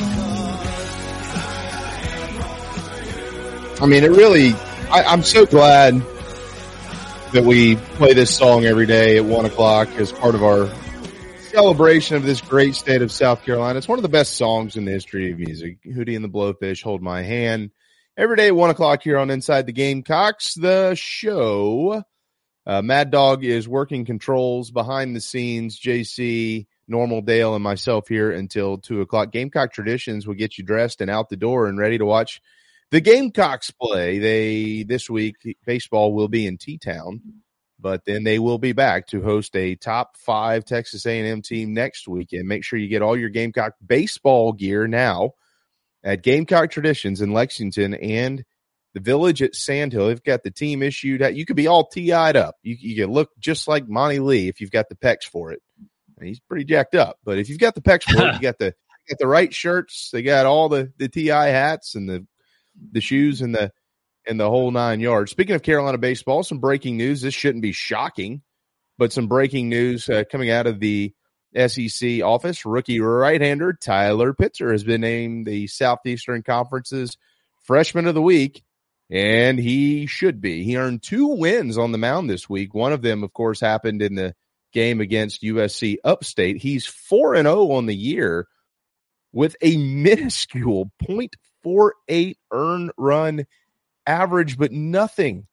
I mean, it really, I'm so glad that we play this song every day at 1 o'clock as part of our celebration of this great state of South Carolina. It's one of the best songs in the history of music. Hootie and the Blowfish, Hold My Hand. Every day at 1 o'clock here on Inside the Gamecocks, the show. Mad Dog is working controls behind the scenes. JC, Normal Dale, and myself here until 2 o'clock. Gamecock Traditions will get you dressed and out the door and ready to watch the Gamecocks play. This week, baseball will be in T-Town, but then they will be back to host a top 5 Texas A&M team next weekend. Make sure you get all your Gamecock baseball gear now at Gamecock Traditions in Lexington and the Village at Sandhill. They've got the team issued. You could be all TI'd up. You can look just like Monty Lee if you've got the pecs for it. And he's pretty jacked up, but if you've got the pecs for it, you got the right shirts. They got all the TI hats and the shoes and the and the whole 9 yards. Speaking of Carolina baseball, some breaking news. This shouldn't be shocking, but some breaking news coming out of the SEC office. Rookie right-hander Tyler Pitzer has been named the Southeastern Conference's Freshman of the Week, and he should be. He earned 2 wins on the mound this week. One of them, of course, happened in the game against USC Upstate. He's 4-0 on the year with a minuscule .48 earned run average, but nothing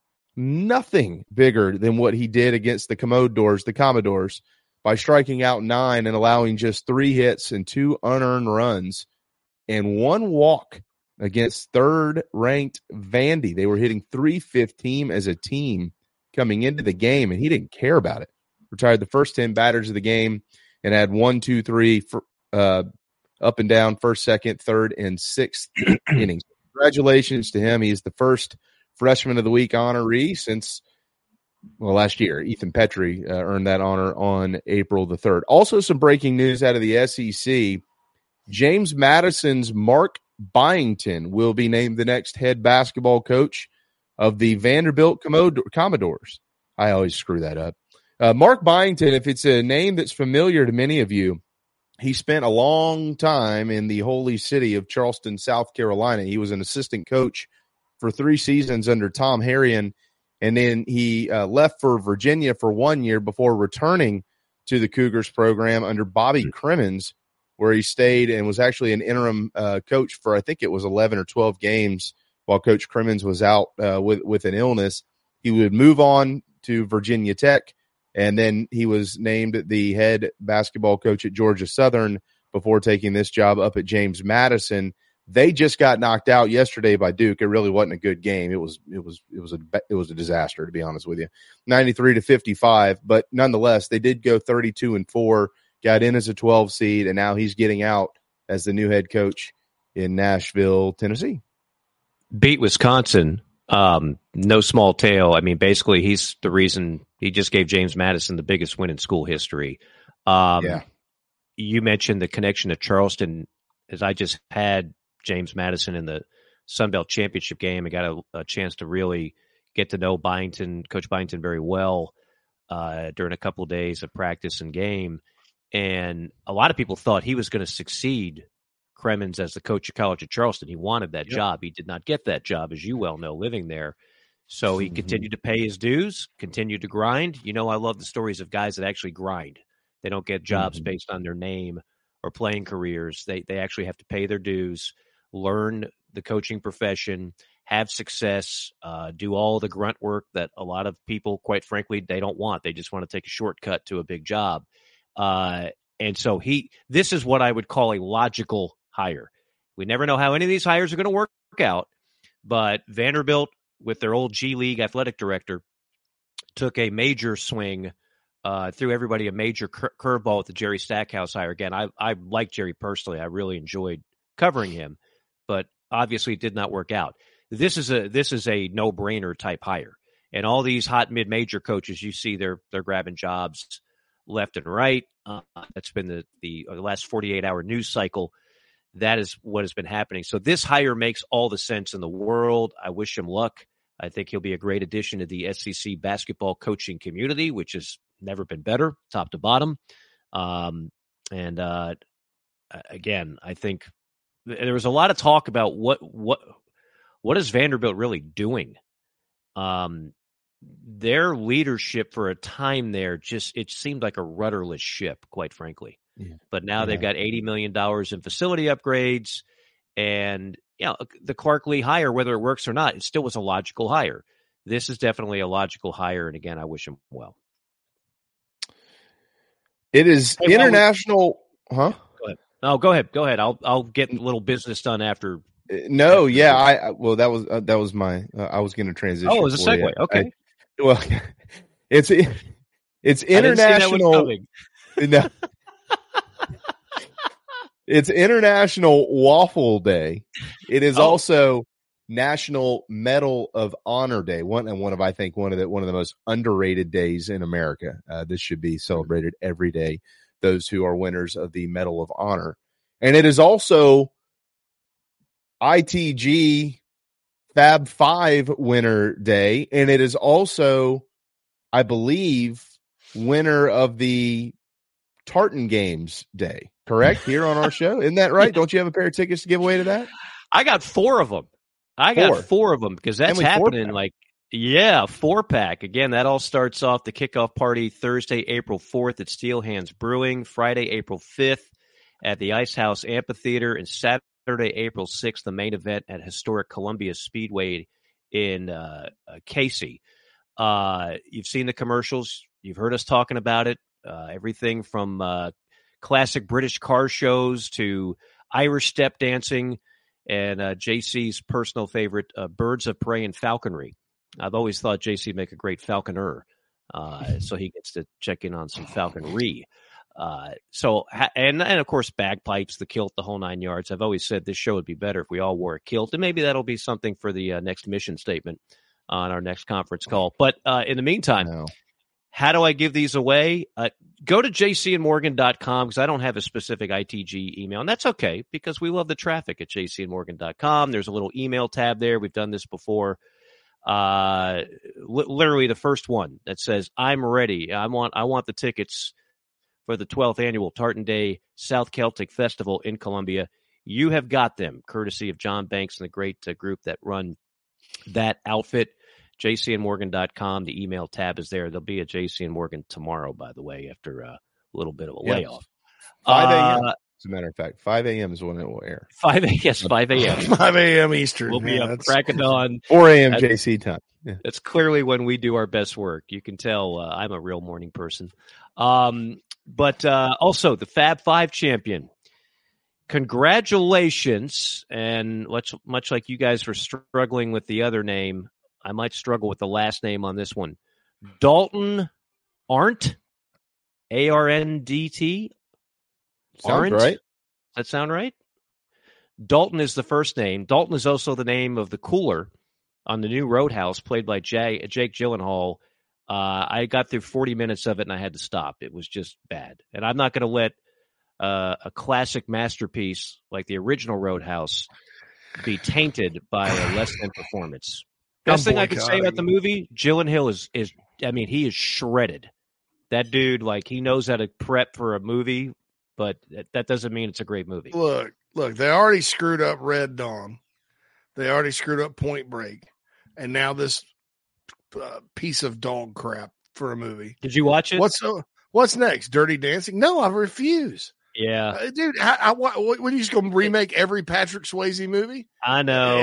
bigger than what he did against the Commodores, by striking out 9 and allowing just 3 hits and 2 unearned runs and 1 walk against third-ranked Vandy. They were hitting .315 as a team coming into the game, and he didn't care about it. Retired the first 10 batters of the game and had 1, 2, 3 up and down, first, second, third, and sixth innings. Congratulations to him. He's the first Freshman of the Week honoree since last year. Ethan Petrie earned that honor on April the 3rd. Also, some breaking news out of the SEC. James Madison's Mark Byington will be named the next head basketball coach of the Vanderbilt Commodores. I always screw that up. Mark Byington, if it's a name that's familiar to many of you, he spent a long time in the holy city of Charleston, South Carolina. He was an assistant coach for 3 seasons under Tom Harrion, and then he left for Virginia for 1 year before returning to the Cougars program under Bobby Crimmins, where he stayed and was actually an interim coach for, I think it was 11 or 12 games while Coach Crimmins was out with an illness. He would move on to Virginia Tech, and then he was named the head basketball coach at Georgia Southern before taking this job up at James Madison. They just got knocked out yesterday by Duke. It really wasn't a good game. It was a disaster, to be honest with you. 93-55, but nonetheless, they did go 32-4, got in as a 12 seed, and now he's getting out as the new head coach in Nashville, Tennessee.
Beat Wisconsin. No small tale. I mean, basically, he's the reason he just gave James Madison the biggest win in school history. You mentioned the connection to Charleston, as I just had James Madison in the Sun Belt Championship game and got a chance to really get to know Coach Byington very well during a couple of days of practice and game. And a lot of people thought he was going to succeed Crimmins as the coach of college at Charleston. He wanted that job. He did not get that job, as you well know, living there. So he continued to pay his dues, continued to grind. You know, I love the stories of guys that actually grind. They don't get jobs based on their name or playing careers. They actually have to pay their dues, learn the coaching profession, have success, do all the grunt work that a lot of people, quite frankly, they don't want. They just want to take a shortcut to a big job. And so this is what I would call a logical hire. We never know how any of these hires are going to work out, but Vanderbilt, with their old G League athletic director, took a major swing, threw everybody a major curveball with the Jerry Stackhouse hire. Again, I like Jerry personally. I really enjoyed covering him, but obviously it did not work out. This is a no-brainer type hire. And all these hot mid-major coaches, you see they're grabbing jobs left and right. That's been the last 48-hour news cycle. That is what has been happening. So this hire makes all the sense in the world. I wish him luck. I think he'll be a great addition to the SEC basketball coaching community, which has never been better, top to bottom. Again, I think there was a lot of talk about what is Vanderbilt really doing. Their leadership for a time there it seemed like a rudderless ship, quite frankly. Yeah. But now they've got $80 million in facility upgrades, and the Clark Lee hire, whether it works or not, it still was a logical hire. This is definitely a logical hire, and again, I wish him well.
It is international, huh?
Go ahead. No, go ahead. I'll get a little business done after.
No, yeah, that was my. I was going to transition.
Oh, it was a segue. Okay.
It's international. No. It's International Waffle Day. It is also National Medal of Honor Day. One of the most underrated days in America. This should be celebrated every day. Those who are winners of the Medal of Honor, and it is also ITG Fab 5 winner day, and it is also, I believe, winner of the Tartan Games day. Correct? Here on our show. Isn't that right? Don't you have a pair of tickets to give away to that?
I got 4 of them. Got 4 of them because that's happening 4-pack. Again, that all starts off the kickoff party Thursday, April 4th at Steel Hands Brewing, Friday, April 5th at the Ice House Amphitheater, and Saturday, April 6th, the main event at historic Columbia Speedway in Casey. You've seen the commercials. You've heard us talking about it. Everything from classic British car shows to Irish step dancing and JC's personal favorite, Birds of Prey and Falconry. I've always thought JC would make a great falconer, so he gets to check in on some falconry. And of course, bagpipes, the kilt, the whole 9 yards. I've always said this show would be better if we all wore a kilt, and maybe that'll be something for the next mission statement on our next conference call. But in the meantime, how do I give these away? Go to jcandmorgan.com because I don't have a specific ITG email, and that's okay because we love the traffic at jcandmorgan.com. There's a little email tab there. We've done this before. Literally the first one that says, I'm ready. I want the tickets for the 12th annual Tartan Day South Celtic Festival in Columbia. You have got them, courtesy of John Banks and the great group that run that outfit. jcandmorgan.com. The email tab is there. There'll be a JC and Morgan tomorrow, by the way, after a little bit of a layoff.
5 a.m. As a matter of fact, 5 a.m. is when it will air.
5 a.m. 5 a.m.
Eastern.
We'll be up crack of dawn.
4 a.m. JC time. Yeah.
That's clearly when we do our best work. You can tell I'm a real morning person. But also the Fab 5 champion. Congratulations. And much like you guys were struggling with the other name, I might struggle with the last name on this one. Dalton Arndt, A-R-N-D-T.
Sounds right.
Does that sound right? Dalton is the first name. Dalton is also the name of the cooler on the new Roadhouse, played by Jake Gyllenhaal. I got through 40 minutes of it, and I had to stop. It was just bad. And I'm not going to let a classic masterpiece like the original Roadhouse be tainted by a less-than performance. Best thing I can say about the movie, Gyllenhaal is he is shredded. That dude, he knows how to prep for a movie, but that doesn't mean it's a great movie.
Look, they already screwed up Red Dawn. They already screwed up Point Break. And now this piece of dog crap for a movie.
Did you watch it?
What's next? Dirty Dancing? No, I refuse.
Yeah.
Dude, what are you just going to remake every Patrick Swayze movie?
I know.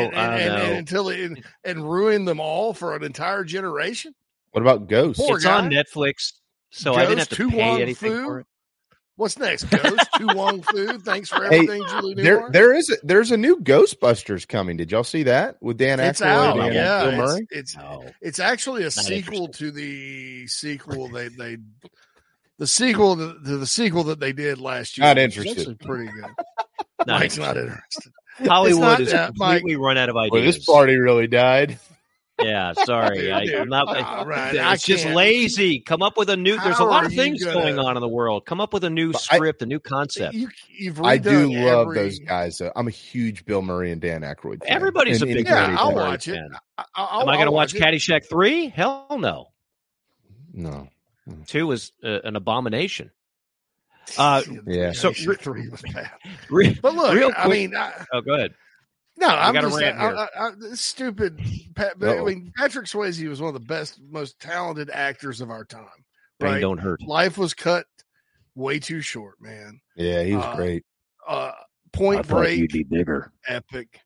And ruin them all for an entire generation?
What about Ghost?
It's on Netflix, so I didn't have to pay anything for it.
What's next? Ghost, Tu Wong Fu. Thanks for everything, Julie Newmar.
There's a new Ghostbusters coming. Did y'all see that with Dan Aykroyd?
It's out.
And Bill Murray?
It's actually a sequel to the sequel the sequel to the sequel that they did last year.
Not interested.
It's pretty good.
Mike's
not interested.
Hollywood is completely run out of ideas.
Well, this party really died.
Yeah, sorry. I'm not.
Right,
it's just lazy. Come up with a new. There's a lot of things going on in the world. Come up with a new script, a new concept.
I
do love those guys. I'm a huge Bill Murray and Dan Aykroyd fan.
Everybody's a big fan.
I'll watch it.
Am I going to watch Caddyshack 3? Hell no.
No.
2 was an abomination.
Yeah.
So 3 was bad. But look,
real quick,
I mean,
go ahead.
No, I'm
got
just
a rant here.
Stupid. I mean, Patrick Swayze was one of the best, most talented actors of our time.
Brain
right?
don't hurt.
Life was cut way too short, man.
Yeah, he was great.
Point Break,
you'd be bigger.
Epic.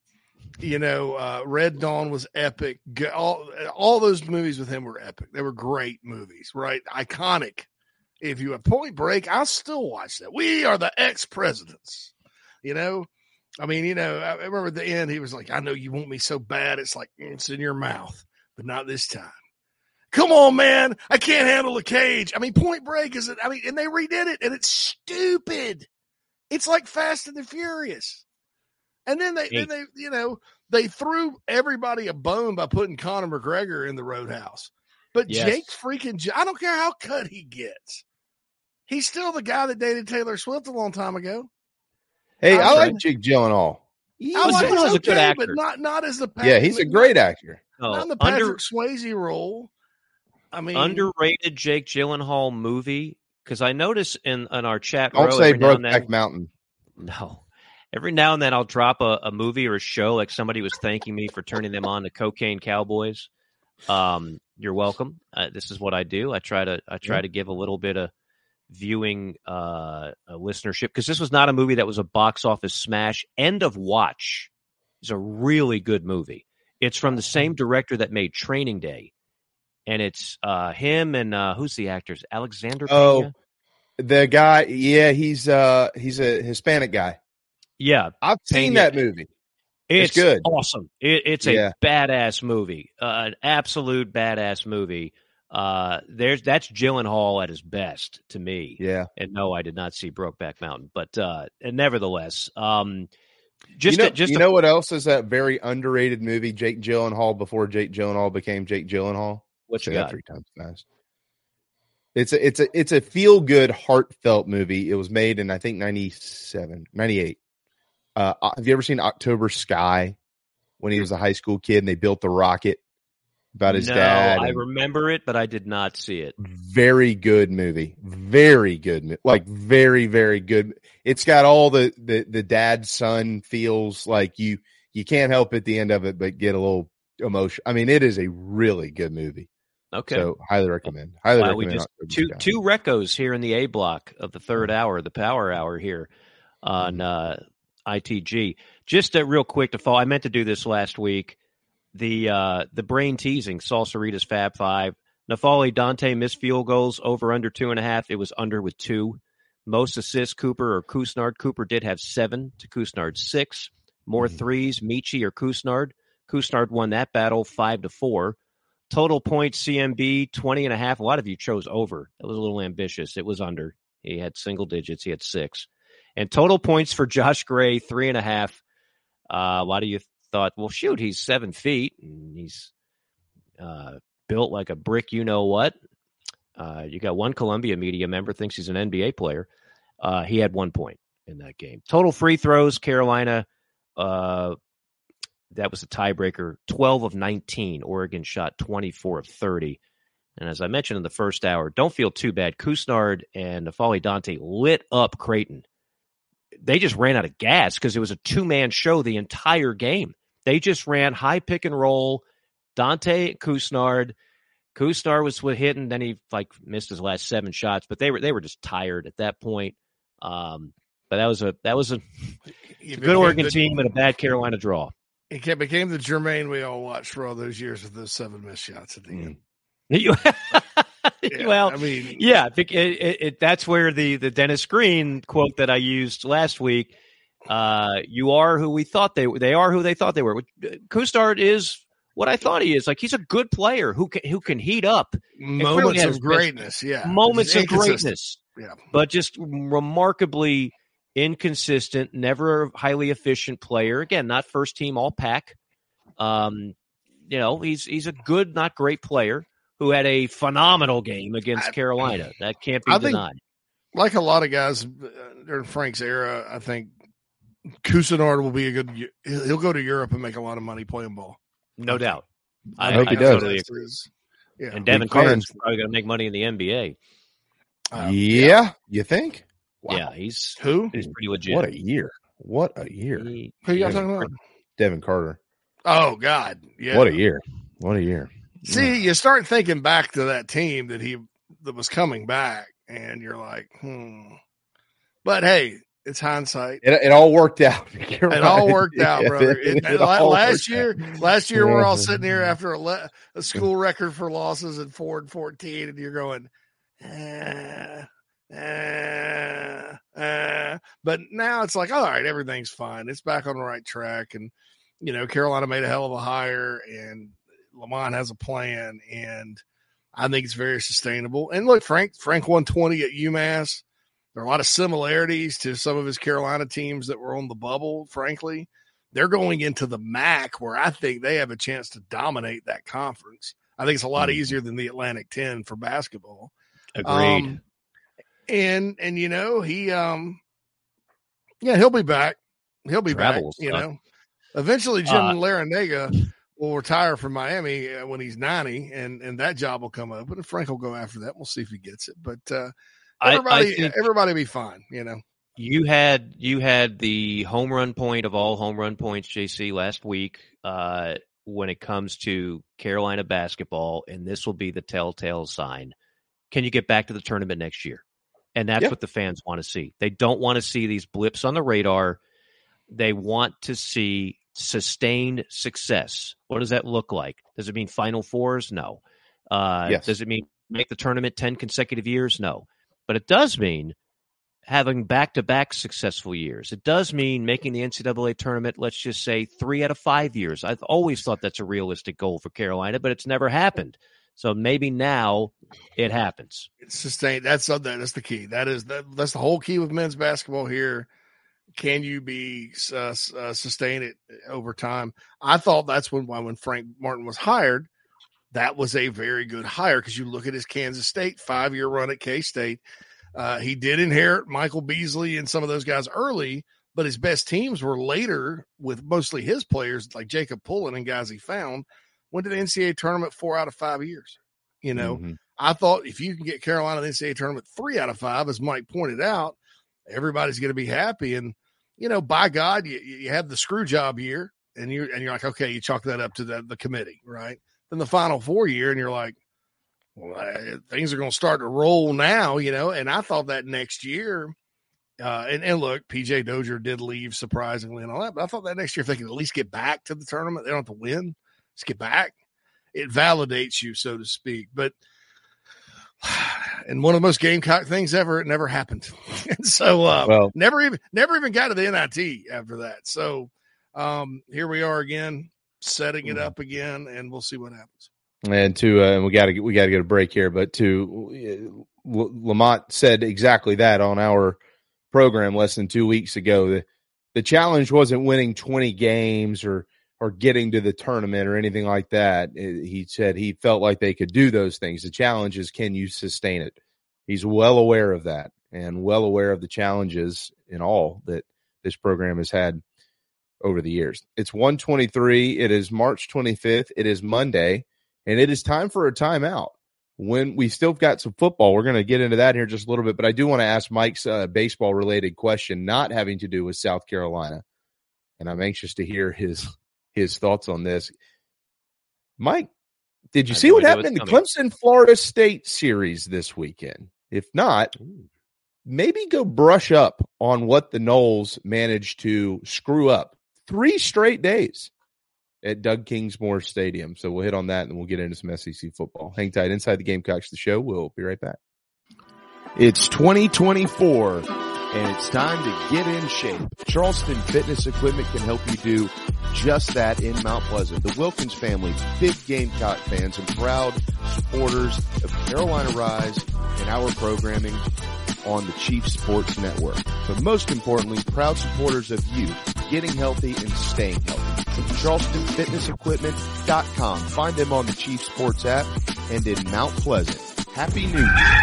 Red Dawn was epic. All those movies with him were epic. They were great movies, right? Iconic. If you have Point Break, I'll still watch that. We are the ex-presidents, I mean, I remember at the end, he was like, I know you want me so bad. It's like, it's in your mouth, but not this time. Come on, man. I can't handle a cage. I mean, Point Break and they redid it, and it's stupid. It's like Fast and the Furious. And then they threw everybody a bone by putting Conor McGregor in the Roadhouse. But
yes.
Jake I don't care how cut he gets. He's still the guy that dated Taylor Swift a long time ago.
Hey, I like Jake Gyllenhaal.
I like him
was a good actor,
but not as the
Yeah, he's a great actor.
Not in the Patrick Swayze role. I mean,
underrated Jake Gyllenhaal movie, because I notice in our chat
Don't
row
say
every now and
Brokeback
then,
Mountain.
No. Every now and then I'll drop a movie or a show, like somebody was thanking me for turning them on to Cocaine Cowboys. You're welcome. This is what I do. I try to give a little bit of viewing a listenership, because this was not a movie that was a box office smash. End of Watch is a really good movie. It's from the same director that made Training Day, and it's him and who's the actors? Alexander Pena?
The guy. Yeah, he's a Hispanic guy.
Yeah,
I've seen that movie.
It's
good.
Awesome. It's a badass movie, an absolute badass movie. That's Gyllenhaal at his best to me.
Yeah.
And no, I did not see Brokeback Mountain, but and nevertheless,
you know what else is that very underrated movie? Jake Gyllenhaal before Jake Gyllenhaal became Jake Gyllenhaal.
What you got?
3 times fast. It's a feel good, heartfelt movie. It was made in I think 98. Have you ever seen October Sky? When he was a high school kid and they built the rocket about his dad.
I remember it, but I did not see it.
Very good movie. Very good. Like very, very good. It's got all the dad son feels, like you can't help at the end of it but get a little emotion. I mean, it is a really good movie.
Okay.
So highly recommend. Highly
we
recommend.
just two recos here in the A block of the third hour, the power hour here on ITG. Just real quick to follow. I meant to do this last week. The brain teasing Salsarita's Fab Five. Nafali Dante missed field goals over under 2.5. It was under with 2. Most assists Cooper or Kusnard. Cooper did have 7 to Kusnard's 6. More threes Michi or Kusnard. Kusnard won that battle 5-4. Total points CMB 20.5. A lot of you chose over. That was a little ambitious. It was under. He had single digits. He had 6. And total points for Josh Gray 3.5. A lot of you thought, well, shoot, he's 7 feet and he's built like a brick. You know what? You got one Columbia media member thinks he's an NBA player. He had 1 point in that game. Total free throws, Carolina. That was a tiebreaker. 12 of 19. Oregon shot 24 of 30. And as I mentioned in the first hour, don't feel too bad. Kusnard and Nafali Dante lit up Creighton. They just ran out of gas because it was a 2-man show the entire game. They just ran high pick and roll. Dante, Kusnard. Kusnard was hitting, then he missed his last 7 shots, but they were just tired at that point. But that was a good Oregon team and a bad Carolina draw.
It became the Jermaine we all watched for all those years with those 7 missed shots at the end.
Well, I mean, yeah, that's where the Dennis Green quote that I used last week. You are who we thought they are who they thought they were. Kusnard is what I thought he is. Like, he's a good player who can heat up.
Moments of greatness, yeah.
Moments of greatness.
Yeah.
But just remarkably inconsistent, never a highly efficient player. Again, not first team all pack. He's a good, not great player who had a phenomenal game against Carolina. That can't be denied.
Like a lot of guys during Frank's era, I think Kusnard will be he'll go to Europe and make a lot of money playing ball.
No doubt.
I hope he does.
Totally agree. Yeah. And Devin Carter's probably going to make money in the NBA.
You think?
Wow. Yeah, he's pretty legit.
What a year.
Who you guys talking about?
Devin Carter.
Oh, God. Yeah.
What a year.
See, you start thinking back to that team that was coming back, and you're like, But, hey, it's hindsight.
It all worked out.
It all worked out, brother. Last year, we're all sitting here after a school record for losses at 4-14, and you're going, but now it's like, all right, everything's fine. It's back on the right track. And, Carolina made a hell of a hire, and Lamont has a plan, and I think it's very sustainable. And look, Frank won 20 at UMass. There are a lot of similarities to some of his Carolina teams that were on the bubble, frankly. They're going into the MAC, where I think they have a chance to dominate that conference. I think it's a lot easier than the Atlantic 10 for basketball.
Agreed.
And he he'll be back. He'll be back. Eventually, Jim Larrañaga will retire from Miami when he's 90, and that job will come open, and Frank will go after that. We'll see if he gets it. But everybody will be fine, you know.
You had the home run point of all home run points, JC, last week when it comes to Carolina basketball, and this will be the telltale sign. Can you get back to the tournament next year? And that's what the fans want to see. They don't want to see these blips on the radar. They want to see sustained success. What does that look like? Does it mean Final Fours? No. Does it mean make the tournament 10 consecutive years? No. But it does mean having back-to-back successful years. It does mean making the NCAA tournament, let's just say, 3 out of 5 years. I've always thought that's a realistic goal for Carolina, but it's never happened. So maybe now it happens.
It's sustained. That's the key. That's the whole key with men's basketball here. Can you sustain it over time? I thought that's when Frank Martin was hired, that was a very good hire because you look at his Kansas State 5-year run at K-State. He did inherit Michael Beasley and some of those guys early, but his best teams were later with mostly his players like Jacob Pullen and guys he found. Went to the NCAA tournament 4 out of 5 years. You know, I thought if you can get Carolina to the NCAA tournament 3 out of 5, as Mike pointed out, everybody's going to be happy. And, you know, by God, you have the screw job year and you're like, okay, you chalk that up to the committee, right? Then the Final Four year and you're like, well, things are going to start to roll now, you know, and I thought that next year, and look, PJ Dozier did leave surprisingly and all that, but I thought that next year, if they could at least get back to the tournament, they don't have to win, just get back. It validates you, so to speak. But, and one of the most Gamecock things ever, it never happened. And so, never even got to the NIT after that. So, here we are again, setting it up again, and we'll see what happens.
And and we got to get a break here, but Lamont said exactly that on our program less than 2 weeks ago. The challenge wasn't winning 20 games or getting to the tournament or anything like that. He said he felt like they could do those things. The challenge is, can you sustain it? He's well aware of that and well aware of the challenges in all that this program has had over the years. It's 1:23. It is March 25th. It is Monday. And it is time for a timeout. When we still got some football, we're going to get into that here just a little bit. But I do want to ask Mike's baseball-related question, not having to do with South Carolina. And I'm anxious to hear his thoughts on this. Mike, did you see what happened in the Clemson-Florida State series this weekend? If not, maybe go brush up on what the Noles managed to screw up 3 straight days at Doug Kingsmore Stadium. So we'll hit on that and we'll get into some SEC football. Hang tight. Inside the Gamecocks, the show. We'll be right back. It's 2024 and it's time to get in shape. Charleston Fitness Equipment can help you do just that in Mount Pleasant. The Wilkins family, big Gamecock fans and proud supporters of Carolina Rise and our programming on the Chief Sports Network. But most importantly, proud supporters of you getting healthy and staying healthy. From CharlestonFitnessEquipment.com. Find them on the Chief Sports app and in Mount Pleasant. Happy New Year.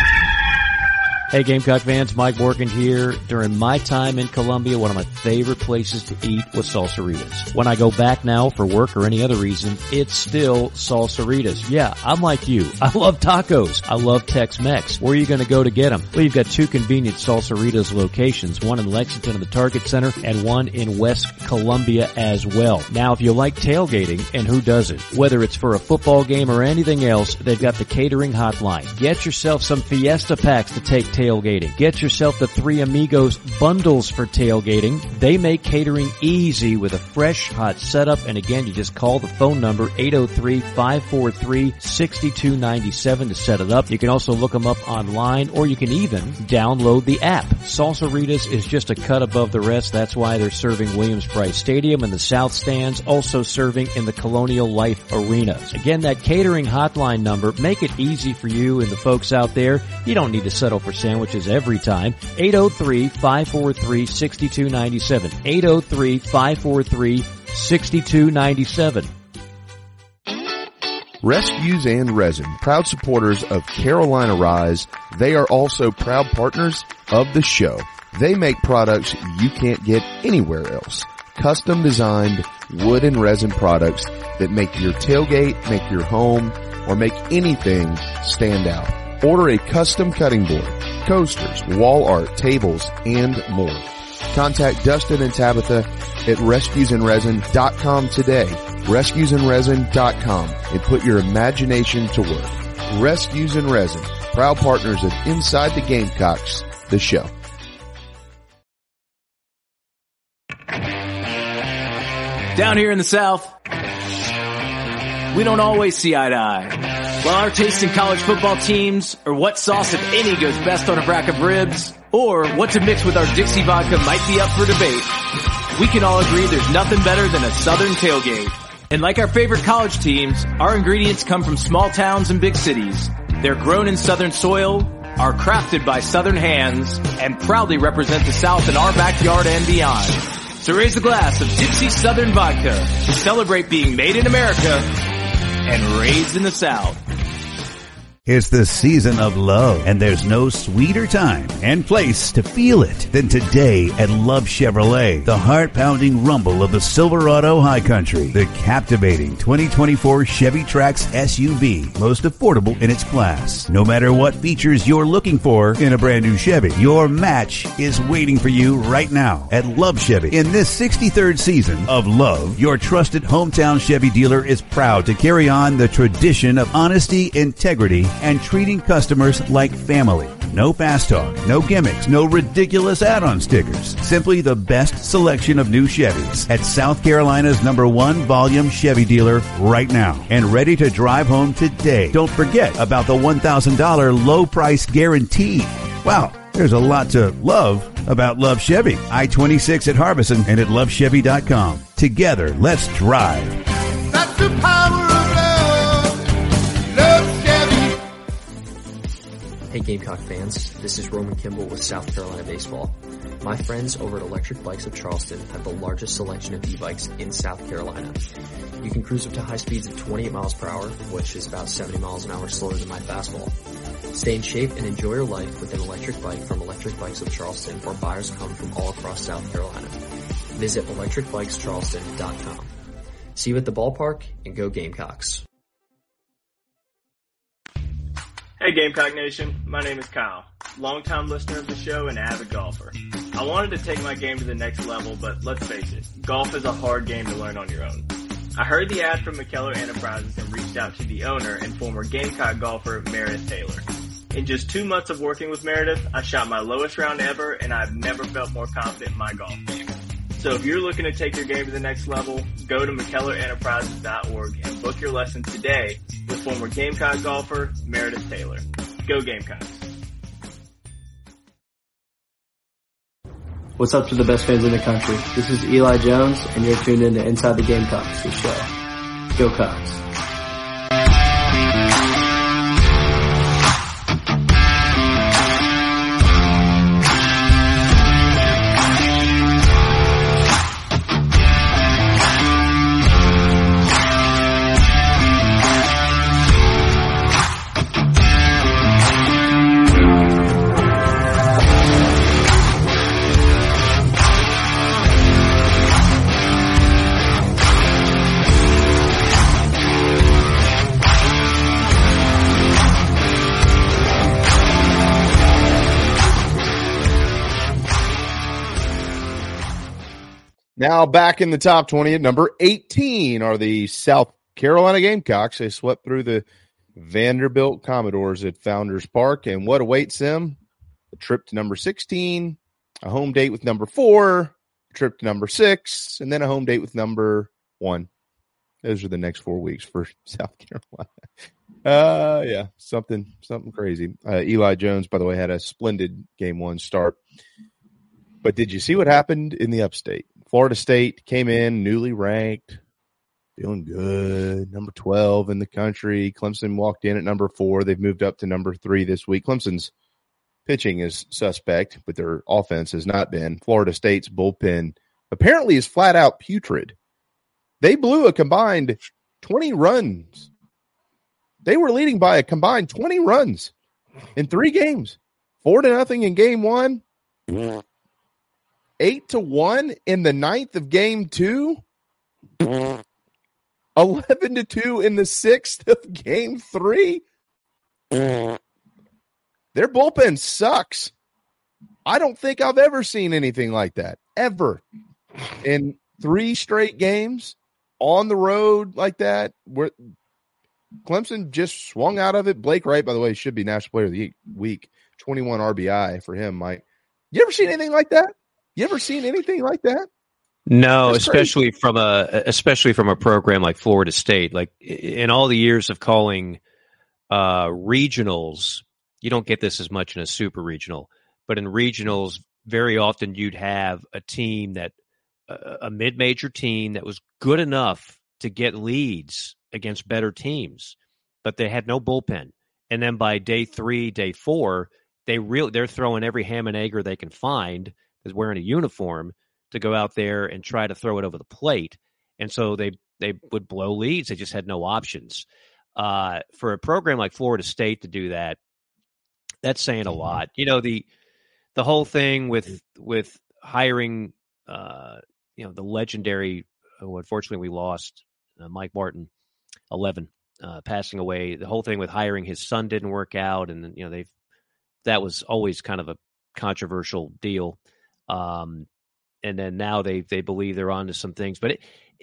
Hey Gamecock fans, Mike Morgan here. During my time in Columbia, one of my favorite places to eat was Salsaritas. When I go back now for work or any other reason, it's still Salsaritas. Yeah, I'm like you. I love tacos. I love Tex-Mex. Where are you going to go to get them? Well, you've got 2 convenient Salsaritas locations, one in Lexington in the Target Center and one in West Columbia as well. Now, if you like tailgating, and who doesn't? Whether it's for a football game or anything else, they've got the catering hotline. Get yourself some Fiesta packs to take tailgating. Get yourself the 3 Amigos bundles for tailgating. They make catering easy with a fresh, hot setup. And again, you just call the phone number 803-543-6297 to set it up. You can also look them up online, or you can even download the app. Salsaritas is just a cut above the rest. That's why they're serving Williams-Brice Stadium and the South Stands, also serving in the Colonial Life Arena. Again, that catering hotline number, make it easy for you and the folks out there. You don't need to settle for sandwiches every time. 803-543-6297. 803-543-6297.
Rescues and Resin, proud supporters of Carolina Rise. They are also proud partners of the show. They make products you can't get anywhere else. Custom designed, wood and resin products that make your tailgate, make your home, or make anything stand out. Order a custom cutting board, coasters, wall art, tables, and more. Contact Dustin and Tabitha at rescuesandresin.com today. Rescuesandresin.com, and put your imagination to work. Rescues and Resin, proud partners of Inside the Gamecocks, the show.
Down here in the South, we don't always see eye to eye. While our taste in college football teams, or what sauce, if any, goes best on a rack of ribs, or what to mix with our Dixie vodka might be up for debate, we can all agree there's nothing better than a Southern tailgate. And like our favorite college teams, our ingredients come from small towns and big cities. They're grown in Southern soil, are crafted by Southern hands, and proudly represent the South in our backyard and beyond. So raise a glass of Dixie Southern Vodka to celebrate being made in America and raised in the South.
It's the season of love, and there's no sweeter time and place to feel it than today at Love Chevrolet. The heart-pounding rumble of the Silverado High Country. The captivating 2024 Chevy Trax SUV, most affordable in its class. No matter what features you're looking for in a brand new Chevy, your match is waiting for you right now at Love Chevy. In this 63rd season of Love, your trusted hometown Chevy dealer is proud to carry on the tradition of honesty, integrity, and treating customers like family. No fast talk, no gimmicks, no ridiculous add-on stickers. Simply the best selection of new Chevys at South Carolina's #1 volume Chevy dealer right now. And ready to drive home today. Don't forget about the $1,000 low price guarantee. Wow, there's a lot to love about Love Chevy. I-26 at Harbison and at lovechevy.com. Together, let's drive.
That's the power of love. Love Chevy.
Hey Gamecock fans, this is Roman Kimball with South Carolina Baseball. My friends over at Electric Bikes of Charleston have the largest selection of e-bikes in South Carolina. You can cruise up to high speeds of 28 miles per hour, which is about 70 miles an hour slower than my fastball. Stay in shape and enjoy your life with an electric bike from Electric Bikes of Charleston, where buyers come from all across South Carolina. Visit electricbikescharleston.com. See you at the ballpark, and go Gamecocks.
Hey Gamecock Nation, my name is Kyle, longtime listener of the show and avid golfer. I wanted to take my game to the next level, but let's face it, golf is a hard game to learn on your own. I heard the ad from McKellar Enterprises and reached out to the owner and former Gamecock golfer Meredith Taylor. In just 2 months of working with Meredith, I shot my lowest round ever, and I've never felt more confident in my golf game. So if you're looking to take your game to the next level, go to McKellarEnterprises.org and book your lesson today with former Gamecock golfer Meredith Taylor. Go Gamecocks.
What's up to the best fans in the country? This is Eli Jones, and you're tuned in to Inside the Gamecocks, the show. Go Cocks.
Now back in the top 20 at number 18 are the South Carolina Gamecocks. They swept through the Vanderbilt Commodores at Founders Park. And what awaits them? A trip to number 16, a home date with number 4, a trip to number 6, and then a home date with number 1. Those are the next 4 weeks for South Carolina. Yeah, something crazy. Eli Jones, by the way, had a splendid game 1 start. But did you see what happened in the upstate? Florida State came in newly ranked, feeling good, number 12 in the country. Clemson walked in at number 4. They've moved up to number 3 this week. Clemson's pitching is suspect, but their offense has not been. Florida State's bullpen apparently is flat out putrid. They blew a combined 20 runs. They were leading by a combined 20 runs in 3 games. 4-0 in game 1. 8-1 in the 9th of game 2. 11-2 in the 6th of Game 3. Their bullpen sucks. I don't think I've ever seen anything like that, ever. In 3 straight games on the road like that, where Clemson just swung out of it. Blake Wright, by the way, should be National Player of the Week. 21 RBI for him, Mike. You ever seen anything like that?
No,
That's
especially from a program like Florida State. Like in all the years of calling regionals, you don't get this as much in a super regional, but in regionals, very often you'd have a team that a mid-major team that was good enough to get leads against better teams, but they had no bullpen. And then by day 3, day 4, they're throwing every ham and egger they can find is wearing a uniform to go out there and try to throw it over the plate. And so they would blow leads. They just had no options. For a program like Florida State to do that, that's saying a lot. You know, the whole thing with hiring, the legendary, who unfortunately we lost, Mike Martin, 11, passing away. The whole thing with hiring his son didn't work out, and that was always kind of a controversial deal. And then now they believe they're on to some things, but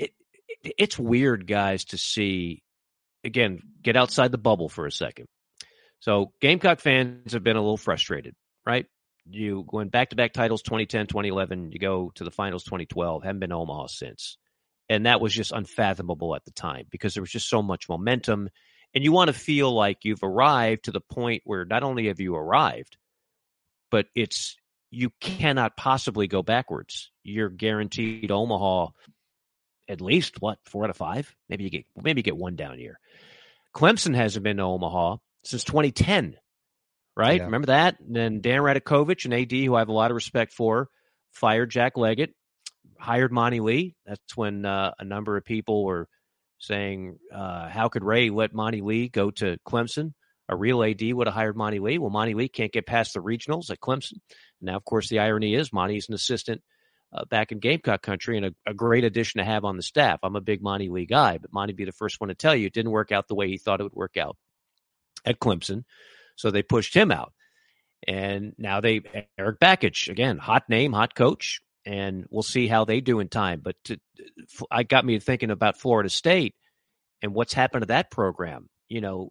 it's weird, guys, to see. Again, get outside the bubble for a second. So Gamecock fans have been a little frustrated, right? You went back-to-back titles 2010, 2011. You go to the finals 2012. Haven't been to Omaha since. And that was just unfathomable at the time because there was just so much momentum. And you want to feel like you've arrived to the point where not only have you arrived, but you cannot possibly go backwards. You're guaranteed Omaha at least, 4 out of 5? Maybe you get one down here. Clemson hasn't been to Omaha since 2010, right? Yeah. Remember that? And then Dan Radakovich, an AD who I have a lot of respect for, fired Jack Leggett, hired Monty Lee. That's when a number of people were saying, how could Ray let Monty Lee go to Clemson? A real AD would have hired Monty Lee. Well, Monty Lee can't get past the regionals at Clemson. Now, of course, the irony is Monty's an assistant back in Gamecock country and a great addition to have on the staff. I'm a big Monty Lee guy, but Monty be the first one to tell you it didn't work out the way he thought it would work out at Clemson. So they pushed him out. And now Eric Bakich, again, hot name, hot coach, and we'll see how they do in time. But I got me thinking about Florida State and what's happened to that program. You know,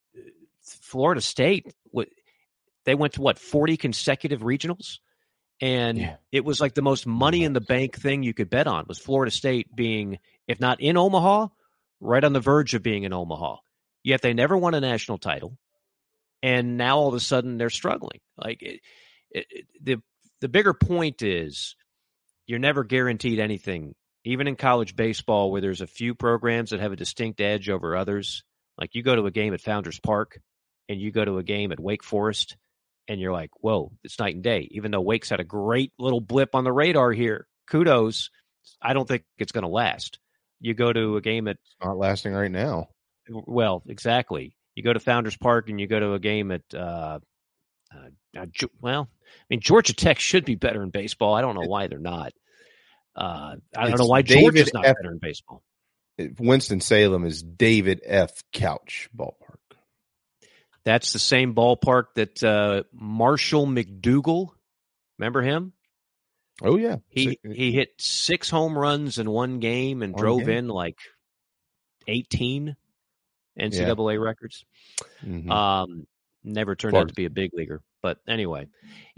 Florida State, they went to 40 consecutive regionals? And It was like the most money in the bank thing you could bet on was Florida State being, if not in Omaha, right on the verge of being in Omaha. Yet they never won a national title. And now all of a sudden they're struggling. Like the bigger point is you're never guaranteed anything, even in college baseball where there's a few programs that have a distinct edge over others. Like you go to a game at Founders Park and you go to a game at Wake Forest, and you're like, whoa, it's night and day. Even though Wake's had a great little blip on the radar here, kudos, I don't think it's going to last. You go to a game at...
It's not lasting right now.
Well, exactly. You go to Founders Park and you go to a game at... Georgia Tech should be better in baseball. I don't know why they're not. I don't know why Georgia's not better in baseball.
Winston-Salem is David F. Couch ballpark.
That's the same ballpark that Marshall McDougal, remember him?
Oh, yeah.
He hit 6 home runs in one game and drove in like 18 NCAA records. Mm-hmm. Never turned out to be a big leaguer. But anyway,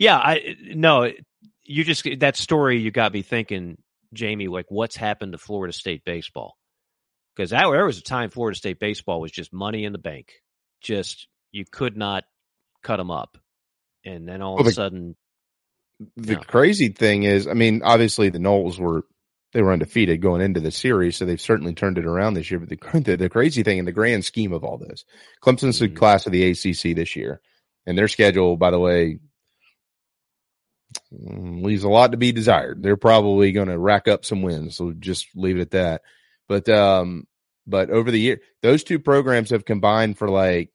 that story you got me thinking, Jamie, like what's happened to Florida State baseball? Because there was a time Florida State baseball was just money in the bank. Just... you could not cut them up. And then all of a sudden...
The crazy thing is, I mean, obviously the Noles were undefeated going into the series, so they've certainly turned it around this year. But the crazy thing in the grand scheme of all this, Clemson's the class of the ACC this year. And their schedule, by the way, leaves a lot to be desired. They're probably going to rack up some wins, so just leave it at that. But over the year, those two programs have combined for like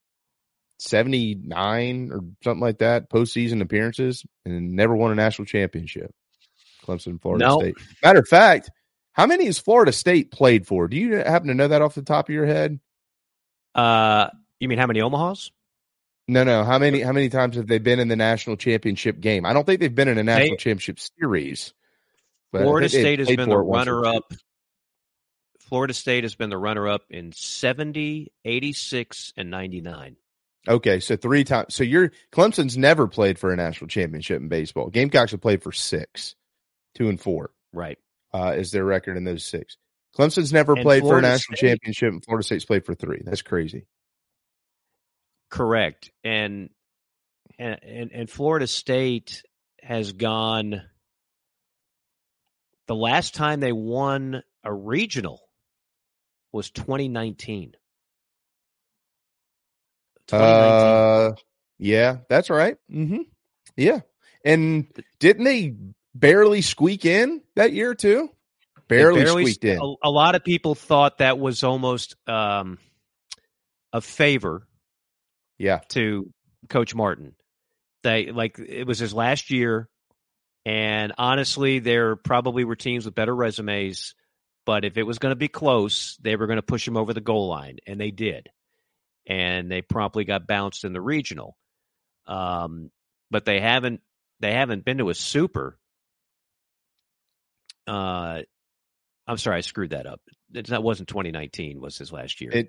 79 or something like that postseason appearances and never won a national championship. Clemson, Florida State. Matter of fact, How many has Florida State played for? Do you happen to know that off the top of your head?
You mean how many Omahas?
No. How many times have they been in the national championship game? I don't think they've been in a national championship series.
Florida State has been the runner-up. Florida State has been the runner-up in 70, 86, and 99.
Okay, so 3 times. So Clemson's never played for a national championship in baseball. Gamecocks have played for 6, 2 and 4.
Right.
Is their record in those 6. Clemson's never played for a national championship, and Florida State's played for 3. That's crazy.
Correct. And Florida State has gone, the last time they won a regional was 2019.
Yeah, that's right. Mm-hmm. Yeah. And didn't they barely squeak in that year too? Barely squeaked in.
A lot of people thought that was almost a favor to Coach Martin. It was his last year, and honestly, there probably were teams with better resumes, but if it was going to be close, they were going to push him over the goal line, and they did. And they promptly got bounced in the regional. But they haven't been to a super. I'm sorry, I screwed that up. That wasn't 2019, was his last year.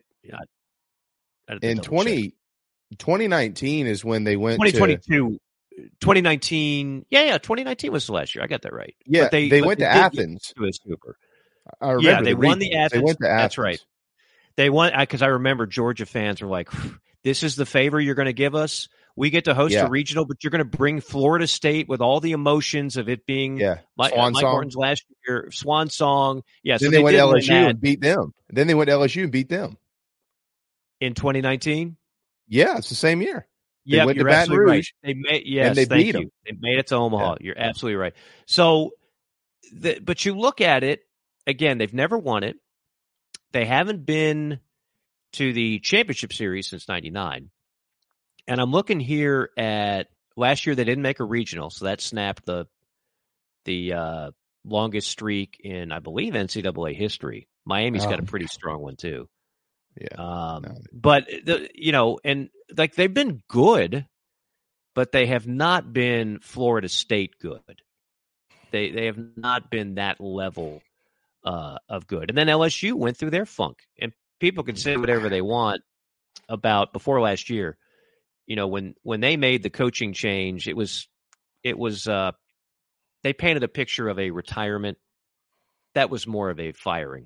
2019 is when they went
2022. 2019. Yeah, 2019 was the last year. I got that right.
Yeah,
but
they went to Athens.
To a super.
I remember
they won the Athens.
They went to Athens.
That's right. They won because I remember Georgia fans were like, "This is the favor you're going to give us. We get to host a regional, but you're going to bring Florida State with all the emotions of it being Mike Martin's last year, swan song." Yeah,
then they went to LSU and beat them. Then they went to LSU and beat them
in 2019.
Yeah, it's the same year.
Yeah,
went
you're
to Baton Rouge.
Right. They made
and they beat them.
They made it to Omaha. Yeah. You're absolutely right. So, but you look at it again. They've never won it. They haven't been to the championship series since '99. And I'm looking here at last year. They didn't make a regional, so that snapped the longest streak in, I believe, NCAA history. Miami's got a pretty strong one too.
Yeah.
But and like they've been good, but they have not been Florida State good. They have not been that level of good. And then LSU went through their funk, and people can say whatever they want about before last year. When they made the coaching change, it was they painted a picture of a retirement. That was more of a firing.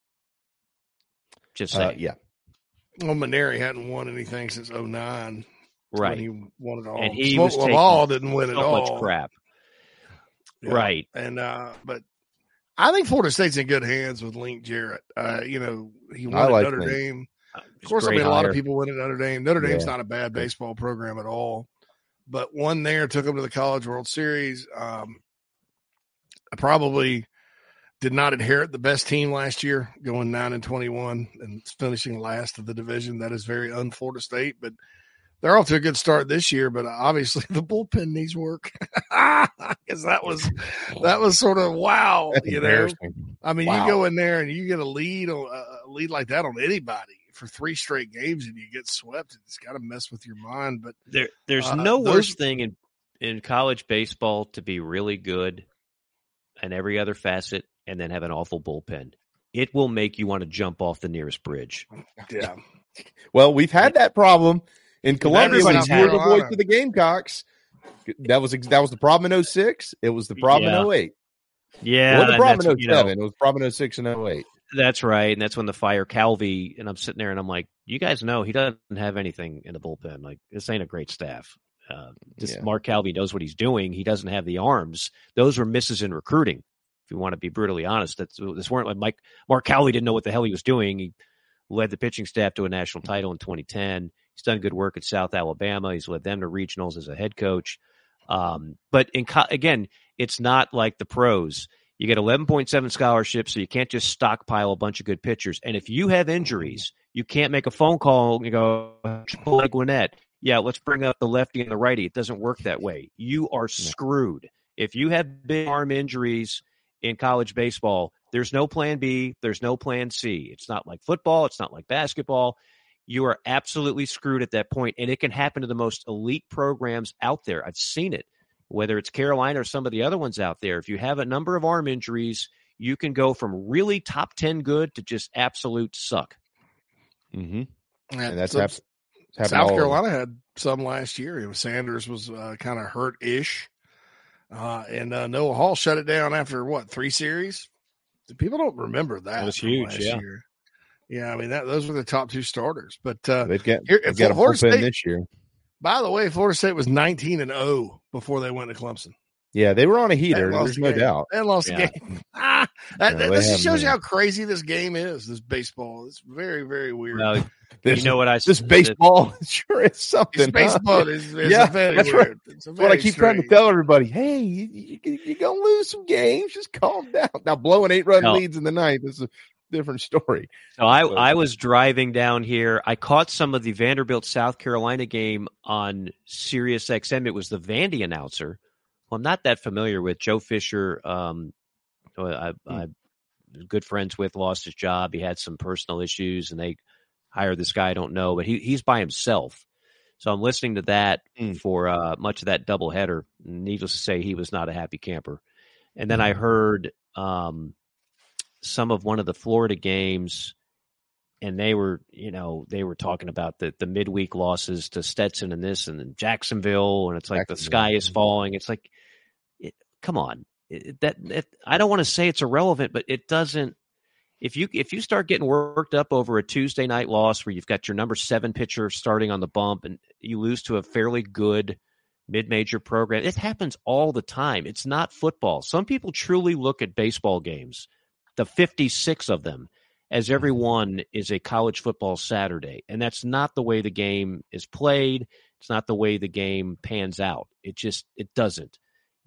Just saying.
Yeah.
Well, Maneri hadn't won anything since 2009.
Right.
He won it all.
And he
Smoke
was
Laval didn't win it all.
So much crap.
Yeah.
Right.
And but I think Florida State's in good hands with Link Jarrett. He won at Notre Dame. Of course, a lot of people went at Notre Dame. Notre Dame's not a bad baseball program at all, but won there, took them to the College World Series. I probably did not inherit the best team last year, going 9-21 and finishing last of the division. That is very un-Florida State, but they're off to a good start this year. But obviously, the bullpen needs work because that was sort of wow.
That's embarrassing.
I mean, you go in there and you get a lead like that on anybody for 3 straight games, and you get swept. It's got to mess with your mind. But
there's no worse thing in college baseball to be really good in every other facet and then have an awful bullpen. It will make you want to jump off the nearest bridge.
Yeah.
Well, we've had that problem in Columbia when you were the voice of the Gamecocks. That was the problem in 06. It was the problem in 08.
Yeah.
It wasn't the problem in 07. It was the problem in 06 and 08.
That's right. And that's when the fire Calvi, and I'm sitting there and I'm like, you guys know he doesn't have anything in the bullpen. Like, this ain't a great staff. Mark Calvi knows what he's doing. He doesn't have the arms. Those were misses in recruiting. If you want to be brutally honest, this weren't like Mark Calvi didn't know what the hell he was doing. He led the pitching staff to a national title in 2010. He's done good work at South Alabama. He's led them to regionals as a head coach. But again, it's not like the pros. You get 11.7 scholarships, so you can't just stockpile a bunch of good pitchers. And if you have injuries, you can't make a phone call and go, like Gwinnett, let's bring up the lefty and the righty. It doesn't work that way. You are screwed. If you have big arm injuries in college baseball, There's no plan B. There's no plan C. It's not like football. It's not like basketball. You are absolutely screwed at that point, and it can happen to the most elite programs out there. I've seen it, whether it's Carolina or some of the other ones out there. If you have a number of arm injuries, you can go from really top 10 good to just absolute suck.
Mm-hmm.
And that's happened. South Carolina had some last year. Sanders was kind of hurt-ish. And Noah Hall shut it down after, 3 series? People don't remember that.
That was huge, yeah.
Year. Yeah, I mean, those were the top 2 starters. But
they've got a bullpen this year.
By the way, Florida State was 19-0 before they went to Clemson.
Yeah, they were on a heater. There's no doubt.
They lost the game. This just shows you how crazy this game is, this baseball. It's very, very weird.
You know what I said?
This baseball sure is something.
This baseball is
yeah,
very
that's
weird.
Right. That's what I keep trying to tell everybody. Hey, you're going to lose some games. Just calm down. Now, blowing 8-run leads in the ninth is a different story.
So I was driving down here. I caught some of the Vanderbilt South Carolina game on Sirius XM. It was the Vandy announcer. Well, I'm not that familiar with Joe Fisher. I'm good friends with, lost his job. He had some personal issues, and they hired this guy I don't know, but he's by himself. So I'm listening to that for much of that doubleheader. Needless to say, he was not a happy camper. And then I heard some of one of the Florida games, and they were talking about the midweek losses to Stetson and this and then Jacksonville, and it's like the sky is falling. It's like, come on, I don't want to say it's irrelevant, but it doesn't. If you start getting worked up over a Tuesday night loss where you've got your number 7 pitcher starting on the bump and you lose to a fairly good mid-major program, it happens all the time. It's not football. Some people truly look at baseball games, the 56 of them, as every one is a college football Saturday. And that's not the way the game is played. It's not the way the game pans out. It doesn't.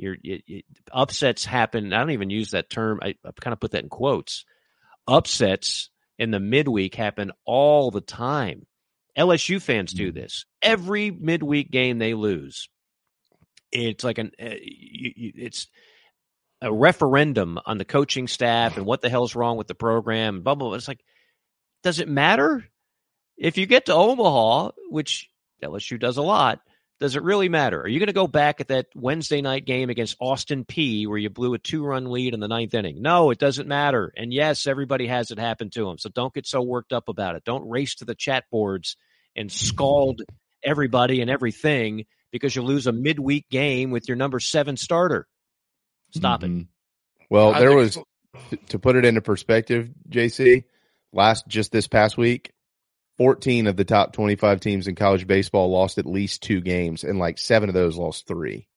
Upsets happen. I don't even use that term. I kind of put that in quotes. Upsets in the midweek happen all the time. LSU fans do this. Every midweek game they lose, it's like it's a referendum on the coaching staff and what the hell's wrong with the program and blah, blah, blah. It's like, does it matter? If you get to Omaha, which LSU does a lot, does it really matter? Are you going to go back at that Wednesday night game against Austin Peay where you blew a 2-run lead in the 9th inning? No, it doesn't matter. And yes, everybody has it happen to them. So don't get so worked up about it. Don't race to the chat boards and scald everybody and everything because you lose a midweek game with your number 7 starter. Stop it.
Well, there was, to put it into perspective, JC, just this past week, 14 of the top 25 teams in college baseball lost at least 2 games, and 7 of those lost 3.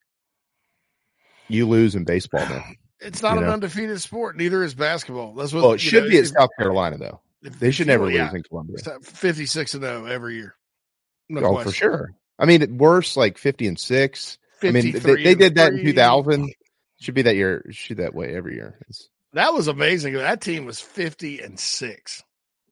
You lose in baseball, man.
It's not an undefeated sport. Neither is basketball. That's what.
Well, it should be at South Carolina, though. They should never lose in Columbia.
56-0 every year.
No question. For sure. I mean, at worst, 50-6. I mean, they did that in 2000. Should be that year. Should that way every year.
That was amazing. That team was 50-6.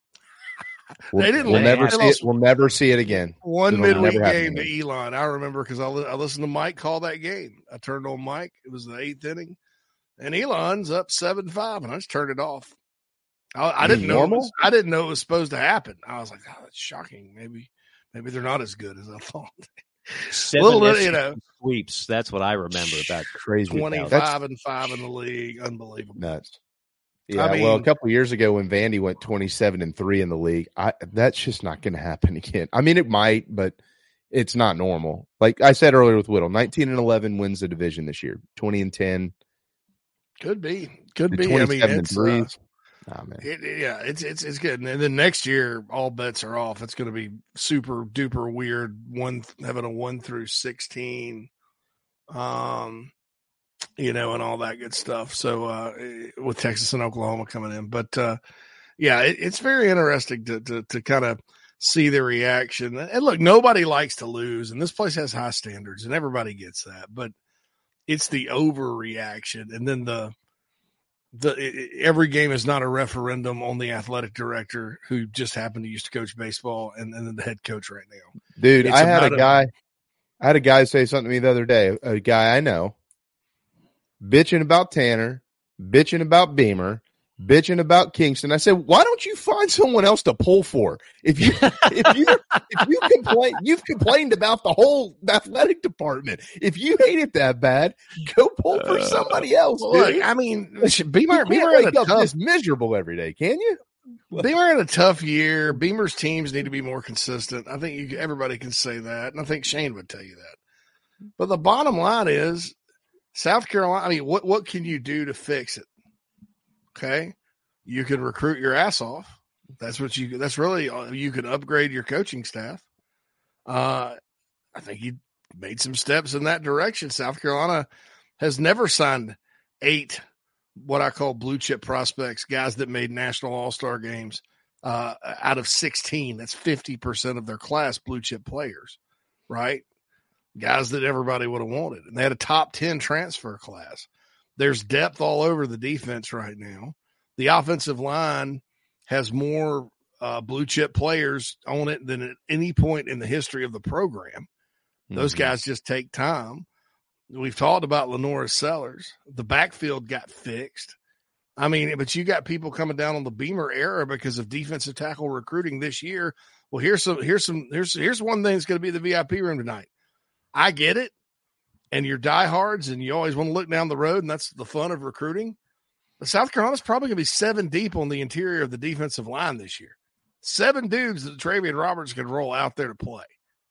They didn't. We'll never see it. We'll never see it again.
One midweek game to Elon. I remember because I listened to Mike call that game. I turned on Mike. It was the 8th inning, and Elon's up 7-5, and I just turned it off. I didn't know. I didn't know it was supposed to happen. I was like, "Oh, that's shocking. Maybe they're not as good as I thought."
7 sweeps. That's what I remember about
crazy.
25-5 in the league. Unbelievable.
Nuts. Yeah, a couple of years ago when Vandy went 27-3 in the league, that's just not going to happen again. I mean, it might, but it's not normal. Like I said earlier with Whittle, 19-11 wins the division this year. 20-10.
Could be. I mean, it's man. It's good. And then next year, all bets are off. It's going to be super duper weird. Having a 1 through 16. And all that good stuff. So with Texas and Oklahoma coming in, but it's very interesting to kind of see the reaction. And look, nobody likes to lose, and this place has high standards, and everybody gets that. But it's the overreaction, and then every game is not a referendum on the athletic director who just happened to used to coach baseball, and then the head coach right now.
Dude, I had a guy say something to me the other day. A guy I know. Bitching about Tanner, bitching about Beamer, bitching about Kingston. I said, why don't you find someone else to pull for? If you complain, you've complained about the whole athletic department. If you hate it that bad, go pull for somebody else.
Look,
dude.
I mean,
Beamer
had
wake
a
up
tough,
this miserable every day, can you?
Beamer had a tough year. Beamer's teams need to be more consistent. I think everybody can say that, and I think Shane would tell you that. But the bottom line is, South Carolina. I mean, what can you do to fix it? Okay, you can recruit your ass off. That's really you can upgrade your coaching staff. I think you made some steps in that direction. South Carolina has never signed 8 what I call blue chip prospects, guys that made national all-star games out of 16. That's 50% of their class, blue chip players, right? Guys that everybody would have wanted. And they had a top 10 transfer class. There's depth all over the defense right now. The offensive line has more blue chip players on it than at any point in the history of the program. Those guys just take time. We've talked about Lenora Sellers. The backfield got fixed. I mean, but you got people coming down on the Beamer era because of defensive tackle recruiting this year. Well, here's one thing that's going to be the VIP room tonight. I get it. And you're diehards and you always want to look down the road, and that's the fun of recruiting. But South Carolina's probably going to be 7 deep on the interior of the defensive line this year. 7 dudes that Travian Roberts can roll out there to play.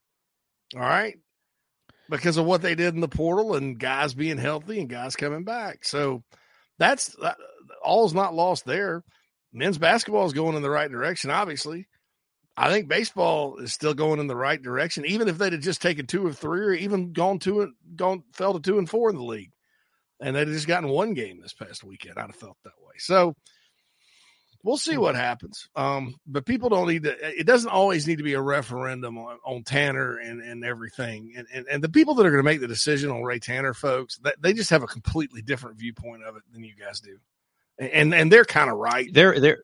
All right? Because of what they did in the portal and guys being healthy and guys coming back. So that's all's not lost there. Men's basketball is going in the right direction, obviously. I think baseball is still going in the right direction, even if they'd have just taken 2 of 3 or even fell to 2-4 in the league. And they'd have just gotten 1 game this past weekend. I'd have felt that way. So we'll see what happens. But people don't need to – it doesn't always need to be a referendum on Tanner and everything. And the people that are going to make the decision on Ray Tanner, folks, they just have a completely different viewpoint of it than you guys do. And they're kind of right.
They're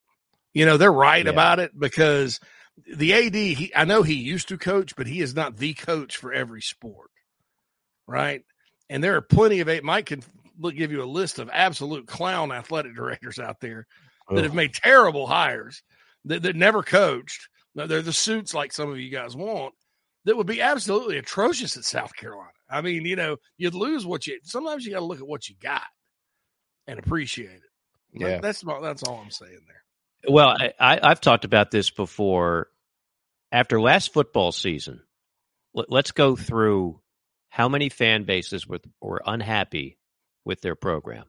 right about it because the AD, I know he used to coach, but he is not the coach for every sport, right? And there are plenty of – Mike can give you a list of absolute clown athletic directors out there that have made terrible hires that never coached. They're the suits like some of you guys want that would be absolutely atrocious at South Carolina. I mean, you'd lose sometimes you got to look at what you got and appreciate it.
Yeah.
That's all I'm saying there.
Well, I've talked about this before. After last football season, let's go through how many fan bases were unhappy with their program.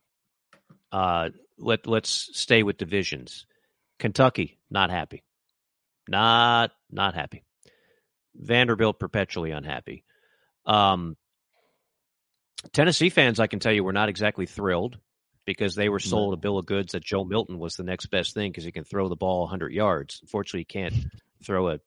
Let's stay with divisions. Kentucky, not happy. Not happy. Vanderbilt, perpetually unhappy. Tennessee fans, I can tell you, were not exactly thrilled because they were sold a bill of goods that Joe Milton was the next best thing because he can throw the ball 100 yards. Unfortunately, he can't throw a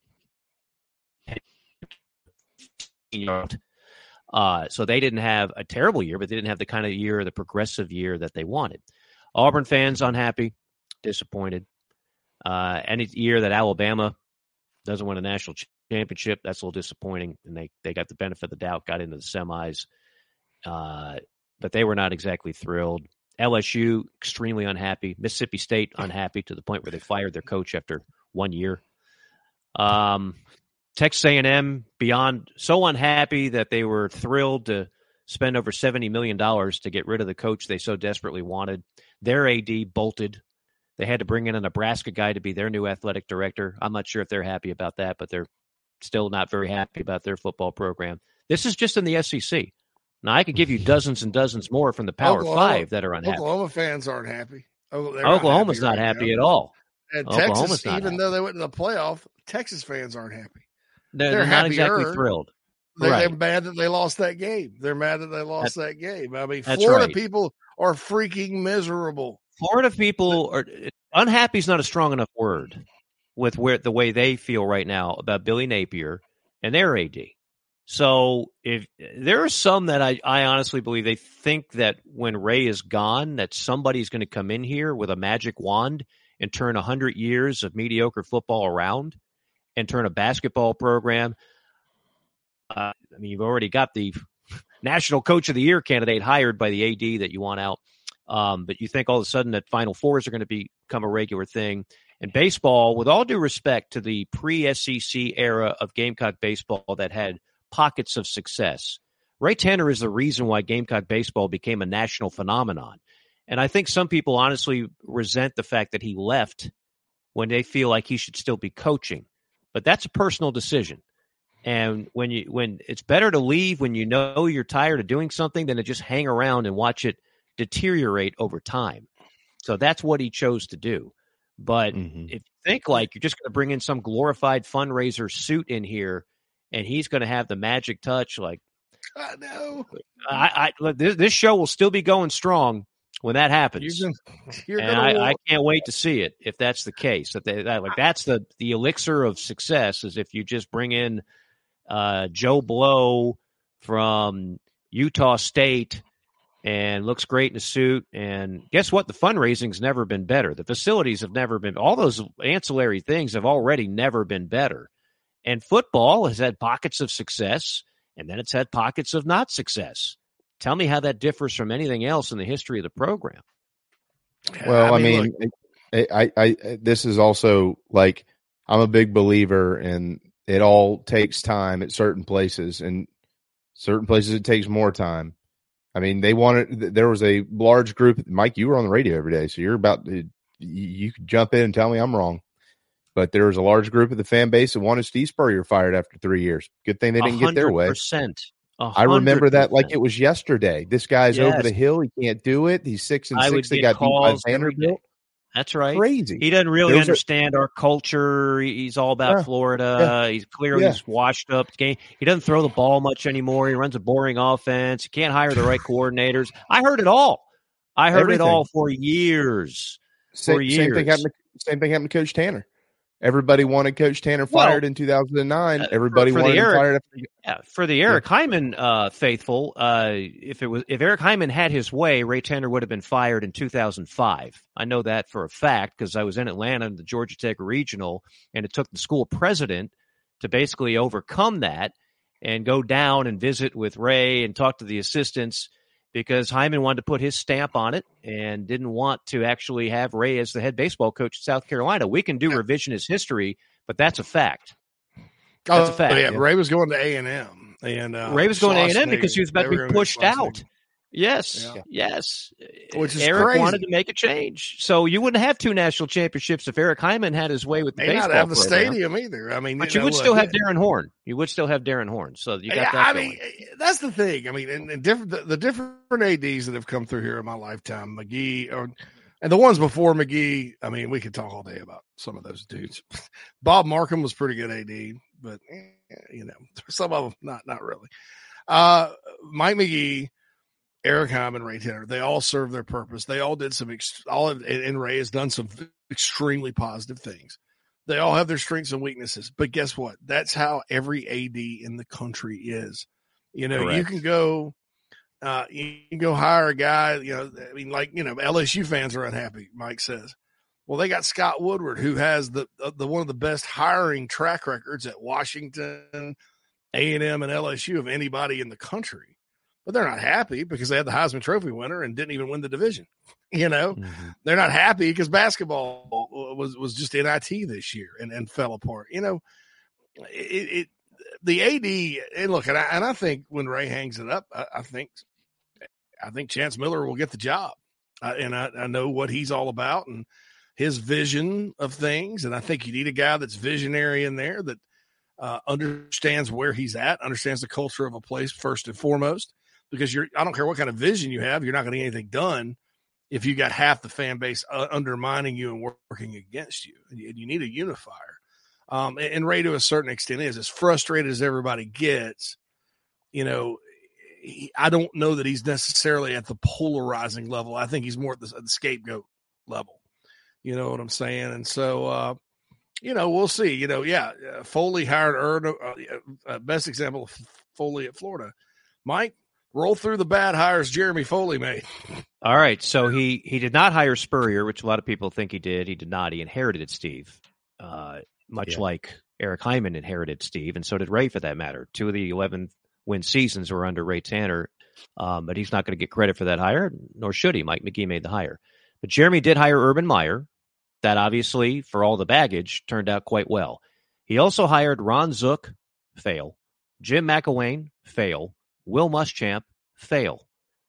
yard. So they didn't have a terrible year, but they didn't have the kind of year, the progressive year that they wanted. Auburn fans unhappy, disappointed. Any year that Alabama doesn't win a national championship, that's a little disappointing. And they got the benefit of the doubt, got into the semis. But they were not exactly thrilled. LSU, extremely unhappy. Mississippi State, unhappy to the point where they fired their coach after 1 year. Texas A&M, beyond so unhappy that they were thrilled to spend over $70 million to get rid of the coach they so desperately wanted. Their AD bolted. They had to bring in a Nebraska guy to be their new athletic director. I'm not sure if they're happy about that, but they're still not very happy about their football program. This is just in the SEC. Now, I could give you dozens and dozens more from the Power Five that are unhappy.
Oklahoma fans aren't happy.
Oklahoma's not happy at all.
And Texas, even though they went to the playoff, Texas fans aren't happy.
They're not exactly thrilled.
They're mad that they lost that game. They're mad that they lost that game. I mean, Florida people are freaking miserable.
Florida people are unhappy is not a strong enough word with the way they feel right now about Billy Napier and their AD. So if there are some that I honestly believe they think that when Ray is gone, that somebody's going to come in here with a magic wand and turn 100 years of mediocre football around and turn a basketball program. I mean, you've already got the National Coach of the Year candidate hired by the AD that you want out. But you think all of a sudden that Final Fours are going to become a regular thing. And baseball, with all due respect to the pre-SEC era of Gamecock baseball that had pockets of success, Ray Tanner is the reason why Gamecock baseball became a national phenomenon. And I think some people honestly resent the fact that he left when they feel like he should still be coaching. But that's a personal decision. And when it's better to leave when you know you're tired of doing something than to just hang around and watch it deteriorate over time. So that's what he chose to do. But if you think like you're just going to bring in some glorified fundraiser suit in here and he's going to have the magic touch, like, I know. This show will still be going strong when that happens. I can't wait to see it if that's the case. That's the elixir of success is if you just bring in Joe Blow from Utah State and looks great in a suit. And guess what? The fundraising's never been better. The facilities have never been. All those ancillary things have already never been better. And football has had pockets of success, and then it's had pockets of not success. Tell me how that differs from anything else in the history of the program.
Well, I mean, this is also like I'm a big believer in it all takes time at certain places, and certain places it takes more time. I mean, there was a large group. Mike, you were on the radio every day, so you could jump in and tell me I'm wrong. But there was a large group of the fan base that wanted Steve Spurrier fired after 3 years. Good thing they didn't get their way.
100%.
I remember that like it was yesterday. This guy's over the hill. He can't do it. He's 6-6. They got beat by Vanderbilt.
That's right.
Crazy.
He doesn't really understand our culture. He's all about Florida. Yeah. He's clearly just washed up. He doesn't throw the ball much anymore. He runs a boring offense. He can't hire the right coordinators. I heard it all. It all for years. Same thing happened to Coach Tanner. Everybody wanted Coach Tanner fired in 2009. Everybody wanted him fired. For the Eric Hyman faithful, if Eric Hyman had his way, Ray Tanner would have been fired in 2005. I know that for a fact because I was in Atlanta in the Georgia Tech Regional, and it took the school president to basically overcome that and go down and visit with Ray and talk to the assistants because Hyman wanted to put his stamp on it and didn't want to actually have Ray as the head baseball coach at South Carolina. We can do revisionist history, but that's a fact. That's a fact.
Yeah, Ray was going to A&M. And
Ray was going to A&M because he was about to be pushed out. Yes.
Which is
Eric
crazy.
wanted to make a change. So you wouldn't have 2 national championships if Eric Hyman had his way with the baseball
not have the
program.
stadium either. I mean,
but you would still have Darren Horn. You would still have Darren Horn. So you got that going.
I mean, that's the thing. I mean, and the different ADs that have come through here in my lifetime, McGee, and the ones before McGee, I mean, we could talk all day about some of those dudes. Bob Markham was pretty good AD, but some of them not really. Mike McGee, Eric Hyman, Ray Tanner, they all serve their purpose. They all did and Ray has done some extremely positive things. They all have their strengths and weaknesses, but guess what? That's how every AD in the country is.
Correct.
You can go hire a guy, I mean, LSU fans are unhappy, Mike says. Well, they got Scott Woodward, who has the one of the best hiring track records at Washington, A&M, and LSU of anybody in the country. But they're not happy because they had the Heisman Trophy winner and didn't even win the division. They're not happy because basketball was just NIT this year and fell apart. The AD, and look, and I think when Ray hangs it up, I think Chance Miller will get the job. I know what he's all about and his vision of things. And I think you need a guy that's visionary in there that understands where he's at, understands the culture of a place first and foremost. Because I don't care what kind of vision you have, you're not going to get anything done if you got half the fan base undermining you and working against you. And you need a unifier. And Ray, to a certain extent, is as frustrated as everybody gets. I don't know that he's necessarily at the polarizing level. I think he's more at the scapegoat level. You know what I'm saying? And so, we'll see. Foley hired best example of Foley at Florida. Mike, roll through the bad hires Jeremy Foley made.
All right. So he did not hire Spurrier, which a lot of people think he did. He did not. He inherited Steve, much like Eric Hyman inherited Steve, and so did Ray for that matter. 2 of the 11 win seasons were under Ray Tanner. But he's not going to get credit for that hire, nor should he. Mike McGee made the hire. But Jeremy did hire Urban Meyer. That obviously, for all the baggage, turned out quite well. He also hired Ron Zook, fail. Jim McElwain, fail. Will Muschamp, fail.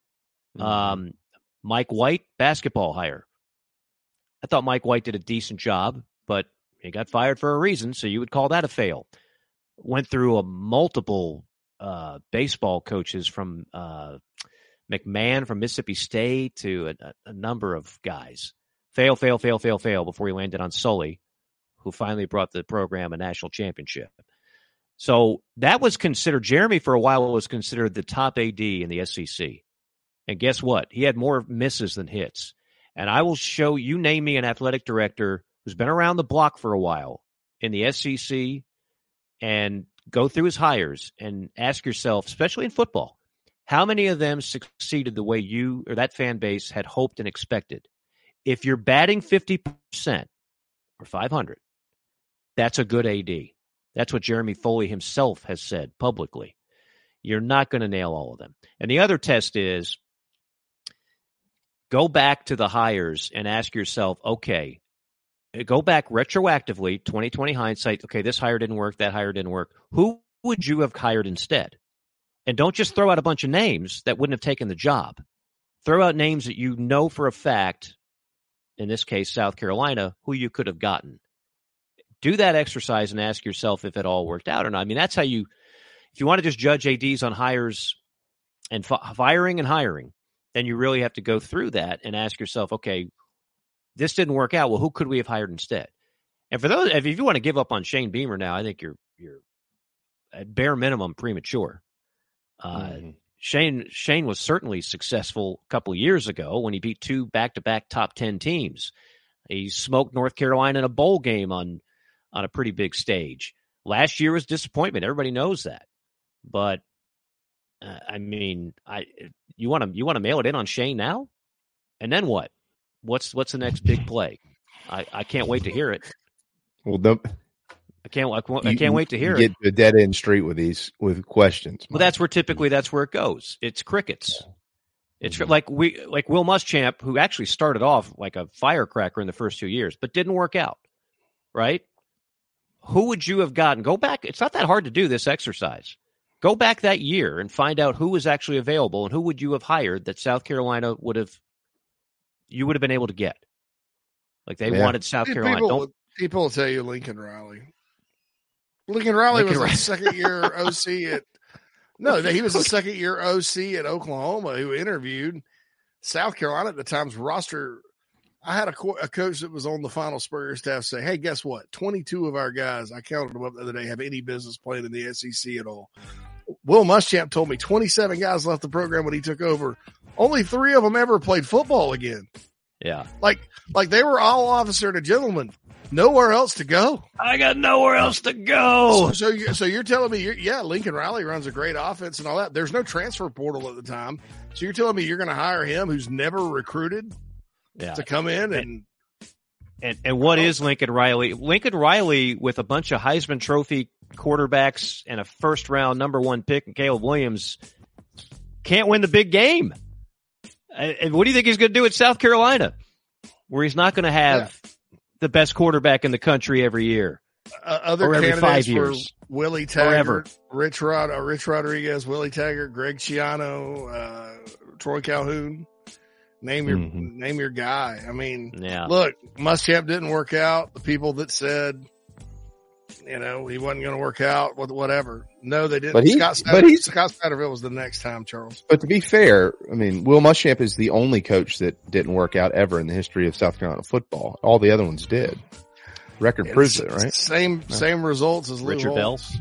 Mike White, basketball hire. I thought Mike White did a decent job, but he got fired for a reason, so you would call that a fail. Went through a multiple baseball coaches from McMahon from Mississippi State to a number of guys. Fail before he landed on Sully, who finally brought the program a national championship. So that was considered, Jeremy for a while was considered the top AD in the SEC. And guess what? He had more misses than hits. And I will show you, name me an athletic director who's been around the block for a while in the SEC, and go through his hires and ask yourself, especially in football, how many of them succeeded the way you or that fan base had hoped and expected? If you're batting 50% or 500, that's a good AD. That's what Jeremy Foley himself has said publicly. You're not going to nail all of them. And the other test is go back to the hires and ask yourself, okay, go back retroactively, 2020 hindsight. Okay, this hire didn't work, that hire didn't work. Who would you have hired instead? And don't just throw out a bunch of names that wouldn't have taken the job. Throw out names that you know for a fact, in this case, South Carolina, who you could have gotten. Do that exercise and ask yourself if it all worked out or not. I mean, that's how you, if you want to just judge ADs on hires and firing and hiring, then you really have to go through that and ask yourself, okay, this didn't work out. Well, who could we have hired instead? And for those, if you want to give up on Shane Beamer now, I think you're at bare minimum premature. Shane was certainly successful a couple of years ago when he beat 2 back-to-back top 10 teams. He smoked North Carolina in a bowl game on a pretty big stage. Last year was disappointment. Everybody knows that. But I mean, you want to mail it in on Shane now, and then what? What's the next big play? I can't wait to hear it.
Well,
I can't wait to hear it.
Get to a dead end street with questions.
Well, that's where it goes. It's crickets. It's like Will Muschamp, who actually started off like a firecracker in the first 2 years, but didn't work out. Right? Who would you have gotten? Go back. It's not that hard to do this exercise. Go back that year and find out who was actually available and who would you have hired that South Carolina you would have been able to get. Like they wanted South Carolina.
People will tell you Lincoln Riley. Lincoln Riley was a second-year OC he was a second-year OC at Oklahoma who interviewed South Carolina at the time's roster. I had a coach that was on the final Spurrier staff say, hey, guess what? 22 of our guys, I counted them up the other day, have any business playing in the SEC at all. Will Muschamp told me 27 guys left the program when he took over. Only 3 of them ever played football again.
Yeah.
Like they were all officer and a gentleman. Nowhere else to go.
I got nowhere else to go.
So you're telling me, Lincoln Riley runs a great offense and all that. There's no transfer portal at the time. So you're telling me you're going to hire him who's never recruited to come in
and what is Lincoln Riley? Lincoln Riley with a bunch of Heisman Trophy quarterbacks and a first-round number 1 pick and Caleb Williams can't win the big game. And what do you think he's going to do at South Carolina, where he's not going to have the best quarterback in the country every year?
Other
every
candidates
5 years.
were Willie Taggart, Rich Rodriguez, Willie Taggart, Greg Schiano, Troy Calhoun. Name your guy. I mean, look, Muschamp didn't work out. The people that said, he wasn't going to work out with whatever. No, they didn't. Scott Satterfield was the next time, Charles.
But to be fair, I mean, Will Muschamp is the only coach that didn't work out ever in the history of South Carolina football. All the other ones did. Record proves it, right?
Same results as
Richard Bells.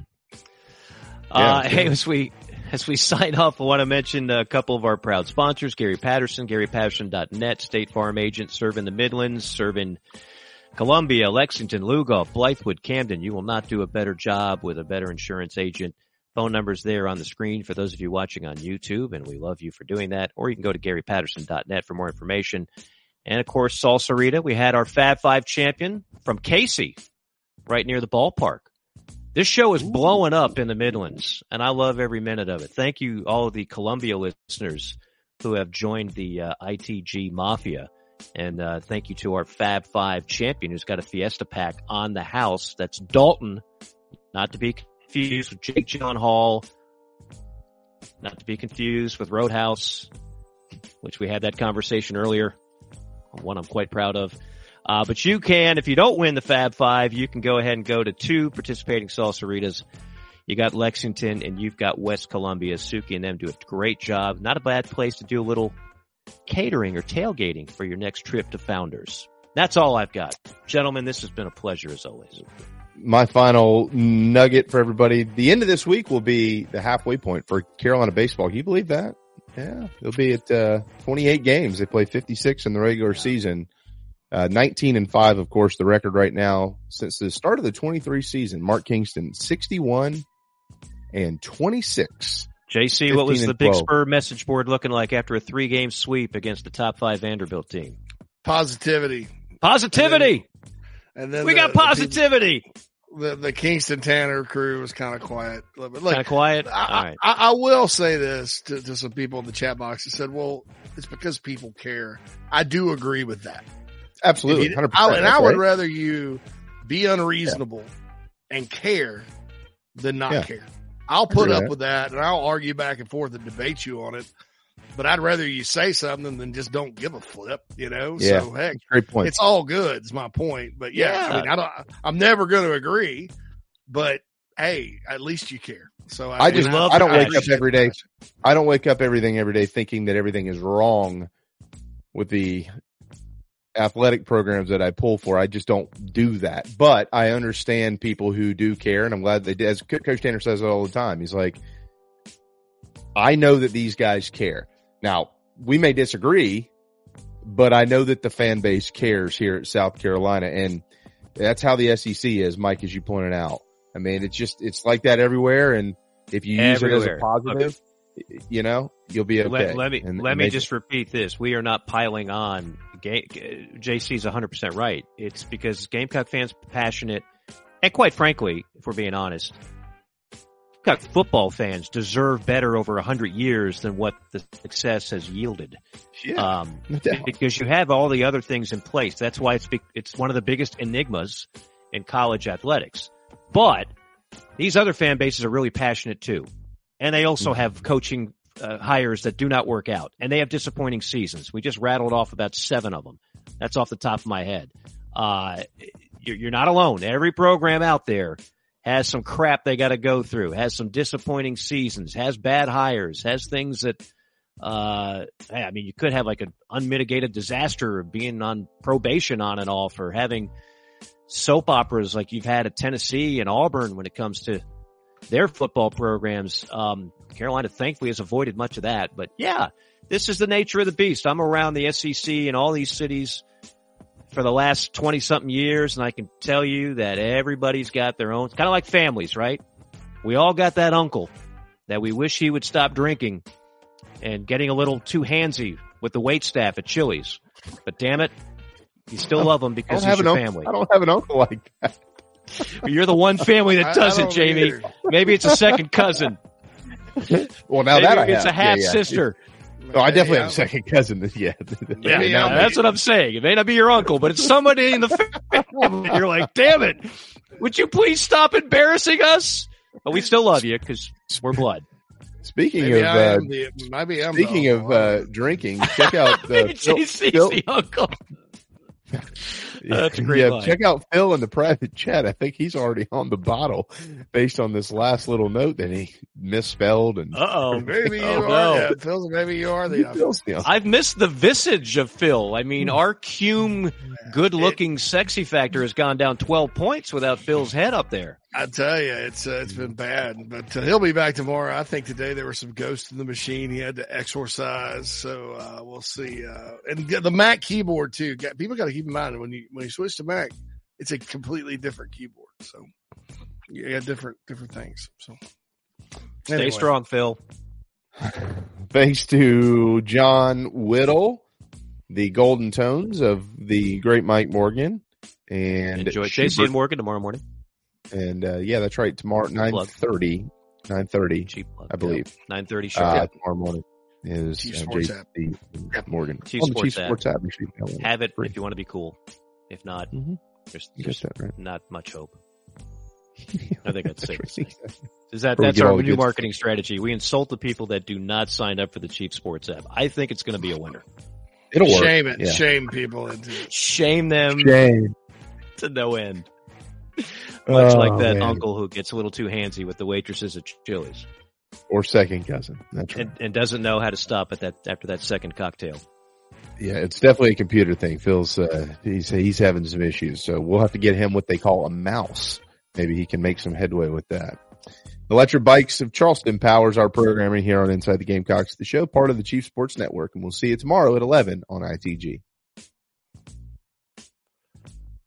Hey, as we sign off, I want to mention a couple of our proud sponsors, Gary Patterson, GaryPatterson.net, State Farm agent, serving the Midlands, serving Columbia, Lexington, Lugoff, Blythewood, Camden. You will not do a better job with a better insurance agent. Phone numbers there on the screen for those of you watching on YouTube, and we love you for doing that. Or you can go to GaryPatterson.net for more information. And, of course, Salsarita. We had our Fab 5 champion from Casey, right near the ballpark. This show is blowing up in the Midlands, and I love every minute of it. Thank you, all of the Columbia listeners who have joined the ITG Mafia. And thank you to our Fab 5 champion who's got a Fiesta pack on the house. That's Dalton, not to be confused with Jake Gyllenhaal, not to be confused with Roadhouse, which we had that conversation earlier, one I'm quite proud of. But you can, if you don't win the Fab 5, you can go ahead and go to 2 participating Salsaritas. You got Lexington and you've got West Columbia. Suki and them do a great job. Not a bad place to do a little catering or tailgating for your next trip to Founders. That's all I've got. Gentlemen, this has been a pleasure as always.
My final nugget for everybody. The end of this week will be the halfway point for Carolina baseball. Can you believe that? Yeah. They'll be at 28 games. They play 56 in the regular season. 19-5, of course, the record right now since the start of the 23 season. Mark Kingston, 61-26.
JC, what was the Big Spur message board looking like after a 3-game sweep against the top 5 Vanderbilt team?
Positivity.
And then we got positivity.
The Kingston Tanner crew was kind of quiet.
Kind of quiet? All right.
I will say this to some people in the chat box that said, well, it's because people care. I do agree with that.
Absolutely. 100%.
I would rather you be unreasonable and care than not care. I'll put up with that and I'll argue back and forth and debate you on it. But I'd rather you say something than just don't give a flip, you know?
Yeah,
so heck,
great point.
It's all good is my point. But I mean, I'm never going to agree, but hey, at least you care. So I
don't wake up every day. I don't wake up every day thinking that everything is wrong with the athletic programs that I pull for. I just don't do that. But I understand people who do care, and I'm glad they did. As Coach Tanner says it all the time, he's like, I know that these guys care. Now, we may disagree, but I know that the fan base cares here at South Carolina, and that's how the SEC is, Mike, as you pointed out. I mean, it's like that everywhere, and if you use it as a positive, you know, you'll be okay.
Let me just repeat this. We are not piling on. JC's 100% right. It's because Gamecock fans are passionate, and quite frankly, if we're being honest, Gamecock football fans deserve better over 100 years than what the success has yielded.
Yeah,
because you have all the other things in place. That's why it's one of the biggest enigmas in college athletics. But these other fan bases are really passionate too, and they also have coaching hires that do not work out, and they have disappointing seasons. We just rattled off about 7 of them. That's off the top of my head. You're not alone. Every program out there has some crap they got to go through, has some disappointing seasons, has bad hires, has things that, I mean, you could have like an unmitigated disaster of being on probation on and off, or having soap operas like you've had at Tennessee and Auburn when it comes to their football programs. Carolina thankfully has avoided much of that, but yeah, this is the nature of the beast. I'm around the SEC and all these cities for the last 20 something years, and I can tell you that everybody's got their own, kind of like families, right? We all got that uncle that we wish he would stop drinking and getting a little too handsy with the waitstaff at Chili's. But damn it, you still love him because he's your family.
I don't have an uncle like that.
You're the one family that does it, Jamie. Maybe it's a second cousin.
Well, now
maybe
that I
it's
have.
a half sister.
Oh, I definitely have a second cousin. Yeah,
that's what I'm saying. It may not be your uncle, but it's somebody in the family. You're like, damn it. Would you please stop embarrassing us? But we still love you because we're blood.
Speaking of drinking, check out
JC's the uncle. That's a great line.
Check out Phil in the private chat. I think he's already on the bottle based on this last little note that he misspelled. And
maybe you are. Phil, maybe you are the uncle.
I've missed the visage of Phil. I mean, our Cume good-looking sexy factor has gone down 12 points without Phil's head up there.
I tell you, it's been bad, but he'll be back tomorrow. I think today there were some ghosts in the machine he had to exorcise, so we'll see. And the Mac keyboard too. People got to keep in mind when you switch to Mac, it's a completely different keyboard. So you got different things. So
stay strong, Phil.
Thanks to John Whittle, the golden tones of the great Mike Morgan, and
enjoy JC and Morgan tomorrow morning.
And yeah, that's right. Tomorrow, 9:30, I believe.
9:30 show.
Tomorrow morning is
Chief Sports
JP Morgan.
Chief
On the
Sports
Chief Sports app. You should
have it if you want to be cool. If not, there's
that right.
not much hope. I think that's safe to say.
Where
That's
we get
our
all the
new
good
marketing strategy. We insult the people that do not sign up for the Chief Sports app. I think it's going to be a winner.
It'll work.
Shame it.
Yeah.
Shame people into it.
Shame them
Shame.
to no end. Much like that
man.
uncle who gets a little too handsy with the waitresses at Chili's.
Or second cousin. That's right.
And doesn't know how to stop at that after that second cocktail.
Yeah, it's definitely a computer thing. Phil's he's having some issues, so we'll have to get him what they call a mouse. Maybe he can make some headway with that. Electric Bikes of Charleston powers our programming here on Inside the Gamecocks, the show part of the Chief Sports Network, and we'll see you tomorrow at 11 on ITG.